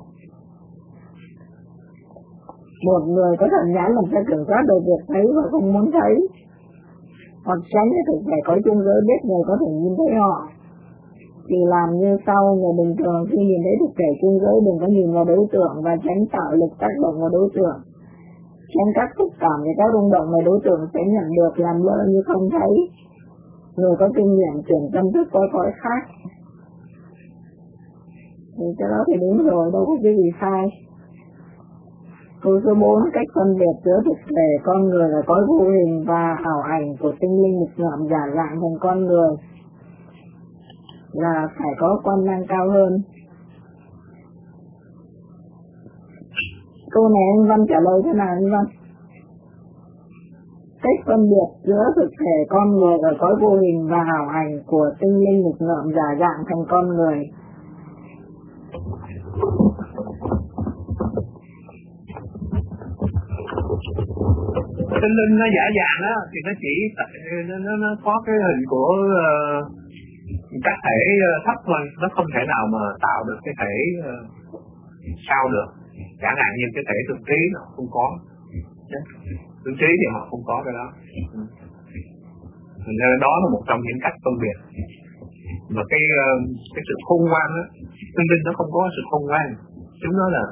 S1: Một người có thần nhãn làm sao kiểm soát được việc thấy và không muốn thấy, hoặc tránh cái thực thể cõi chung giới biết người có thể nhìn thấy họ. Thì làm như sau, người bình thường khi nhìn thấy thực thể chung giới đừng có nhìn vào đối tượng và tránh tạo lực tác động vào đối tượng. Tránh các xúc cảm và các rung động mà đối tượng sẽ nhận được làm lơ như không thấy. Người có kinh nghiệm chuyển tâm thức có cõi khác. Thì cái đó thì đúng rồi, đâu có cái gì sai. Câu số 4, cách phân biệt giữa thực thể con người là cõi vô hình và ảo ảnh của tinh linh nghịch ngợm giả dạng thành con người là phải có quan năng cao hơn. Câu này anh Văn trả lời thế nào anh Văn? Cách phân biệt giữa thực thể con người ở cõi vô hình và ảo ảnh của tinh linh nghịch ngợm giả dạng thành con người.
S4: Tinh linh nó giả dạng á thì nó chỉ nó có cái hình của các thể thấp thôi, nó không thể nào mà tạo được cái thể sao được. Chẳng hạn như cái thể tương trí nó không có, tương trí thì họ không có cái đó. Nên đó là một trong những cách phân biệt. Mà cái sự khôn ngoan á, tinh linh nó không có sự khôn ngoan, chúng nó là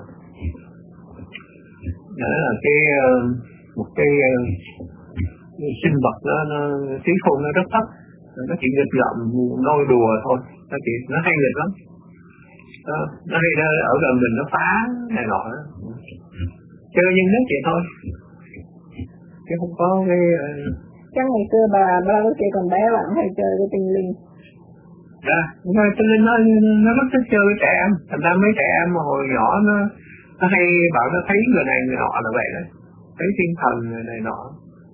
S4: cái một cái sinh vật nó trí khôn nó rất thấp, nó chỉ nghịch ngợm nôi đùa thôi, nó hay nghịch lắm, nó hay ở gần mình nó phá này nọ, chơi nhưng nhất vậy thôi, chứ không có cái
S1: Chắc ngày xưa bà kia còn bé bạn hay chơi cái tinh linh.
S4: Dạ, tinh linh nó rất thích chơi với trẻ em, thành ra mấy trẻ em mà hồi nhỏ nó hay bảo nó thấy người này người nọ là vậy đấy, thấy thiên thần người này nọ.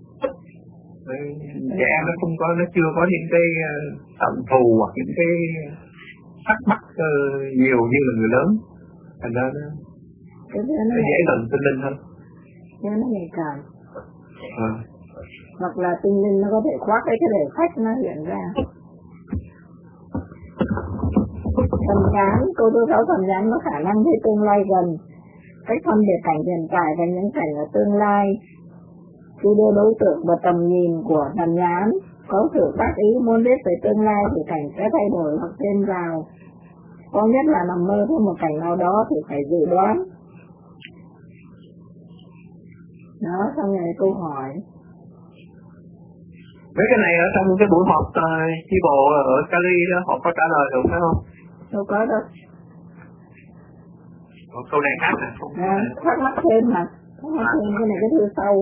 S4: Trẻ em nó không có, nó chưa có những cái tận thù hoặc những cái thắc mắc nhiều như là người lớn, thành ra nó dễ gần tinh linh hơn.
S1: Nó nhạy cảm. Hoặc là tinh linh nó có thể khoác cái để khách nó hiện ra. Thần nhãn, cô tôi thấy thần nhãn có khả năng thấy tương lai gần, cách phân biệt cảnh hiện tại và những cảnh ở tương lai. Khi đưa đối tượng và tầm nhìn của thần nhãn có sự tác ý muốn biết về tương lai thì cảnh sẽ thay đổi hoặc thêm vào. Có nhất là nằm mơ thấy một cảnh nào đó thì phải dự đoán. Đó, xong rồi câu hỏi.
S4: Mấy cái này ở trong cái buổi họp chi bộ ở Cali đó, họ có trả lời được phải không?
S1: Đâu có đâu.
S4: Câu này khác nè.
S1: Thắc mắc thêm mà. Thắc mắc thêm cái này cái thư sau.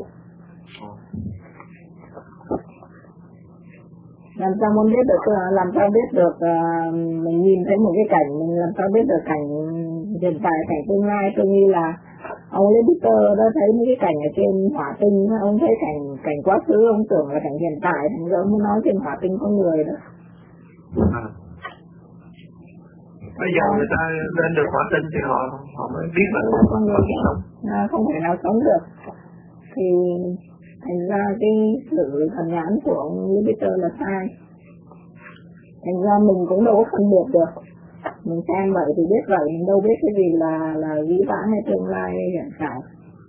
S1: Làm sao muốn biết được, làm sao biết được mình nhìn thấy một cái cảnh, mình làm sao biết được cảnh hiện tại, cảnh tương lai. Tôi nghĩ là ông Lê Peter đã thấy mấy cái cảnh ở trên hỏa tinh, ông thấy cảnh quá khứ, ông tưởng là cảnh hiện tại, thành ra ông nói trên hỏa tinh có người đó.
S4: Bây giờ người ta lên được hỏa tinh thì họ mới biết là
S1: con người không thể nào sống được. Thì thành ra cái sự thần nhãn của ông Jupiter là sai. Thành ra mình cũng đâu có phân biệt được. Mình xem vậy thì biết vậy, mình đâu biết cái gì là dĩ vãng hay tương lai hay hiện tại.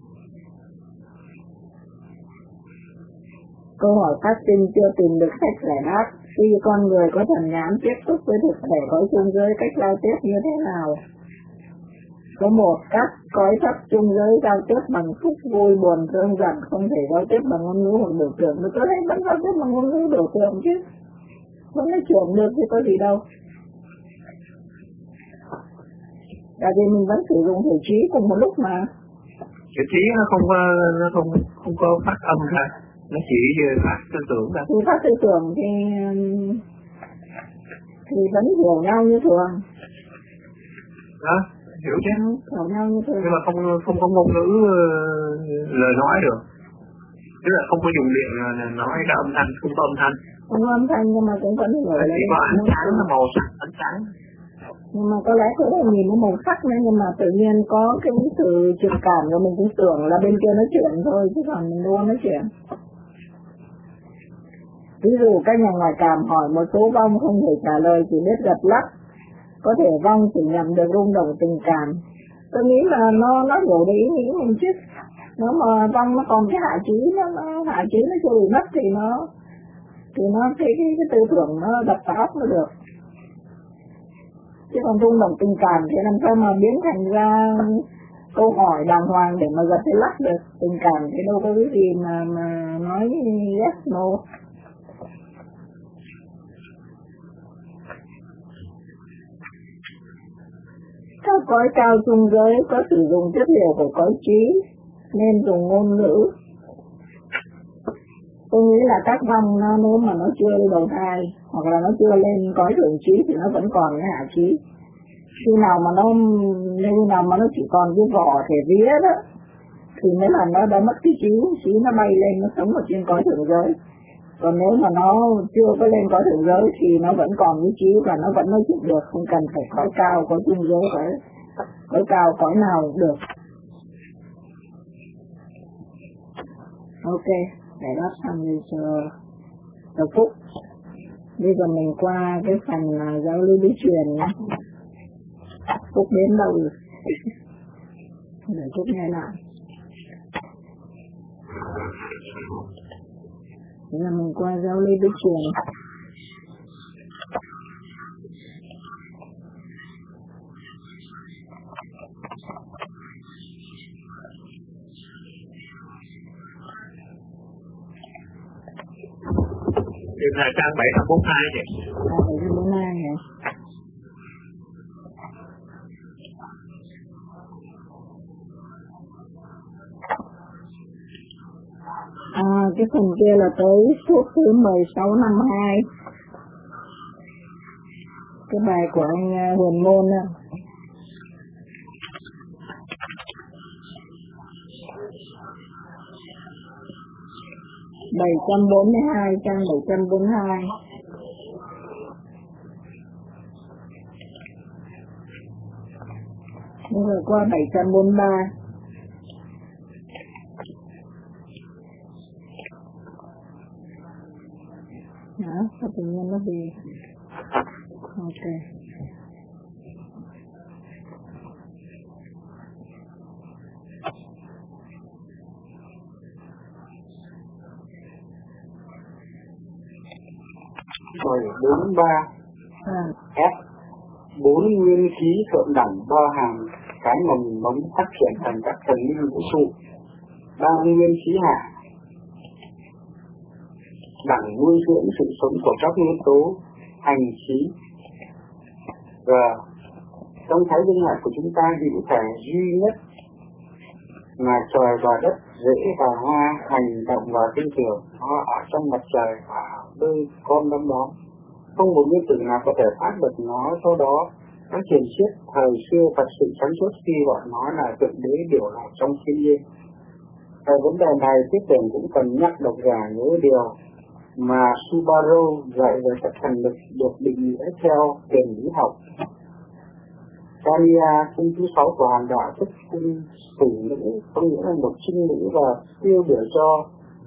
S1: Câu hỏi phát sinh chưa tìm được cách giải đáp. Khi con người có thần nhãn tiếp xúc với thực thể cõi chung giới, cách giao tiếp như thế nào? Có một cách cõi thấp chung giới giao tiếp bằng phúc vui buồn thương giận, không thể giao tiếp bằng ngôn ngữ hoặc biểu tượng. Tôi thấy vẫn giao tiếp bằng ngôn ngữ biểu tượng chứ, vẫn nói chuyện được chứ có gì đâu. Tại vì mình vẫn sử dụng thể trí cùng một lúc mà.
S4: Thể trí nó không có phát âm ra, nó chỉ phát tư tưởng ra.
S1: Thì phát tư tưởng thì vẫn hiểu nhau như thường.
S4: Đó, hiểu chứ?
S1: Hiểu nhau như thường.
S4: Nhưng mà không có ngôn ngữ lời nói được. Tức là không có dùng điện nói ra âm thanh, không có âm thanh.
S1: Không có âm thanh nhưng mà cũng vẫn hiểu.
S4: Chỉ có ánh sáng, nó màu sắc, ánh sáng.
S1: Nhưng mà có lẽ cũng là nhìn nó màu sắc nữa, nhưng mà tự nhiên có cái sự truyền cảm rồi mình cũng tưởng là bên kia nói chuyện thôi, chứ còn mình đâu nói chuyện. Ví dụ các nhà ngoại cảm hỏi một số vong không thể trả lời, chỉ biết gật lắc. Có thể vong chỉ nhận được rung động tình cảm. Tôi nghĩ là nó hiểu được ý nghĩ mình chứ. Nếu mà vong nó còn cái hạ trí, nó hạ trí nó chưa bị mất thì nó cái tư tưởng nó đập vào óc nó được. Chứ còn rung động tình cảm thì làm sao mà biến thành ra câu hỏi đàng hoàng để mà gật hay lắc được. Tình cảm thì đâu có cái gì mà nói yes no. Các cõi cao trung giới có sử dụng chất liệu của cõi trí nên dùng ngôn ngữ. Tôi nghĩ là các vong nếu mà nó chưa đi đầu thai hoặc là nó chưa lên cõi thượng trí thì nó vẫn còn cái hạ trí. Khi nào mà nó chỉ còn cái vỏ thể vía đó thì mới là nó đã mất cái trí nó bay lên, nó sống ở trên cõi thượng giới. Còn nếu mà nó chưa có lên cõi thượng giới thì nó vẫn còn cái trí và nó vẫn nói chuyện được, không cần phải cõi cao, cõi trung giới, cõi cao, cõi nào cũng được. Ok, để đáp xong rồi chờ phút. Bây giờ mình qua cái phần giao lưu bí truyền nhé. Phúc đến đâu rồi? Để Phúc nghe lại. Thế là mình qua giao lưu bí truyền.
S4: Điều này trang 742 vậy.
S1: 742 hả? Cái phần kia là tới phút thứ 1652. Cái bài của anh Huyền Môn á. Trang 742. Bây giờ qua 743. Đó, sao tự nhiên nó bị... Ok.
S3: Rồi 43 F 4 nguyên khí thượng đẳng bao hàm cái mầm mống phát triển thành các thần linh vũ trụ. 3 nguyên khí hạ đẳng nuôi dưỡng sự sống của các nguyên tố hành khí. Và trong thái dương hệ của chúng ta hữu thể duy nhất mà trời và đất, rễ và hoa, hành động và tinh trường, nó ở trong mặt trời và đôi con đom đóm. Không một nguyên tử nào có thể phát được nó. Sau đó các truyền thuyết thời xưa thật sự sáng suốt khi gọi nó là thượng đế biểu lộ trong thiên nhiên. Về vấn đề này, tiếp tục cũng cần nhắc độc giả nhớ điều mà Subaru dạy về các thần lực được định nghĩa theo tiền lý học. Kalia cung thứ 6 của hàng đạo tức cung xử nữ, có nghĩa là một trinh nữ và tiêu biểu cho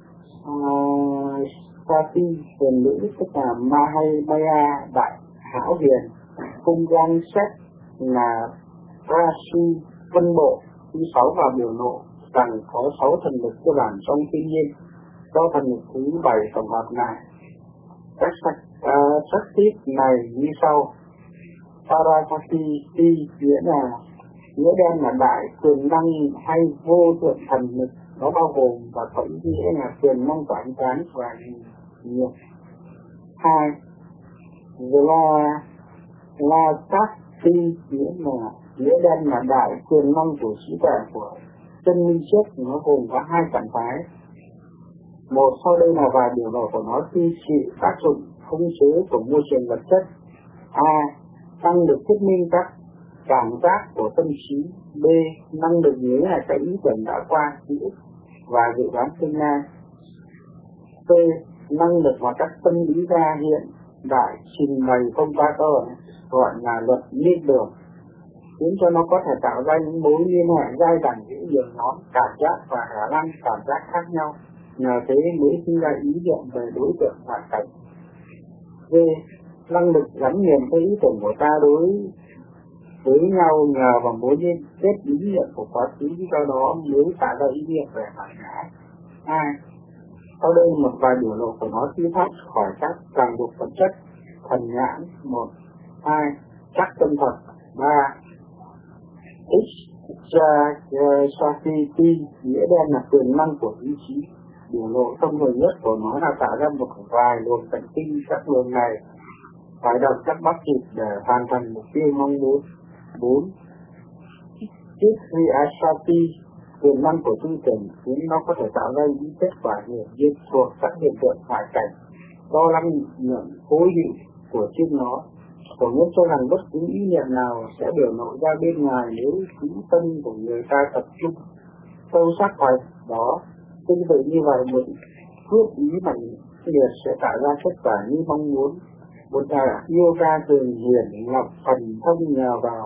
S3: Sati huyền nữ, tức là Mahabaya đại hảo huyền. Cung Gan Set là Rasu phân bộ thứ 6 và biểu lộ rằng có 6 thần lực cơ bản trong thiên nhiên, do thần lực thứ 7 tổng hợp lại. Các sắc tiết này như sau: Parasati nghĩa đen là đại quyền năng hay vô thượng thần lực, nó bao gồm và có ý nghĩa là quyền năng của ánh sáng và nhiệt. 2. La Sakti nghĩa đen là đại quyền năng của trí tuệ của chân minh triết, nó gồm có 2 trạng thái. Một, sau đây là vài biểu lộ của nó khi chịu tác dụng khống chế của môi trường vật chất. A. Năng được thuyết minh các cảm giác của tâm trí. B. Năng được nhớ lại các ý tưởng đã qua, ký ức và dự đoán tương lai. C. Năng lực mà các tâm lý ra hiện đại trình bày thông qua gọi là luật liên đường, khiến cho nó có thể tạo ra những mối liên hệ dai dẳng giữa nhiều nhóm cảm giác và khả năng cảm giác khác nhau. Nhờ thế mới sinh ra ý niệm về đối tượng hoàn cảnh. D. Năng lực gắn liền với ý tưởng của ta đối với nhau nhờ vào mối liên kết ý niệm của quá khứ, do đó mới tạo ra ý niệm về bản ngã. 2. Sau đây một vài biểu lộ của nó khi thoát khỏi các ràng buộc vật chất. Thần nhãn. 1. 2. Chắc tâm thật. 3. Swati nghĩa đen là quyền năng của ý chí. Biểu lộ thông thường nhất của nó là tạo ra một vài luồng thần kinh, các luồng này phải đọc các bắp thịt để hoàn thành mục tiêu mong muốn. 4. Swati quyền năng của tư tưởng, khiến nó có thể tạo ra những kết quả hiểu biết thuộc các hiện tượng ngoại cảnh do năng lượng cố hữu của chính nó. Tổ nhân cho rằng bất cứ ý niệm nào sẽ biểu lộ ra bên ngoài nếu trí tâm của người ta tập trung sâu sắc vào đó. Tương tự như vậy, một quyết ý mạnh liệt sẽ tạo ra kết quả như mong muốn. Một yoga thường hiển lập phần thông nhờ vào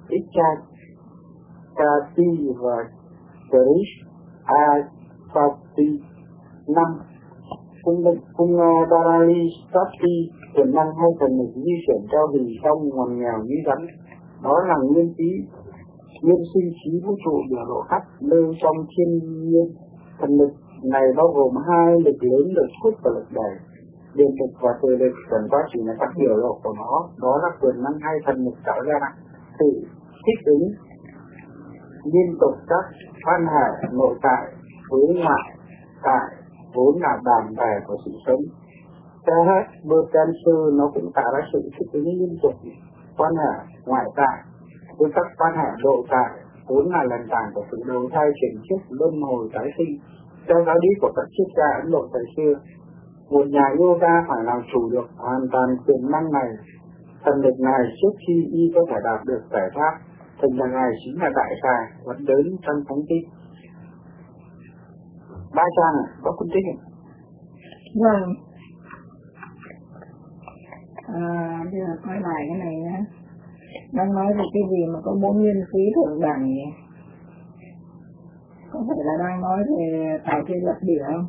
S3: Ichakati và Krish Asati. 5. Cung Darali Sakti quyền năng hay thần lực di chuyển theo hình trong ngoằn nghèo như rắn. Đó là nguyên sinh khí vũ trụ biểu lộ khắp nơi trong thiên nhiên. Thần lực này bao gồm 2 lực lớn, lực hút và lực đẩy. Điện lực và từ lực cần có chỉ là các biểu lộ của nó. Đó là quyền năng hay thần lực tạo ra sự thích ứng liên tục các quan hệ nội tại với ngoại tại vốn là đàn bè của sự sống. Theo bơ cancer nó cũng tạo ra sự thích ứng liên tục quan hệ ngoại tại với các quan hệ nội tại vốn là nền tảng của sự đầu thai chuyển kiếp luân hồi tái sinh. Theo giáo lý của các triết gia Ấn Độ thời xưa, một nhà yoga phải làm chủ được hoàn toàn quyền năng này, thần lực này trước khi y có thể đạt được giải thoát. Thành ra ngài chính là đại tài vẫn đến trong thánh kinh. 3 trang có phân tích.
S1: Vâng. Bây giờ quay lại cái này nhé. Đang nói về cái gì mà có 4 nguyên khí thượng đẳng nhỉ? Có phải là đang nói về tài thiên lập địa không?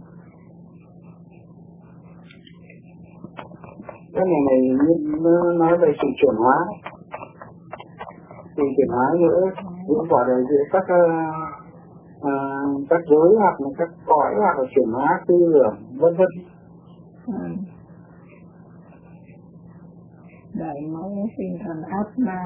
S3: Cái này nó nói về sự chuyển hóa. Sự chuyển hóa giữa bỏ đời giữa các giới hoặc là các cõi hoặc là chuyển hóa tư tưởng vân vân.
S1: Đại mẫu sinh thần Atma.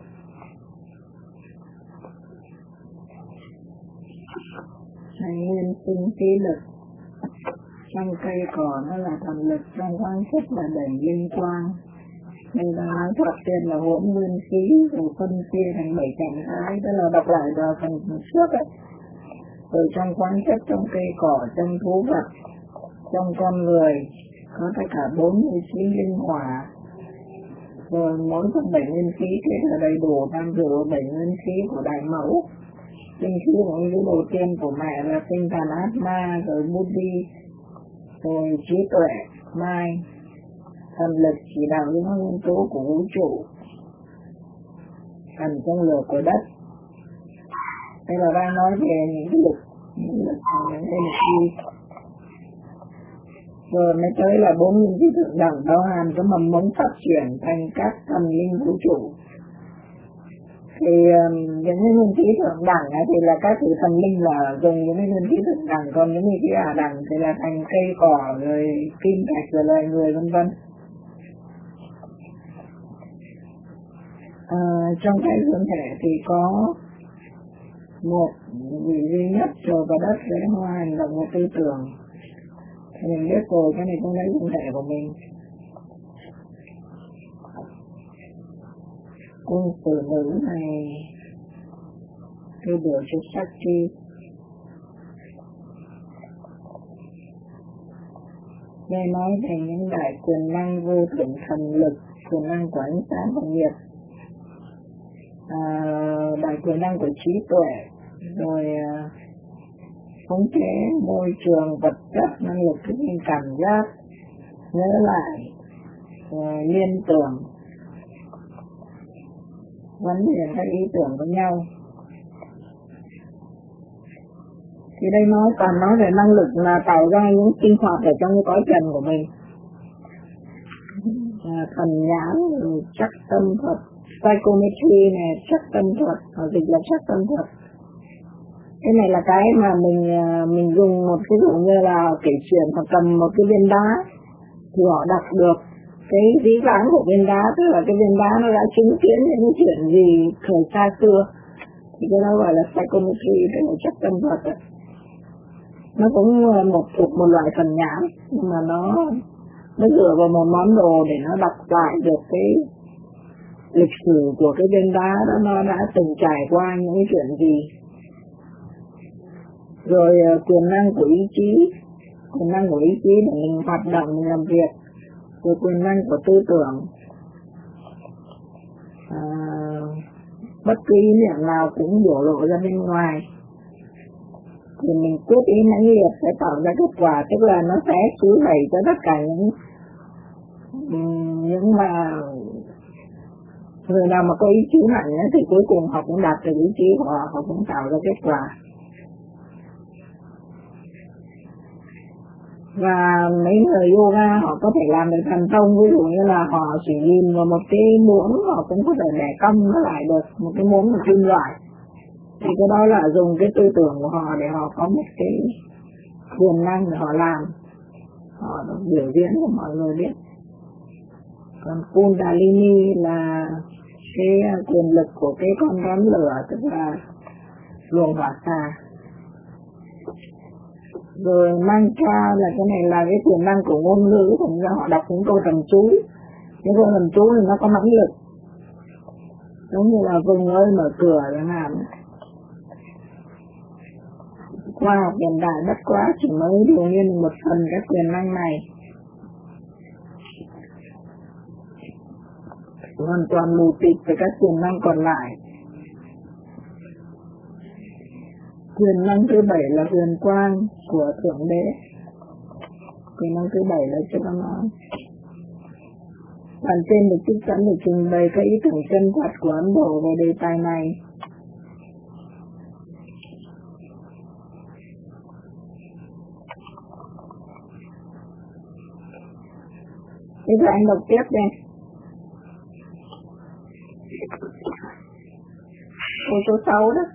S1: Thành nguyên sinh khí lực. Trong cây cỏ nó là thần lực, trong khoáng chất là đẩy linh quang. Nên là nói thuật tên là hỗn nguyên khí, rồi phân chia thành 7 trạng thái, tức là đọc lại vào phần trước ấy. Rồi trong khoáng chất, trong cây cỏ, trong thú vật, trong con người, có tất cả 49 linh hỏa. Rồi mỗi phần 7 nguyên khí thế là đầy đủ tham dự 7 nguyên khí của đại mẫu. Linh khí của nguyên đầu tiên của mẹ là tinh thần Atma, rồi Buddhi, rồi trí tuệ, Mai. Thần lực chỉ đạo những nguyên tố của vũ trụ. thành trong lửa của đất. Đây là đang nói về những cái lực energy. Rồi mới tới là 4 nguyên khí thượng đẳng bao hàm cái mầm mống phát triển thành các thần linh vũ trụ. Thì những cái nguyên khí thượng đẳng thì là các thứ thần linh là dùng những cái nguyên khí thượng đẳng, còn những nguyên khí hạ đẳng thì là thành cây cỏ rồi kim thạch rồi loài người vân vân. Trong cái thân thể thì có một vị duy nhất trời và đất để hóa hành động một tư tưởng. Thì mình biết rồi, cái này không lấy thân thể của mình. Cung phụ nữ này tiêu biểu cho Shakti. Đây nói về những đại quyền năng vô thượng thần lực, quyền năng của ánh sáng và nhiệt, đại quyền năng của trí tuệ, rồi khống chế môi trường vật chất, năng lực thích nghi cảm giác, nhớ lại, liên tưởng, gắn liền các ý tưởng với nhau. Thì đây nói còn nói về năng lực là tạo ra những sinh hoạt ở trong cái cõi trần của mình, thần nhãn, chắc tâm thuật, psychometry này, chắc tâm thuật, dịch là chắc tâm thuật. Cái này là cái mà mình dùng một cái dụ như là kể chuyện hoặc cầm một cái viên đá thì họ đọc được cái dĩ vãng của viên đá, tức là cái viên đá nó đã chứng kiến những chuyện gì thời xa xưa, thì cái đó gọi là psychometry, tức là chắc tâm thuật. Nó cũng thuộc một loại thần nhãn, nhưng mà nó dựa vào một món đồ để nó đọc lại được cái lịch sử của cái viên đá đó, nó đã từng trải qua những cái chuyện gì. Rồi quyền năng của ý chí, quyền năng của ý chí để mình hoạt động, mình làm việc. Rồi quyền năng của tư tưởng, bất cứ ý niệm nào cũng biểu lộ ra bên ngoài. Thì mình quyết ý mãnh liệt sẽ tạo ra kết quả, tức là nó sẽ xúi đẩy cho tất cả những mà người nào mà có ý chí mạnh thì cuối cùng họ cũng đạt được ý chí của họ, họ cũng tạo ra kết quả. Và mấy người yoga họ có thể làm được thành công, ví dụ như là họ chỉ nhìn vào một cái muỗng, họ cũng có thể bẻ cong nó lại được, một cái muỗng bằng kim loại. Thì cái đó là dùng cái tư tưởng của họ để họ có một cái quyền năng để họ làm, họ biểu diễn cho mọi người biết. Còn Kundalini là cái quyền lực của cái con rắn lửa, tức là luồng hỏa xà. Rồi mantra là cái này là cái quyền năng của ngôn ngữ, thành ra họ đọc những câu thần chú. Những câu thần chú thì nó có mãnh lực, giống như là vùng ơi mở cửa chẳng hạn. Khoa học hiện đại bất quá chỉ mới điều nghiên một phần các quyền năng này, hoàn toàn mù tịt về các quyền năng còn lại. Quyền năng thứ 7 là quyền quang của Thượng Đế. Quyền năng thứ 7 là chưa có nói. Bản trên được trích dẫn để trình bày các ý tưởng chân thật của Ấn Độ về đề tài này. Bây giờ anh đọc tiếp đây. Câu số 6 đó.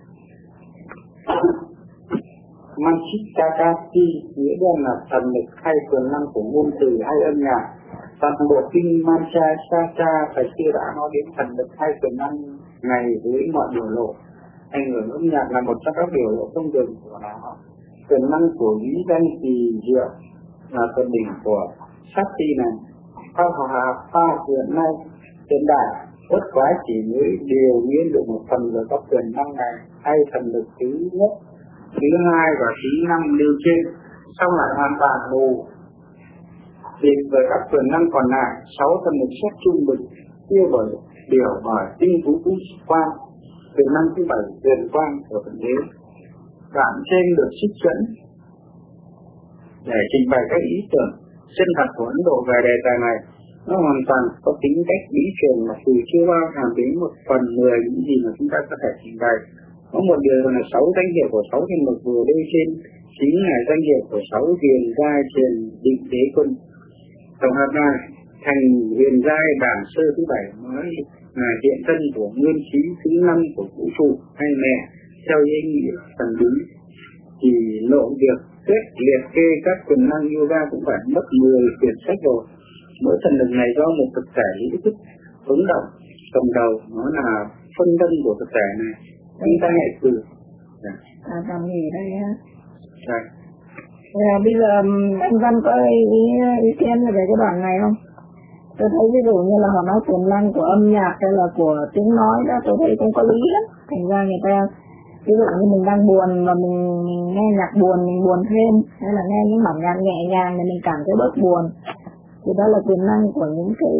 S3: Manchikakati nghĩa đen là thần lực hay quyền năng của ngôn từ hay âm nhạc. Toàn bộ kinh Manchakaka phải chưa đã nói đến thần lực hay quyền năng này với mọi biểu lộ. Ảnh hưởng âm nhạc là một trong các biểu lộ thông thường của nó. Quyền năng của lý danh kỳ diệu là phần đỉnh của Shakti này. Pha hiện nay hiện đại bất quá chỉ mới điều nghiên được một phần về các quyền năng này hay thần lực thứ nhất, thứ hai và thứ năm nêu trên, xong lại hoàn toàn mù việc về các quyền năng còn lại. 6 thần lực xét trung bình tiêu biểu bởi tinh tú quan. Quyền năng thứ 7 quyền quan của Thượng Đế. Đoạn trên được trích dẫn để trình bày các ý tưởng chân thật của Ấn Độ về đề tài này. nó hoàn toàn có tính cách bí truyền mà dù chưa bao hàm đến 1/10 những gì mà chúng ta có thể trình bày. Có một điều là 6 danh hiệu của 6 thiên mục vừa đây trên chính là danh hiệu của 6 huyền giai truyền định đế quân. Tổng hợp này thành huyền giai bản sơ thứ 7 nói là hiện thân của nguyên khí thứ 5 của vũ trụ hay mẹ theo ý nghĩa phần đúng. Thì lộ việc kết liệt kê các quyền năng yoga cũng phải mất 10 quyển sách rồi. Mỗi thần lực này do một thực thể lý thức hướng động cầm đầu, nó là phân thân của thực thể này. Chúng ta hãy thử
S1: làm gì đây ha?
S3: Rồi.
S1: Bây giờ anh Văn có ý kiến về cái đoạn này không? Tôi thấy ví dụ như là họ nói quyền năng của âm nhạc hay là của tiếng nói đó, tôi thấy cũng có lý lắm. Thành ra người ta ví dụ như mình đang buồn mà mình nghe nhạc buồn mình buồn thêm, hay là nghe những bản nhạc nhẹ nhàng để mình cảm thấy bớt buồn, thì đó là quyền năng của những cái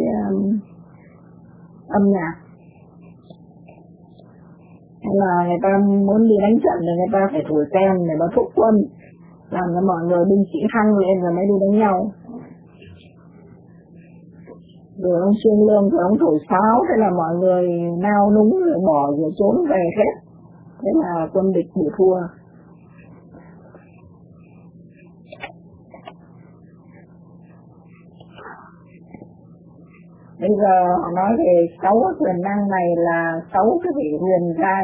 S1: âm nhạc. Hay là người ta muốn đi đánh trận thì người ta phải thổi kèn để nó thúc quân, làm cho mọi người binh sĩ hăng lên rồi mới đi đánh nhau. Rồi ông Xuyên Lương thì ông thổi sáo, thế là mọi người nao núng rồi bỏ rồi trốn về hết. Thế là quân địch bị thua. Bây giờ họ nói về 6 quyền năng này là 6 cái vị huyền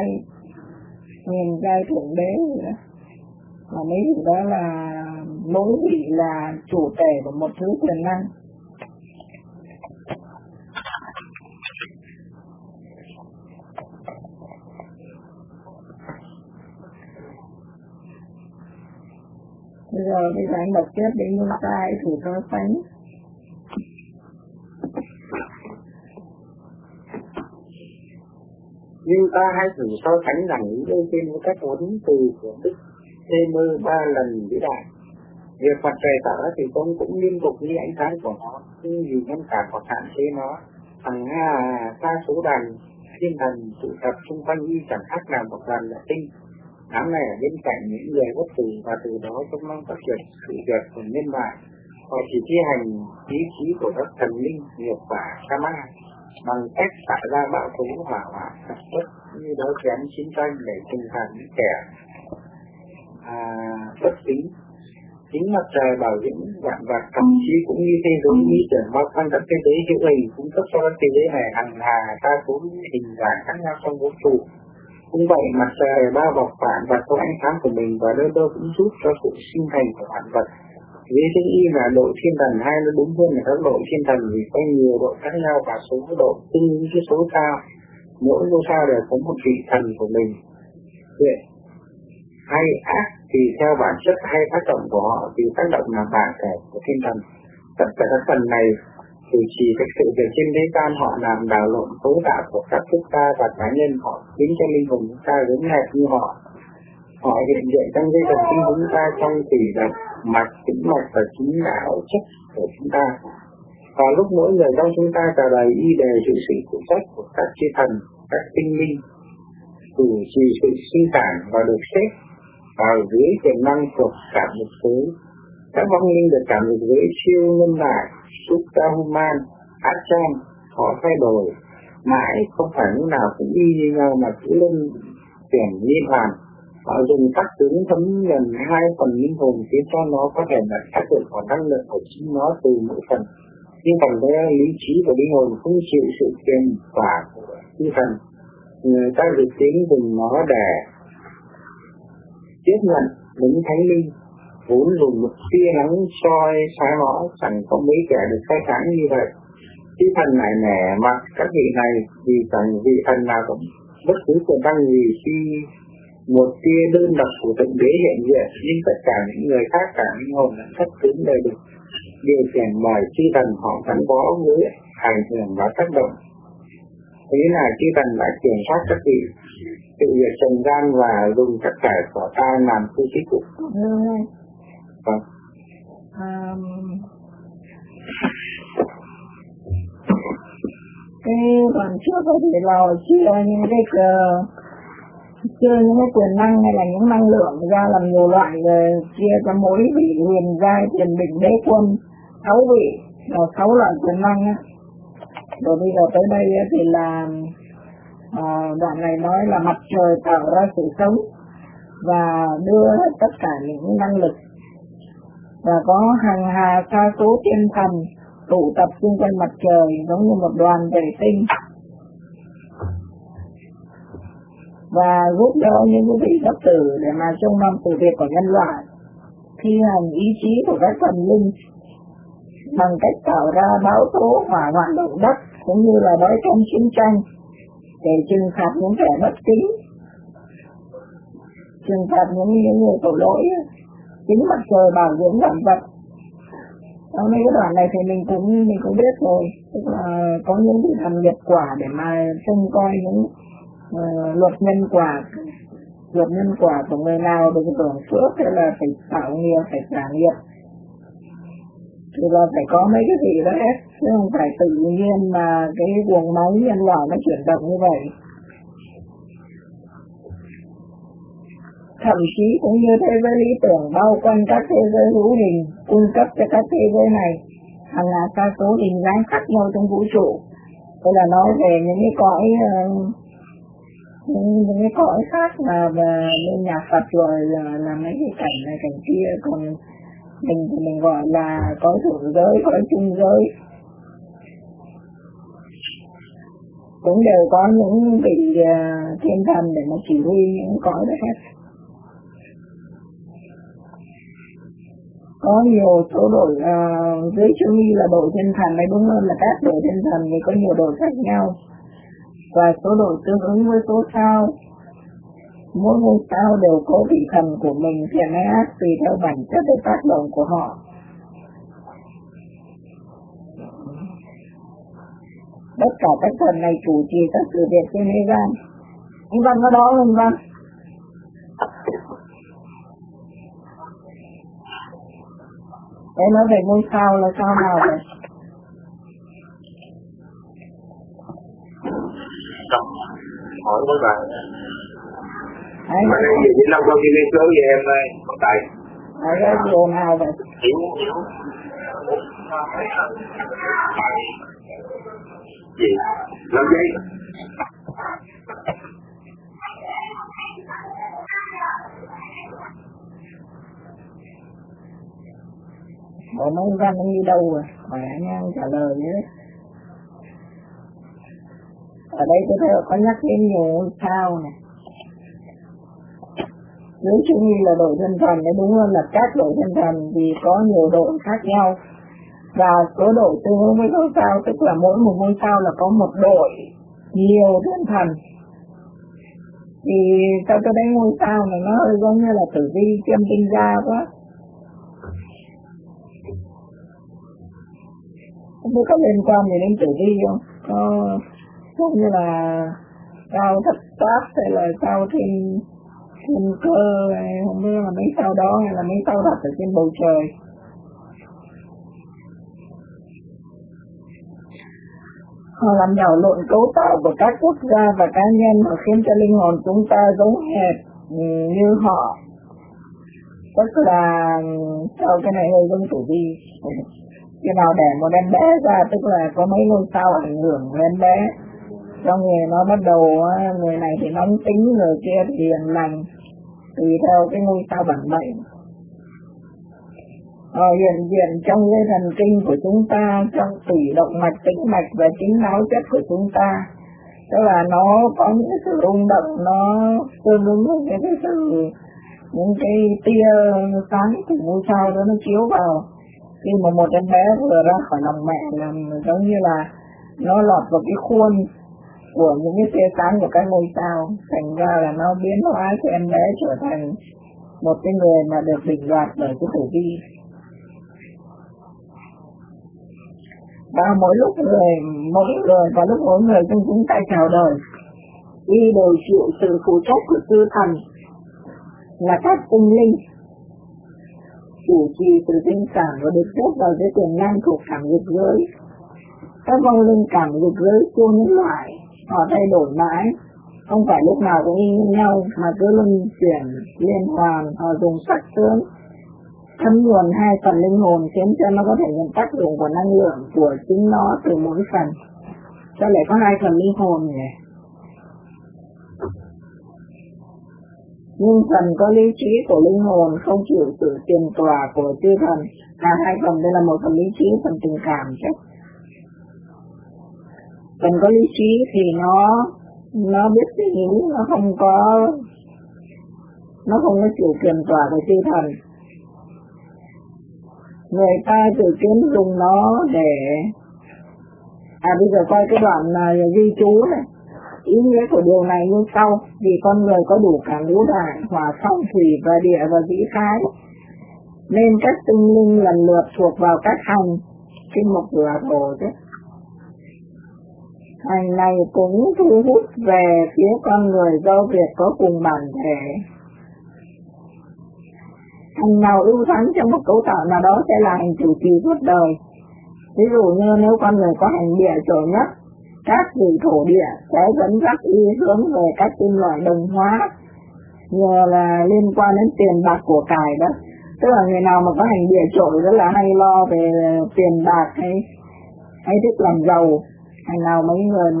S1: giai thượng đế vậy đó. Và mấy vị đó là mỗi vị là chủ thể của một thứ quyền năng. Bây giờ anh đọc tiếp để chúng ta thử so sánh.
S3: Nhưng ta hãy thử so sánh rằng những ưu tiên với các huấn từ của Đức Thê Mơ 3 lần vĩ đại. Việc mặt trời tỏ thì con cũng liên tục như ánh sáng của nó, nhưng vì ngăn cản hoặc hạn chế nó, thằng đa số đàn thiên thần tụ tập xung quanh y chẳng khác nào một đoàn vệ tinh. Đám này ở bên cạnh những người bất tử và từ đó trông mong phát triển sự việc của nhân loại. Họ chỉ thi hành ý chí của các thần linh, nghiệp và Kama bằng cách tạo ra bạo tố hỏa hoạn sản xuất như đói kém chiến tranh để trừng phạt những kẻ bất tín. Chính mặt trời bảo dưỡng vạn vật, thậm chí cũng như thế giới lý tưởng bao quanh các thế giới hữu hình cung cấp cho các thế giới này hàng hà đa số hình dạng khác nhau trong vũ trụ. Cũng vậy, mặt trời bao bọc vạn vật có ánh sáng của mình và đôi đôi cũng giúp cho sự sinh thành của vạn vật. Dưới tiếng y là độ thiên thần, hay nó đúng hơn là các độ thiên thần vì có nhiều độ khác nhau và số độ tương ứng với số sao. Mỗi ngôi sao đều có một vị thần của mình. Vậy, hay ác thì theo bản chất hay tác động của họ vì tác động là bản thể của thiên thần. Tất cả các phần này chủ trì các sự việc trên thế gian, họ làm đảo lộn cấu tạo của các quốc gia và cá nhân, họ khiến cho linh hồn chúng ta giống hệt như họ. Họ hiện diện trong dây thần kinh chúng ta trong tủy độc, mạch, tĩnh mạch và chính não chất của chúng ta. Và lúc mỗi người trong chúng ta trả lời y đề sự sự phụ trách của các chư thần, các tinh linh, chủ trì sự sinh sản và được xếp vào dưới tiềm năng của cả một số. Các vong linh được cảm được với siêu nhân loại, Superhuman, Atchan, họ thay đổi mãi, không phải lúc nào cũng y như nhau mà cứ lên tuyển liên hoàn. Họ dùng các tướng thấm nhuần 2 phần linh hồn khiến cho nó có thể là tác dụng vào năng lượng của chính nó từ mỗi phần. Nhưng phần đó lý trí của linh hồn không chịu sự kiềm tỏa của chư thần. Người ta được tiếng dùng nó để tiếp nhận lính thánh linh, vốn dùng một tia nắng soi sáng nó, chẳng có mấy kẻ được khai sáng như vậy. Chư thần lại nể mặt các vị này vì chẳng vị thần nào cũng bất cứ quyền năng gì khi một tia đơn độc của thượng đế hiện diện, nhưng tất cả những người khác, cả linh hồn lẫn thất tướng đều được điều khiển bởi chư thần, họ gắn bó với ảnh hưởng và tác động. Thế là chư thần đã kiểm soát các vị sự việc trần gian và dùng tất cả của ta làm khu trí cụ. Vâng.
S1: Cái phần trước có thể là chia những cái quyền năng hay là những năng lượng ra làm nhiều loại, chia cho mỗi vị huyền giai, tiền định đế quân 6 vị và 6 loại quyền năng á. Rồi bây giờ tới đây thì là đoạn này nói là mặt trời tạo ra sự sống và đưa tất cả những năng lực, và có hàng hà sa số thiên thần tụ tập xung quanh mặt trời giống như một đoàn vệ tinh, và giúp đỡ những quý vị bất tử để mà trông nom sự việc của nhân loại, thi hành ý chí của các thần linh bằng cách tạo ra bão tố, hỏa hoạn, động đất cũng như là đói kém chiến tranh để trừng phạt những kẻ bất kính, trừng phạt những người tội lỗi. Chính mặt trời bảo dưỡng vạn vật. Sau này cái đoạn này thì mình cũng biết rồi, tức là có những vị thần nghiệp quả để mà trông coi những luật nhân quả của người nào được hưởng phước hay là phải tạo nghiệp, phải trả nghiệp, thì là phải có mấy cái gì đó hết, chứ không phải tự nhiên mà cái guồng máy nhân loại nó chuyển động như vậy. Thậm chí cũng như thế giới lý tưởng bao quanh các thế giới hữu hình, cung cấp cho các thế giới này hàng ngàn sa số hình dáng khác nhau trong vũ trụ. Đây là nói về những cái cõi khác mà bên nhà Phật rồi là mấy cái cảnh này cảnh kia, còn mình thì mình gọi là cõi thượng giới, cõi trung giới. Cũng đều có những vị thiên thần để mà chỉ huy những cõi đó hết. Có nhiều số đội dưới chung y là đội thiên thần, hay đúng hơn là các đội thiên thần thì có nhiều đội khác nhau, và số đội tương ứng với số sao. Mỗi ngôi sao đều có vị thần của mình thiện hay ác tùy theo bản chất và tác động của họ. Tất cả các thần này chủ trì các sự việc trên thế gian. Anh Văn có đó không Văn? Đấy, nói về ngôi sao là sao nào vậy?
S4: Hỏi các bạn.
S1: Mà
S4: này gì Vĩnh Long có ghi số với em ơi, con Tài.
S1: Đấy, cái điều nào vậy?
S4: Hiểu. Gì? Làm gì?
S1: Bộ mấy Văn anh đi đâu rồi? Khỏe nha, trả lời nhé. Ở đây tôi thấy có nhắc đến nhiều ngôi sao này. Nếu chung như là đội thiên thần, đấy đúng hơn là các đội thiên thần thì có nhiều đội khác nhau. Và số đội tương ứng với ngôi sao, tức là mỗi một ngôi sao là có một đội nhiều thiên thần. Thì sao tôi thấy ngôi sao này nó hơi giống như là tử vi chiêm tinh gia quá. Không biết có liên quan gì đến tử vi không? Có giống như là sao thất tác hay là sao thiên cơ, hay không biết là mấy sao đó hay là mấy sao thật ở trên bầu trời. Họ làm đảo lộn cấu tạo của các quốc gia và cá nhân mà khiến cho linh hồn chúng ta giống hệt như họ. Tức là sau cái này hơi giống tử vi. Khi nào đẻ một em bé ra tức là có mấy ngôi sao ảnh hưởng đến em bé. Trong người nó bắt đầu, người này thì nóng tính, người kia thì hiền lành, tùy theo cái ngôi sao bản mệnh. Hiện diện trong dây thần kinh của chúng ta, trong tủy động mạch, tĩnh mạch và chính máu chất của chúng ta. Tức là nó có những sự rung động, nó tương ứng với những cái tia sáng của ngôi sao đó nó chiếu vào. Khi mà một em bé vừa ra khỏi lòng mẹ là giống như là nó lọt vào cái khuôn của những cái tia sáng của các ngôi sao, thành ra là nó biến hóa cho em bé trở thành một cái người mà được định đoạt bởi cái tử vi. Và mỗi người trong chúng ta chào đời, y đều chịu sự phụ trách của sư thần là các tinh linh, chủ trì sự sinh sản và được xếp vào dưới quyền năng thuộc cảm dục giới. Các vong linh cảm dục giới của những loại họ thay đổi mãi, không phải lúc nào cũng như nhau mà cứ luân chuyển liên hoàn. Họ dùng sắc tướng thấm nhuần hai phần linh hồn khiến cho nó có thể nhận tác dụng của năng lượng của chính nó từ mỗi phần. Sao lại có hai phần linh hồn nhỉ? Nhưng phần có lý trí của linh hồn không chịu sự tiền tòa của chư thần. Hai phần đây là một phần lý trí, phần tình cảm chứ. Phần có lý trí thì nó biết suy nghĩ, nó không có chịu tiền tòa của chư thần. Người ta dự kiến dùng nó để bây giờ coi cái đoạn ghi chú này. Ý nghĩa của điều này như sau: vì con người có đủ cả ngũ đại, hỏa, phong, thủy và địa và vĩ khái, nên các tinh linh lần lượt thuộc vào các hành. Kinh mục rửa thổ chứ. Hành này cũng thu hút về phía con người do việc có cùng bản thể. Hành nào ưu thắng trong một cấu tạo nào đó sẽ là hành chủ trì suốt đời. Ví dụ như nếu con người có hành địa trội nhất, các vị thổ địa sẽ dẫn dắt y hướng về các kim loại đồng hóa, nhờ là liên quan đến tiền bạc của cải đó. Tức là người nào mà có hành địa trội rất là hay lo về tiền bạc hay thích làm giàu. Hành nào mấy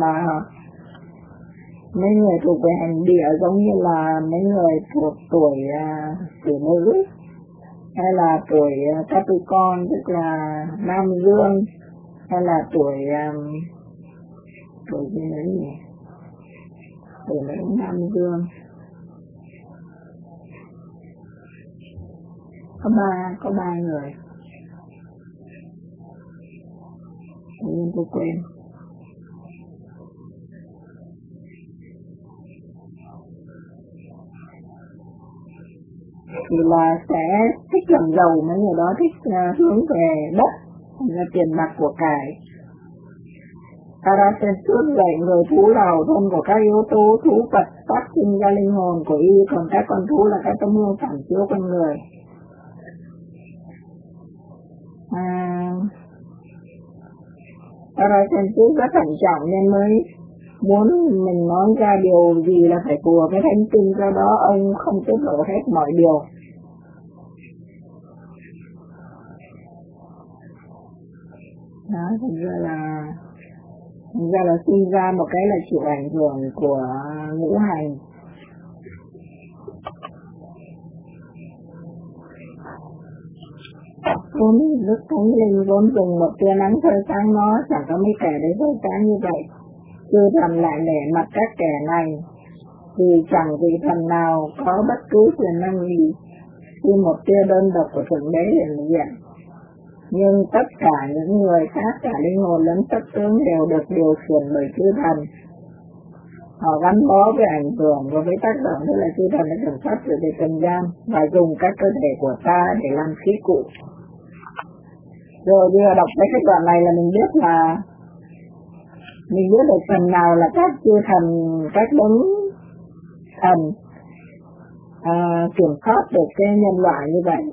S1: người thuộc về hành địa giống như là mấy người thuộc tuổi nữ hay là tuổi Capricorn, tức là Nam Dương, hay là tuổi gì nữa nhỉ? Tuổi nữ Nam Dương. Có ba người. Nhưng tôi quên. Thì là sẽ thích làm giàu, mấy người đó thích hướng về đất, là tiền bạc của cải. Paracelsus dạy người thú là hậu thân của các yếu tố thú vật phát sinh ra linh hồn của y, còn các con thú là các tấm gương phản chiếu con người. Paracelsus rất thận trọng nên mới muốn mình nói ra điều gì là phải phù hợp với thánh kinh, do đó ông không tiết lộ hết mọi điều. Đó, thành ra là sinh ra một cái là chịu ảnh hưởng của ngũ hành. Vốn Đức Thánh Linh vốn dùng một tia nắng soi sáng nó, chẳng có mấy kẻ để soi sáng như vậy. Chư thần lại nể mặt các kẻ này, vì chẳng vị thần nào có bất cứ quyền năng gì khi một tia đơn độc của Thượng Đế hiện diện. Nhưng tất cả những người khác, cả linh hồn lẫn sắc tướng đều được điều khiển bởi chư thần. Họ gắn bó với ảnh hưởng và với tác động, tức là chư thần đã kiểm soát sự về trần gian và dùng các cơ thể của ta để làm khí cụ. Rồi bây giờ đọc cái đoạn này là mình biết được phần nào là các chư thần, các đấng thần kiểm soát được cái nhân loại như vậy.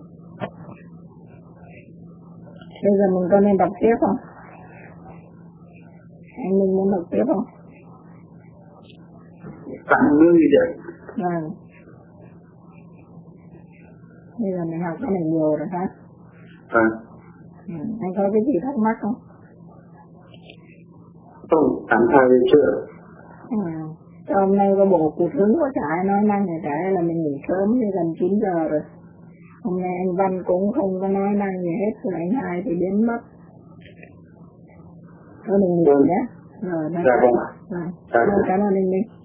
S1: Bây giờ mình có nên đọc tiếp không? Anh Minh muốn đọc tiếp không?
S3: Tặng lương gì vậy?
S1: Vâng. Bây giờ mình học cái này nhiều rồi hả?
S3: Vâng.
S1: Anh có cái gì thắc mắc không?
S3: Không, tạm thời chưa.
S1: Hôm nay có bộ cuộc hứng của chả ai nói năng này, chả là mình nghỉ sớm như gần 9 giờ rồi. Hôm nay anh Văn cũng không có nói năng gì hết, rồi anh Hai thì biến mất. Thôi mình nghỉ nhé. Rồi,
S3: dạ vâng.
S1: Cảm ơn anh Minh.